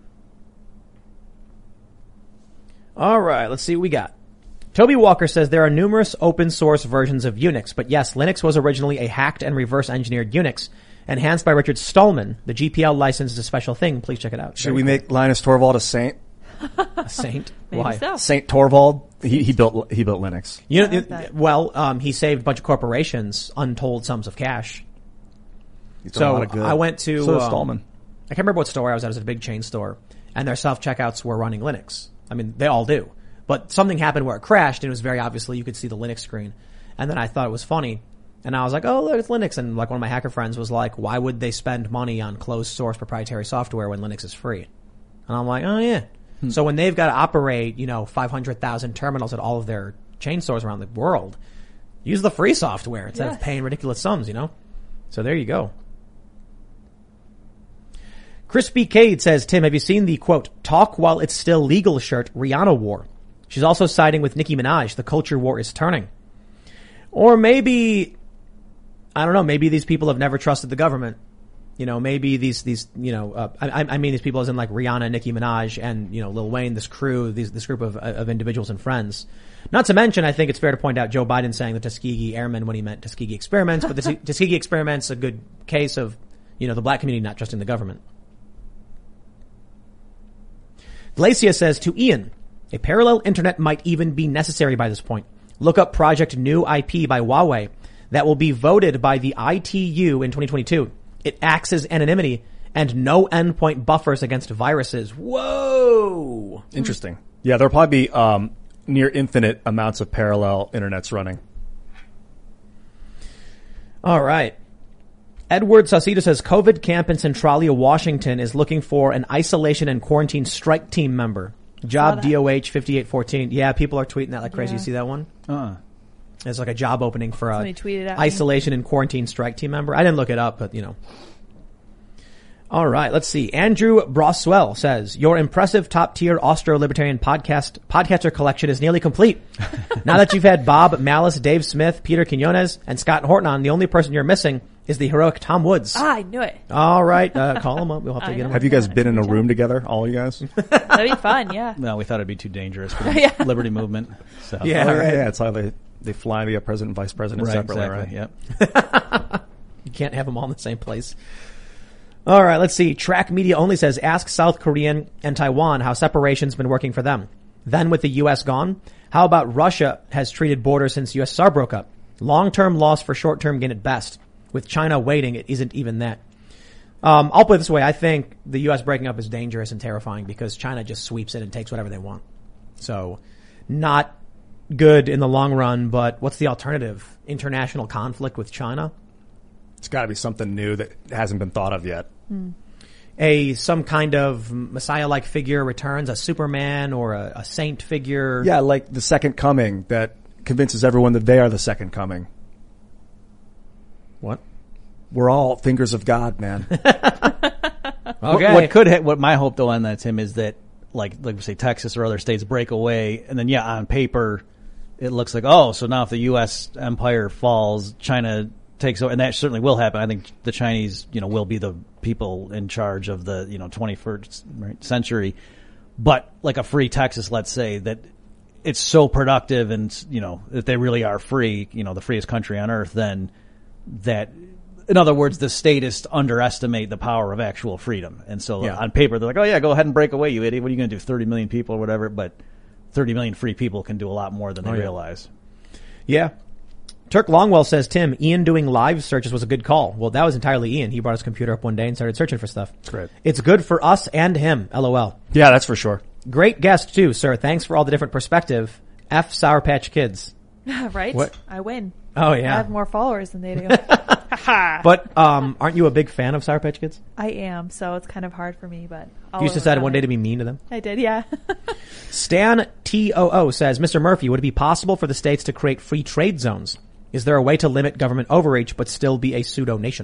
All right, let's see what we got. Toby Walker says there are numerous open source versions of Unix, but yes, Linux was originally a hacked and reverse engineered Unix, enhanced by Richard Stallman. The G P L license is a special thing. Please check it out. Should Very we cool. make Linus Torvald a saint? A saint? Maybe Why? so. Saint Torvald. He, he built he built Linux. You know, I like it- that. well, um, he saved a bunch of corporations untold sums of cash. He's done So a lot of good. I went to so does um, Stallman. I can't remember what store I was at. It was at a big chain store, and their self checkouts were running Linux. I mean, they all do. But something happened where it crashed, and it was very obviously you could see the Linux screen. And then I thought it was funny, and I was like, "Oh, look, it's Linux." And like one of my hacker friends was like, "Why would they spend money on closed source proprietary software when Linux is free?" And I'm like, "Oh yeah." Hmm. So when they've got to operate, you know, five hundred thousand terminals at all of their chain stores around the world, use the free software instead Yes. of paying ridiculous sums, you know. So there you go. Crispy Cade says, Tim, have you seen the, quote, talk while it's still legal shirt Rihanna wore? She's also siding with Nicki Minaj. The culture war is turning. Or maybe, I don't know, maybe these people have never trusted the government. You know, maybe these, these, you know, uh, I, I mean these people as in like Rihanna, Nicki Minaj, and, you know, Lil Wayne, this crew, these, this group of, of individuals and friends. Not to mention, I think it's fair to point out Joe Biden saying the Tuskegee Airmen when he meant Tuskegee experiments, but the Tuskegee experiments a good case of, you know, the black community not trusting the government. Glacia says to Ian, a parallel internet might even be necessary by this point. Look up Project New I P by Huawei that will be voted by the I T U in twenty twenty-two. It acts as anonymity and no endpoint buffers against viruses. Whoa! Interesting. Yeah, there'll probably be um, near infinite amounts of parallel internets running. All right. Edward Saucedo says COVID camp in Centralia, Washington is looking for an isolation and quarantine strike team member. Job D O H fifty-eight fourteen. Yeah, people are tweeting that like crazy. Yeah. You see that one? Uh-uh. There's like a job opening for a Somebody tweeted at me. isolation and quarantine strike team member. I didn't look it up, but you know. All right, let's see. Andrew Broswell says, your impressive top-tier Austro-Libertarian podcast podcaster collection is nearly complete. Now that you've had Bob Malice, Dave Smith, Peter Quinones, and Scott Horton on, the only person you're missing is the heroic Tom Woods. Ah, I knew it. All right, uh, call him up. We'll have to I get him know. up. Have you guys been in a room together, all you guys? That'd be fun, yeah. No, we thought it'd be too dangerous for the Yeah. Liberty movement. So. Yeah, Oh, right. yeah, it's how they, they fly the president and vice president Right, separately, exactly. right? Yep. You can't have them all in the same place. All right, let's see. Track Media Only says, ask South Korean and Taiwan how separation's been working for them. Then with the U S gone, how about Russia has treated borders since U S S R broke up? Long-term loss for short-term gain at best. With China waiting, it isn't even that. Um, I'll put it this way. I think the U S breaking up is dangerous and terrifying because China just sweeps it and takes whatever they want. So, not good in the long run, but what's the alternative? International conflict with China? It's got to be something new that hasn't been thought of yet. Hmm. A some kind of Messiah-like figure returns, a Superman or a, a saint figure. Yeah, like the second coming that convinces everyone that they are the second coming. What? We're all fingers of God, man. Okay. What, what could ha- what my hope though on that, Tim, is that like like we say Texas or other states break away, and then yeah, on paper it looks like oh, so now if the U S empire falls, China takes over, and that certainly will happen. I think the Chinese, you know, will be the people in charge of the, you know, twenty-first right, century. But like a free Texas, let's say, that it's so productive and, you know, if they really are free, you know, the freest country on earth, then that, in other words, the statists underestimate the power of actual freedom. And so Yeah. on paper, they're like, oh yeah, go ahead and break away, you idiot. What are you going to do? thirty million people or whatever. But thirty million free people can do a lot more than they Oh, yeah. realize. Yeah. Turk Longwell says, Tim, Ian doing live searches was a good call. Well, that was entirely Ian. He brought his computer up one day and started searching for stuff. That's great. It's good for us and him. LOL. Yeah, that's for sure. Great guest too, sir. Thanks for all the different perspective. F Sour Patch Kids. Right? What? I win. Oh I yeah. have more followers than they do. But, um, aren't you a big fan of Sour Patch Kids? I am, so it's kind of hard for me, but I'll You just work decided on one day it. to be mean to them? I did, yeah. Stan T O O says, Mister Murphy, would it be possible for the states to create free trade zones? Is there a way to limit government overreach but still be a pseudo nation?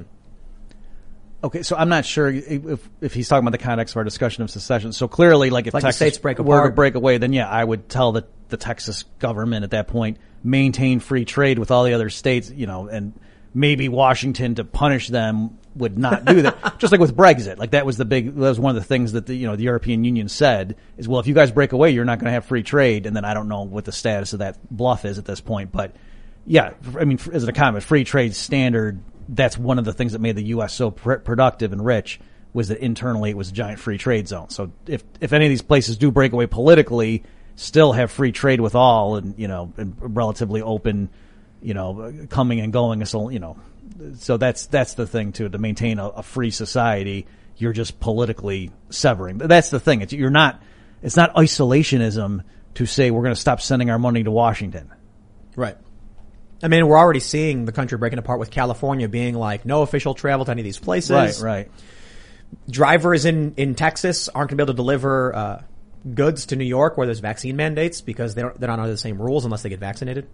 Okay, so I'm not sure if if he's talking about the context of our discussion of secession. So clearly, like if Like the Texas states break were to apart. break away, then yeah, I would tell the the Texas government at that point maintain free trade with all the other states, you know, and maybe Washington to punish them would not do that. Just like with Brexit, like that was the big, that was one of the things that the you know the European Union said is, well, if you guys break away, you're not going to have free trade. And then I don't know what the status of that bluff is at this point, but yeah, I mean, as an economist, free trade standard. That's one of the things that made the U S so pr- productive and rich was that internally it was a giant free trade zone. So if if any of these places do break away politically, still have free trade with all, and you know, and relatively open, you know, coming and going. So you know, so that's that's the thing too. To maintain a, a free society, you're just politically severing. That's the thing. It's, you're not. It's not isolationism to say we're going to stop sending our money to Washington. Right. I mean, we're already seeing the country breaking apart with California being like, no official travel to any of these places. Right. Right. Drivers in, in Texas aren't going to be able to deliver, uh, goods to New York where there's vaccine mandates because they don't, they're not under the same rules unless they get vaccinated.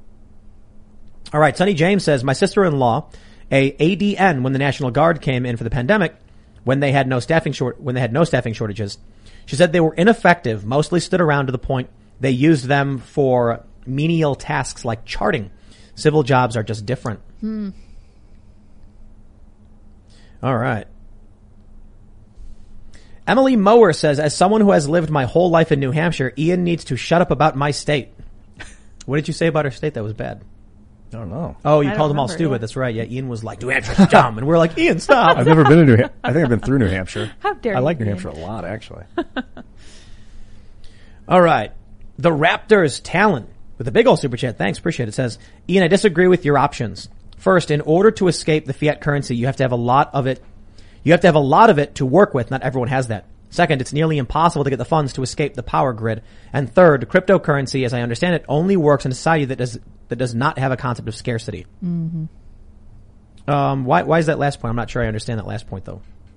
All right. Sonny James says, my sister-in-law, a A D N when the National Guard came in for the pandemic, when they had no staffing short, when they had no staffing shortages, she said they were ineffective, mostly stood around to the point they used them for menial tasks like charting. Civil jobs are just different. Hmm. All right. Emily Mower says, as someone who has lived my whole life in New Hampshire, Ian needs to shut up about my state. What did you say about her state that was bad? I don't know. Oh, you I called don't them all remember, stupid. yeah. That's right. Yeah, Ian was like, New Hampshire's dumb. And we're like, Ian, stop. I've never been to New Hampshire. I think I've been through New Hampshire. How dare I like you, New Ian. Hampshire a lot, actually. All right. The Raptors Talon with a big old super chat. Thanks. Appreciate it. Says, Ian, I disagree with your options. First, in order to escape the fiat currency, you have to have a lot of it. You have to have a lot of it to work with. Not everyone has that. Second, it's nearly impossible to get the funds to escape the power grid. And third, cryptocurrency, as I understand it, only works in a society that does that does not have a concept of scarcity. Mm-hmm. Um, why why is that last point? I'm not sure I understand that last point though.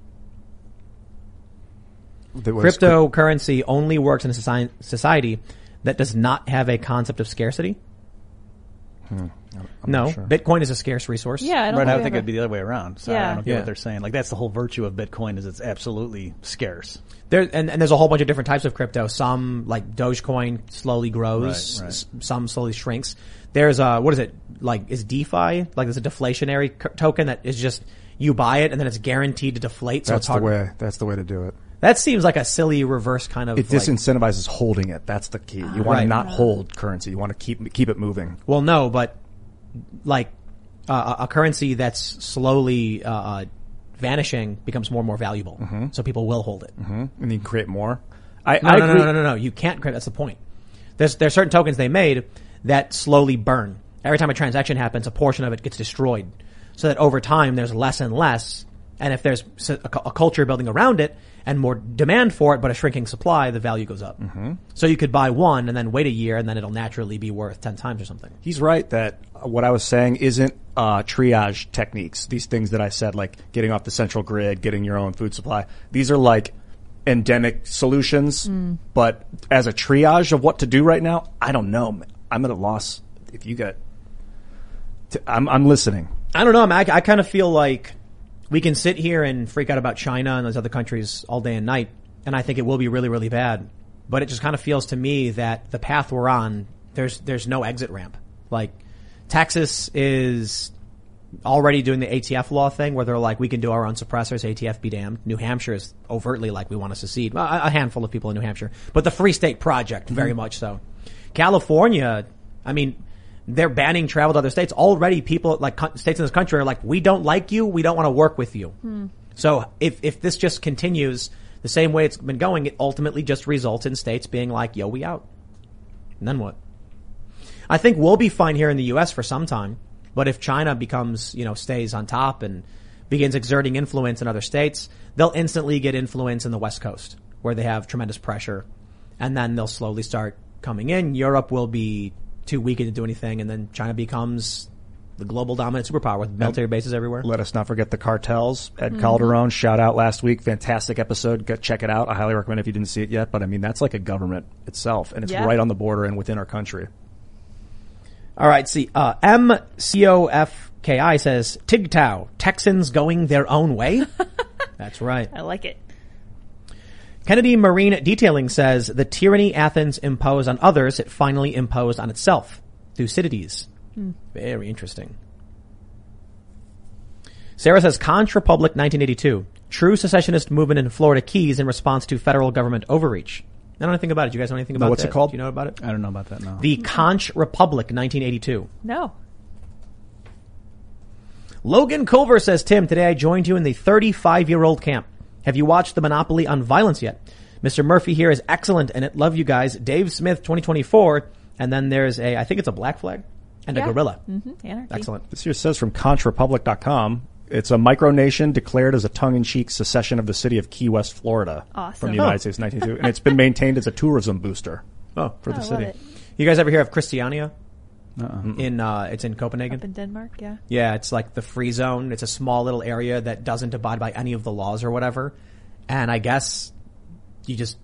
That was- Cryptocurrency only works in a soci- society that does not have a concept of scarcity. Hmm. I'm No, not sure. Bitcoin is a scarce resource. Yeah, I don't Right, I think, would think we it'd be the other way around. So I Yeah. don't get Yeah. what they're saying. Like that's the whole virtue of Bitcoin is it's absolutely scarce. There and, and there's a whole bunch of different types of crypto. Some like Dogecoin slowly grows. Right, right. S- some slowly shrinks. There's uh what is it like? Is DeFi like there's a deflationary c- token that is just you buy it and then it's guaranteed to deflate. So That's it's the hard. way. That's the way to do it. That seems like a silly reverse kind of. It like, disincentivizes holding it. That's the key. You want Right. to not hold currency. You want to keep keep it moving. well, no, but like uh, a currency that's slowly uh, uh vanishing becomes more and more valuable. Mm-hmm. So people will hold it. Mm-hmm. And you can create more. I, no, I no, no, agree. no, no, no. You can't create. That's the point. There's there's certain tokens they made that slowly burn. Every time a transaction happens, a portion of it gets destroyed, so that over time there's less and less. And if there's a, a culture building around it and more demand for it, but a shrinking supply, the value goes up. Mm-hmm. So you could buy one and then wait a year, and then it'll naturally be worth ten times or something. He's right that what I was saying isn't uh, triage techniques. These things that I said, like getting off the central grid, getting your own food supply. These are like endemic solutions. Mm. But as a triage of what to do right now, I don't know. I'm at a loss. If you get, to, I'm, I'm listening. I don't know. I, I kind of feel like we can sit here and freak out about China and those other countries all day and night, and I think it will be really, really bad. But it just kind of feels to me that the path we're on, there's there's no exit ramp. Like, Texas is already doing the A T F law thing where they're like, we can do our own suppressors, A T F be damned. New Hampshire is overtly like, we want to secede. Well, a handful of people in New Hampshire. But the Free State Project, very mm-hmm. much so. California, I mean, they're banning travel to other states. Already people, like states in this country are like, we don't like you, we don't want to work with you. Hmm. So if, if this just continues the same way it's been going, it ultimately just results in states being like, yo, we out. And then what? I think we'll be fine here in the U S for some time. But if China becomes, you know, stays on top and begins exerting influence in other states, they'll instantly get influence in the West Coast where they have tremendous pressure. And then they'll slowly start coming in. Europe will be too weak to do anything, and then China becomes the global dominant superpower with military bases everywhere. Let us not forget the cartels. Ed mm-hmm. Calderon, shout out last week. Fantastic episode. Go check it out. I highly recommend if you didn't see it yet. But I mean, that's like a government itself, and it's yeah. right on the border and within our country. All right, see, uh, M C O F K I says, Tigtow, Texans going their own way? That's right. I like it. Kennedy Marine Detailing says, the tyranny Athens imposed on others, it finally imposed on itself. Thucydides. Hmm. Very interesting. Sarah says, Conch Republic nineteen eighty-two. True secessionist movement in Florida Keys in response to federal government overreach. I don't know anything about it. Do you guys know anything about What's that? it called? Do you know about it? I don't know about that, no. The Conch Republic nineteen eighty-two. No. Logan Culver says, Tim, today I joined you in the thirty-five-year-old camp. Have you watched The Monopoly on Violence yet? Mister Murphy here is excellent and it love you guys. Dave Smith twenty twenty-four. And then there's a, I think it's a black flag and yeah. a gorilla. Mm-hmm. Anarchy. Excellent. This here says from conch republic dot com. It's a micronation declared as a tongue-in-cheek secession of the city of Key West, Florida. Awesome. From the United oh. States in nineteen two. And it's been maintained as a tourism booster. Oh, for the oh, city. It. You guys ever hear of Christiania? Uh-uh. In, uh, it's in Copenhagen. Up in Denmark, yeah. Yeah, it's like the free zone. It's a small little area that doesn't abide by any of the laws or whatever. And I guess you just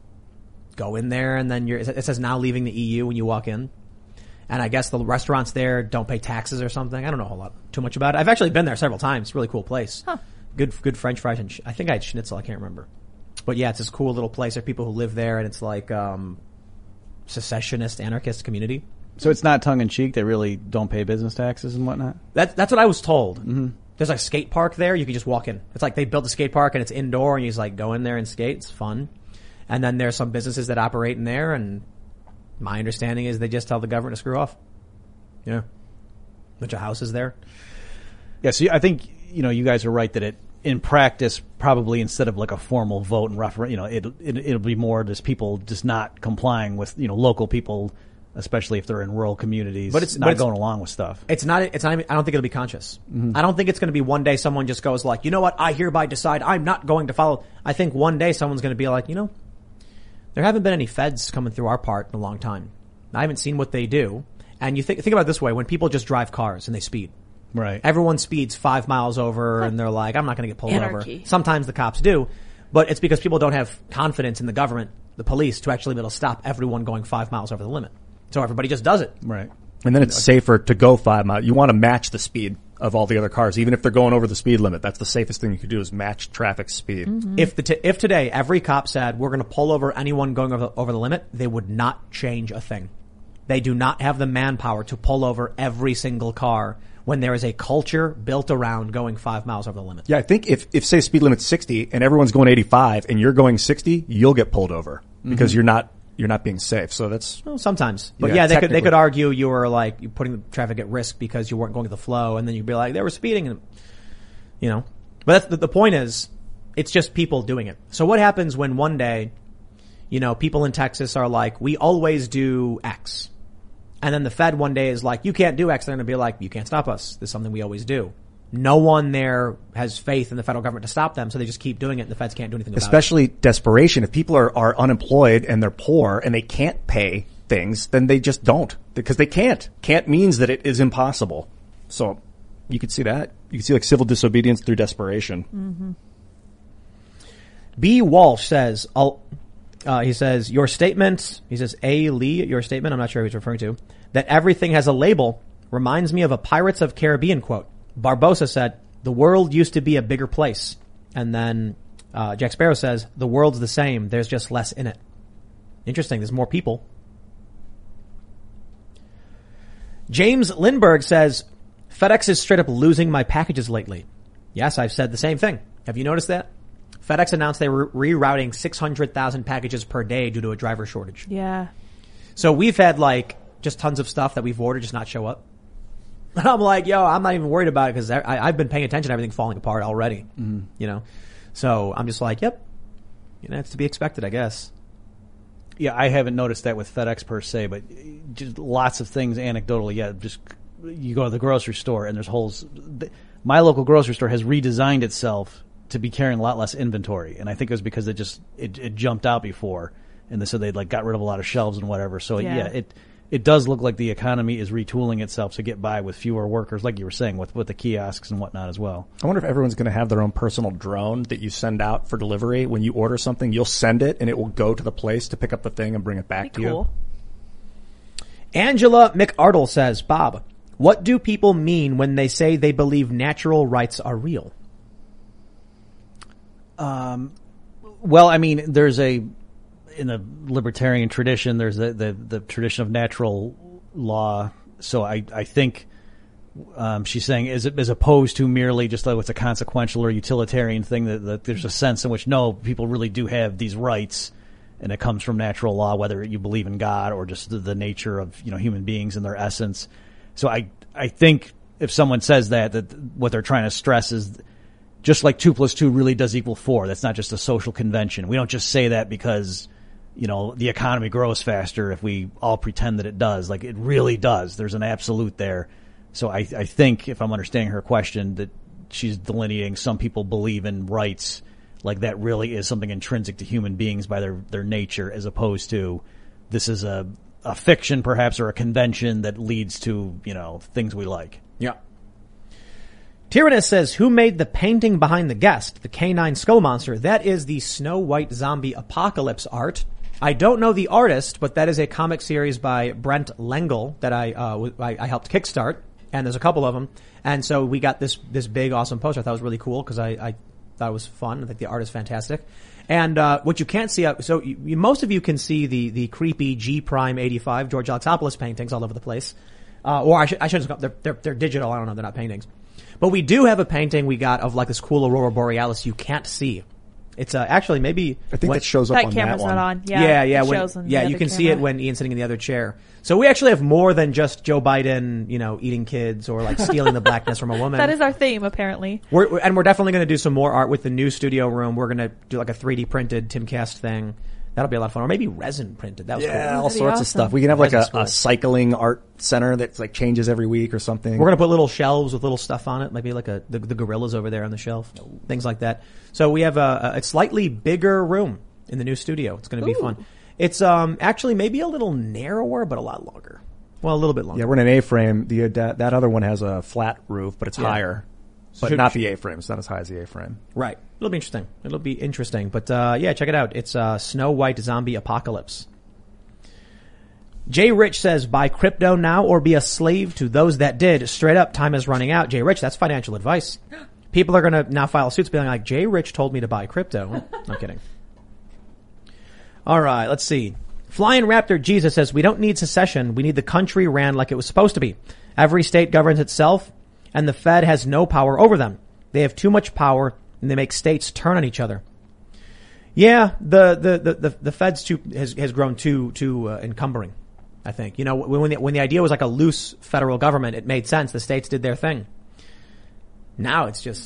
go in there and then you're, it says now leaving the E U when you walk in. And I guess the restaurants there don't pay taxes or something. I don't know a whole lot, too much about it. I've actually been there several times. Really cool place. Huh. Good, good French fries and sh- I think I had schnitzel. I can't remember. But yeah, it's this cool little place. There are people who live there and it's like, um, secessionist, anarchist community. So it's not tongue in cheek. They really don't pay business taxes and whatnot. That's, that's what I was told. Mm-hmm. There's like a skate park there. You can just walk in. It's like they built a skate park and it's indoor and you just like go in there and skate. It's fun. And then there's some businesses that operate in there and my understanding is they just tell the government to screw off. Yeah. Bunch of houses there. Yeah, so I think, you know, you guys are right that it, in practice, probably instead of like a formal vote and referendum, you know, it, it, it'll be more just people just not complying with, you know, local people, especially if they're in rural communities, but it's not but it's, going along with stuff. It's not, it's not even, I don't think it'll be conscious. Mm-hmm. I don't think it's going to be one day someone just goes like, you know what, I hereby decide I'm not going to follow. I think one day someone's going to be like, you know, there haven't been any feds coming through our part in a long time. I haven't seen what they do. And you think, think about it this way, when people just drive cars and they speed. Right. Everyone speeds five miles over and they're like, I'm not going to get pulled Anarchy. over. Sometimes the cops do, but it's because people don't have confidence in the government, the police, to actually be able to stop everyone going five miles over the limit. So everybody just does it. Right. And then it's safer to go five miles. You want to match the speed of all the other cars, even if they're going over the speed limit. That's the safest thing you could do is match traffic speed. Mm-hmm. If the t- if today every cop said we're going to pull over anyone going over the, over the limit, they would not change a thing. They do not have the manpower to pull over every single car when there is a culture built around going five miles over the limit. Yeah, I think if, if say speed limit's sixty and everyone's going eighty-five and you're going sixty, you'll get pulled over because mm-hmm. you're not, you're not being safe. So that's, well, sometimes, but yeah, yeah they could, they could argue you were like, you putting the traffic at risk because you weren't going with the flow and then you'd be like, they were speeding and, you know, But that's the, the point is, it's just people doing it. So what happens when one day, you know, people in Texas are like, we always do X. And then the Fed one day is like, you can't do X. They're going to be like, you can't stop us. This is something we always do. No one there has faith in the federal government to stop them, so they just keep doing it and the feds can't do anything about Especially it. Especially desperation. If people are, are unemployed and they're poor and they can't pay things, then they just don't. Because they can't. Can't means that it is impossible. So you could see that. You could see like civil disobedience through desperation. Mm-hmm. B. Walsh says, I'll, uh, he says, your statement, he says, A. Lee, your statement, I'm not sure who he's referring to, that everything has a label reminds me of a Pirates of Caribbean quote. Barbosa said, the world used to be a bigger place. And then uh Jack Sparrow says, the world's the same. There's just less in it. Interesting. There's more people. James Lindbergh says, FedEx is straight up losing my packages lately. Yes, I've said the same thing. Have you noticed that? FedEx announced they were rerouting six hundred thousand packages per day due to a driver shortage. Yeah. So we've had like just tons of stuff that we've ordered just not show up. And I'm like, yo, I'm not even worried about it because I've been paying attention to everything falling apart already. Mm-hmm. You know? So I'm just like, yep. You know, it's to be expected, I guess. Yeah, I haven't noticed that with FedEx per se, but just lots of things anecdotally. Yeah, just you go to the grocery store and there's holes. My local grocery store has redesigned itself to be carrying a lot less inventory, and I think it was because it just it, it jumped out before, and they said they like got rid of a lot of shelves and whatever. So yeah, yeah it. It does look like the economy is retooling itself to get by with fewer workers, like you were saying, with, with the kiosks and whatnot as well. I wonder if everyone's going to have their own personal drone that you send out for delivery. When you order something, you'll send it, and it will go to the place to pick up the thing and bring it back Be to cool. you. Angela McArdle says, Bob, what do people mean when they say they believe natural rights are real? Um, well, I mean, there's a... in the libertarian tradition, there's the, the, the tradition of natural law. So I, I think, um, she's saying as, as opposed to merely just like it's a consequential or utilitarian thing that, that there's a sense in which no, people really do have these rights and it comes from natural law, whether you believe in God or just the, the nature of, you know, human beings and their essence. So I, I think if someone says that, that what they're trying to stress is just like two plus two really does equal four. That's not just a social convention. We don't just say that because, you know, the economy grows faster if we all pretend that it does. Like, it really does. There's an absolute there. So I, I think, if I'm understanding her question, that she's delineating some people believe in rights, like that really is something intrinsic to human beings by their, their nature, as opposed to this is a, a fiction perhaps or a convention that leads to, you know, things we like. Yeah. Tyrannus says, who made the painting behind the guest, the canine skull monster? That is the Snow White zombie apocalypse art. I don't know the artist, but that is a comic series by Brent Lengel that I, uh, w- I, I helped kickstart, and there's a couple of them. And so we got this, this big, awesome poster. I thought it was really cool because I, I thought it was fun. I think the art is fantastic. And, uh, what you can't see, uh, so you, you, most of you can see the, the creepy G Prime eighty-five George Alexopoulos paintings all over the place. Uh, or I should, I should just, they're, they're, they're digital. I don't know. They're not paintings. But we do have a painting we got of like this cool Aurora Borealis you can't see. It's uh, actually maybe I think when, that shows up that on camera's that one. not on. Yeah, yeah, yeah. it When, shows on yeah, the you other can see it camera. when Ian's sitting in the other chair. So we actually have more than just Joe Biden, you know, eating kids or like stealing the blackness from a woman. That is our theme, apparently. We're, we're, and we're definitely going to do some more art with the new studio room. We're going to do like a three D printed Timcast thing. That'll be a lot of fun. Or maybe resin printed. That was Yeah, cool. all That'd be sorts of awesome. stuff. We can have like a, Resin's cool. a cycling art center that like changes every week or something. We're going to put little shelves with little stuff on it. Maybe like a the, the gorillas over there on the shelf. Things like that. So we have a, a slightly bigger room in the new studio. It's going to be Ooh. fun. It's um actually maybe a little narrower, but a lot longer. Well, a little bit longer. Yeah, we're in an A-frame. The that, that other one has a flat roof, but it's Yeah. higher. But Should- not the A-frame. It's not as high as the A-frame. Right. It'll be interesting. It'll be interesting. But, uh, yeah, check it out. It's, uh, Snow White Zombie Apocalypse. Jay Rich says, buy crypto now or be a slave to those that did. Straight up, time is running out. Jay Rich, that's financial advice. People are gonna now file suits being like, Jay Rich told me to buy crypto. I'm kidding. Alright, let's see. Flying Raptor Jesus says, we don't need secession. We need the country ran like it was supposed to be. Every state governs itself, and the Fed has no power over them. They have too much power, and they make states turn on each other. Yeah, the the the the, the Fed's too has has grown too too uh, encumbering. I think you know when when the, when the idea was like a loose federal government, it made sense. The states did their thing. Now it's just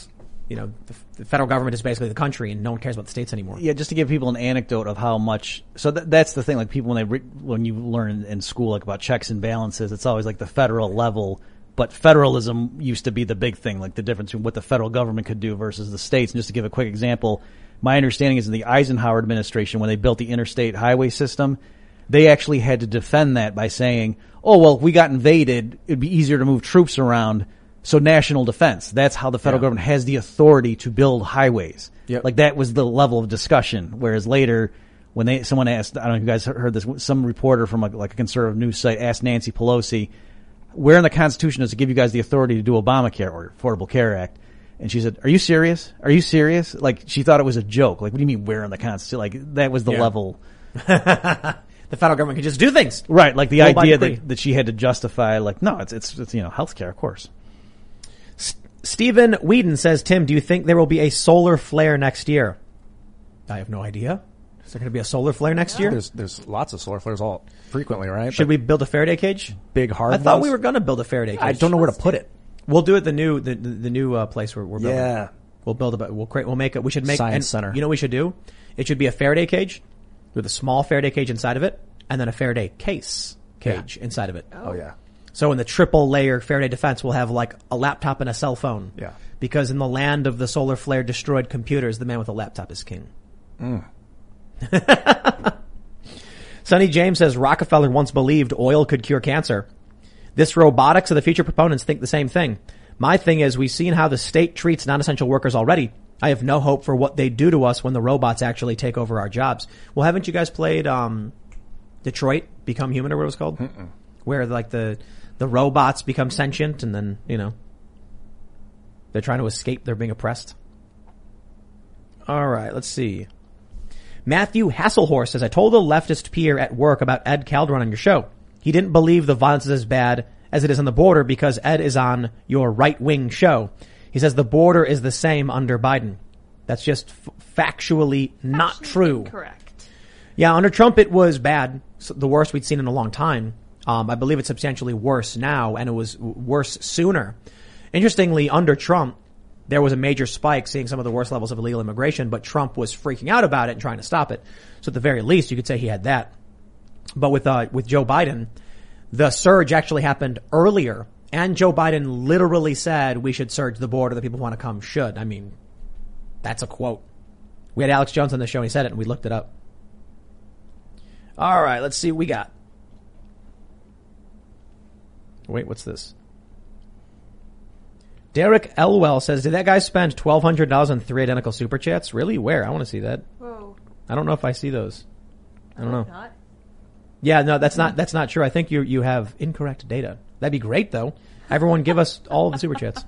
you know, the, the federal government is basically the country and no one cares about the states anymore. Yeah, just to give people an anecdote of how much. So th- that's the thing. Like people when they re- when you learn in, in school like about checks and balances, it's always like the federal level. But federalism used to be the big thing, like the difference between what the federal government could do versus the states. And just to give a quick example, my understanding is in the Eisenhower administration, when they built the interstate highway system, they actually had to defend that by saying, oh, well, if we got invaded, it'd be easier to move troops around. So national defense, that's how the federal yeah. government has the authority to build highways. Yep. Like that was the level of discussion. Whereas later, when they, someone asked, I don't know if you guys heard this, some reporter from a, like a conservative news site asked Nancy Pelosi, where in the Constitution does it give you guys the authority to do Obamacare or Affordable Care Act? And she said, are you serious? Are you serious? Like, she thought it was a joke. Like, what do you mean where in the Constitution? Like, that was the yeah. level. The federal government can just do things. Right. Like the Well, idea that, that she had to justify, like, no, it's, it's, it's you know, healthcare, of course. S- Stephen Whedon says, Tim, do you think there will be a solar flare next year? I have no idea. Is there going to be a solar flare next year? There's there's lots of solar flares all frequently, right? Should But we build a Faraday cage? big hard I thought ones? we were going to build a Faraday cage. I don't know where to put it. We'll do it the new the the, the new uh, place where we're building. Yeah. We'll build a we'll create we'll make it. We should make Science and center. You know what we should do? It should be a Faraday cage with a small Faraday cage inside of it, and then a Faraday case cage inside of it. Oh yeah. So in the triple layer Faraday defense, we'll have like a laptop and a cell phone. Yeah. Because in the land of the solar flare destroyed computers, the man with a laptop is king. Mm. Sonny James says Rockefeller once believed oil could cure cancer. This robotics of the future proponents think the same thing. My thing is we've seen how the state treats non-essential workers already. I have no hope for what they do to us when the robots actually take over our jobs. Well, haven't you guys played um Detroit Become Human or what it was called? Mm-mm. Where like the the robots become sentient and then, you know, they're trying to escape, they're being oppressed. All right, let's see. Matthew Hasselhorst says, I told a leftist peer at work about Ed Calderon on your show. He didn't believe the violence is as bad as it is on the border because Ed is on your right-wing show. He says the border is the same under Biden. That's just f- factually not Actually true. Correct. Yeah, under Trump it was bad. So the worst we'd seen in a long time. Um, I believe it's substantially worse now, and it was w- worse sooner. Interestingly, under Trump, there was a major spike, seeing some of the worst levels of illegal immigration, but Trump was freaking out about it and trying to stop it. So at the very least, you could say he had that. But with uh, with Joe Biden, the surge actually happened earlier, and Joe Biden literally said we should surge the border. The people who want to come should. I mean, that's a quote. We had Alex Jones on the show, and he said it, and we looked it up. All right, let's see what we got. Wait, what's this? Derek Elwell says, did that guy spend twelve hundred dollars on three identical super chats? Really? Where? I want to see that. Whoa. I don't know if I see those. I don't know. Not. Yeah, no, that's not, that's not true. I think you, you have incorrect data. That'd be great though. Everyone give us all of the super chats.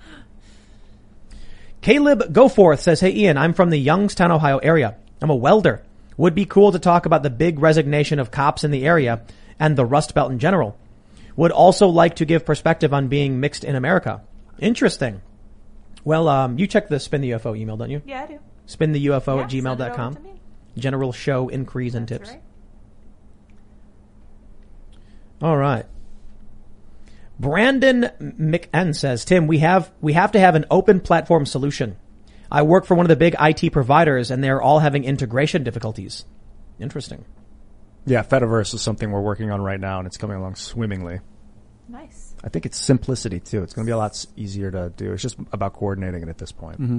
Caleb Goforth says, hey Ian, I'm from the Youngstown, Ohio area. I'm a welder. Would be cool to talk about the big resignation of cops in the area and the Rust Belt in general. Would also like to give perspective on being mixed in America. Interesting. Well, um, you check the Spin the U F O email, don't you? Yeah, I do. Spin the U F O Yeah, at gmail send it dot over com. to me. General show inquiries and That's tips. right. All right. Brandon McN says, Tim, we have, we have to have an open platform solution. I work for one of the big I T providers and they're all having integration difficulties. Interesting. Yeah, Fediverse is something we're working on right now, and it's coming along swimmingly. Nice. I think it's simplicity, too. It's going to be a lot s- easier to do. It's just about coordinating it at this point. Mm-hmm.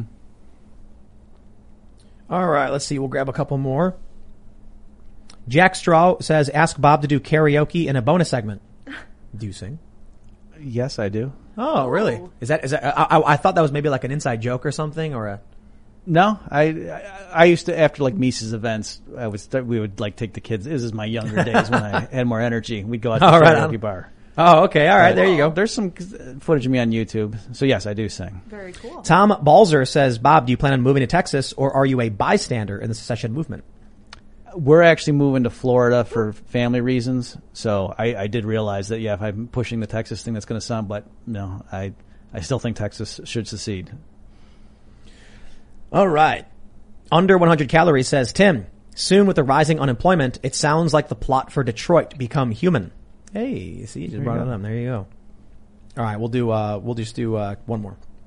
All right, let's see. We'll grab a couple more. Jack Straw says, ask Bob to do karaoke in a bonus segment. Do you sing? Yes, I do. Oh, really? Is that, is that, I, I, I thought that was maybe like an inside joke or something or a. No, I, I I used to, after like Mises events, I would start, we would like take the kids. This is my younger days when I had more energy. We'd go out to the All right, karaoke on. bar. Oh, okay. All right. There you go. There's some footage of me on YouTube. So yes, I do sing. Very cool. Tom Balzer says, Bob, do you plan on moving to Texas or are you a bystander in the secession movement? We're actually moving to Florida for family reasons. So I, I did realize that, yeah, if I'm pushing the Texas thing, that's going to sound, but no, I, I still think Texas should secede. All right. Under one hundred calories says, Tim, soon with the rising unemployment, it sounds like the plot for Detroit to become human. Hey, see, you just brought it up. There you go. All right. We'll do, uh, we'll just do, uh, one more.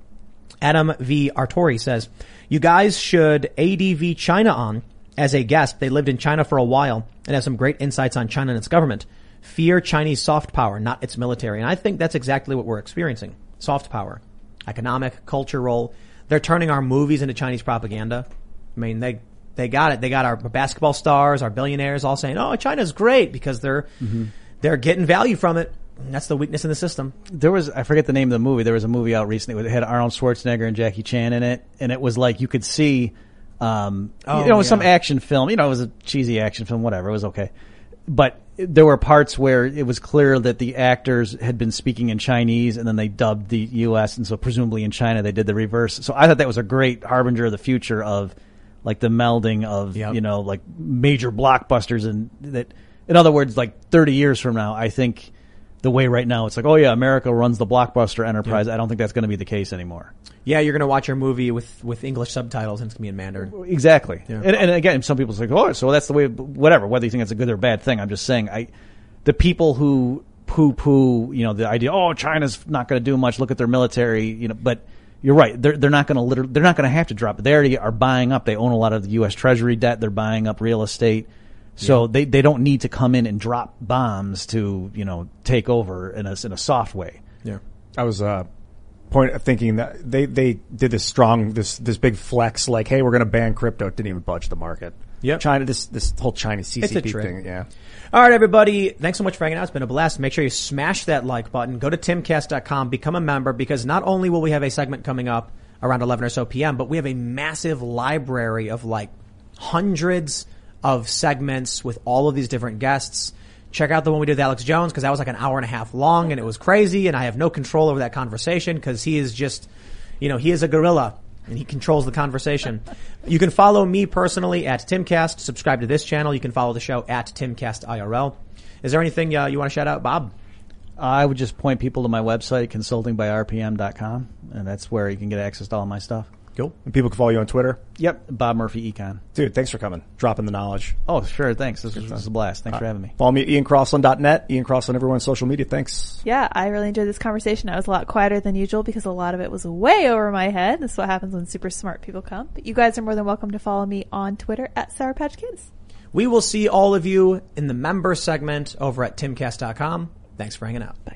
Adam V. Artori says, you guys should A D V China on as a guest. They lived in China for a while and have some great insights on China and its government. Fear Chinese soft power, not its military. And I think that's exactly what we're experiencing. Soft power. Economic, culture role. They're turning our movies into Chinese propaganda. I mean, they they got it. They got our basketball stars, our billionaires all saying, oh, China's great because they're mm-hmm. they're getting value from it. And that's the weakness in the system. There was, I forget the name of the movie. There was a movie out recently that had Arnold Schwarzenegger and Jackie Chan in it. And it was like, you could see, um, oh, you know, it was yeah. some action film. You know, it was a cheesy action film, whatever. It was okay. But there were parts where it was clear that the actors had been speaking in Chinese and then they dubbed the U S. And so presumably in China they did the reverse. So I thought that was a great harbinger of the future of like the melding of, yep. you know, like major blockbusters. And that, in other words, like thirty years from now, I think the way right now it's like, oh yeah, America runs the blockbuster enterprise. Yeah. I don't think that's going to be the case anymore. Yeah, you're going to watch your movie with, with English subtitles and it's going to be in Mandarin. Exactly. Yeah. And, and again, some people say, oh, so that's the way, whatever, whether you think it's a good or bad thing. I'm just saying, I, the people who poo-poo, you know, the idea, oh, China's not going to do much, look at their military, you know, but you're right. They're, they're not going to literally, they're not going to have to drop it. They already are buying up. They own a lot of the U S Treasury debt. They're buying up real estate. So yeah. they, they don't need to come in and drop bombs to, you know, take over in a, in a soft way. Yeah. I was, uh, point thinking that they, they did this strong, this, this big flex, like, hey, we're going to ban crypto. It didn't even budge the market. Yep. China, this, this whole China C C P thing. Yeah. All right, everybody. Thanks so much for hanging out. It's been a blast. Make sure you smash that like button. Go to timcast dot com, become a member, because not only will we have a segment coming up around eleven or so P M, but we have a massive library of like hundreds of segments with all of these different guests. Check out the one we did with Alex Jones, because that was like an hour and a half long and it was crazy, and I have no control over that conversation because he is just, you know, he is a gorilla and he controls the conversation. You can follow me personally at Timcast. Subscribe to this channel. You can follow the show at Timcast I R L. Is there anything uh, you want to shout out, Bob? I would just point people to my website, consulting by R P M dot com, and that's where you can get access to all my stuff. Cool. And people can follow you on Twitter? Yep. Bob Murphy Econ. Dude, thanks for coming. Dropping the knowledge. Oh, sure. Thanks. This was, this was a blast. Thanks uh, for having me. Follow me at ian crossland dot net. Ian Crossland everywhere on social media. Thanks. Yeah, I really enjoyed this conversation. I was a lot quieter than usual because a lot of it was way over my head. This is what happens when super smart people come. But you guys are more than welcome to follow me on Twitter at Sour Patch Kids. We will see all of you in the member segment over at timcast dot com. Thanks for hanging out.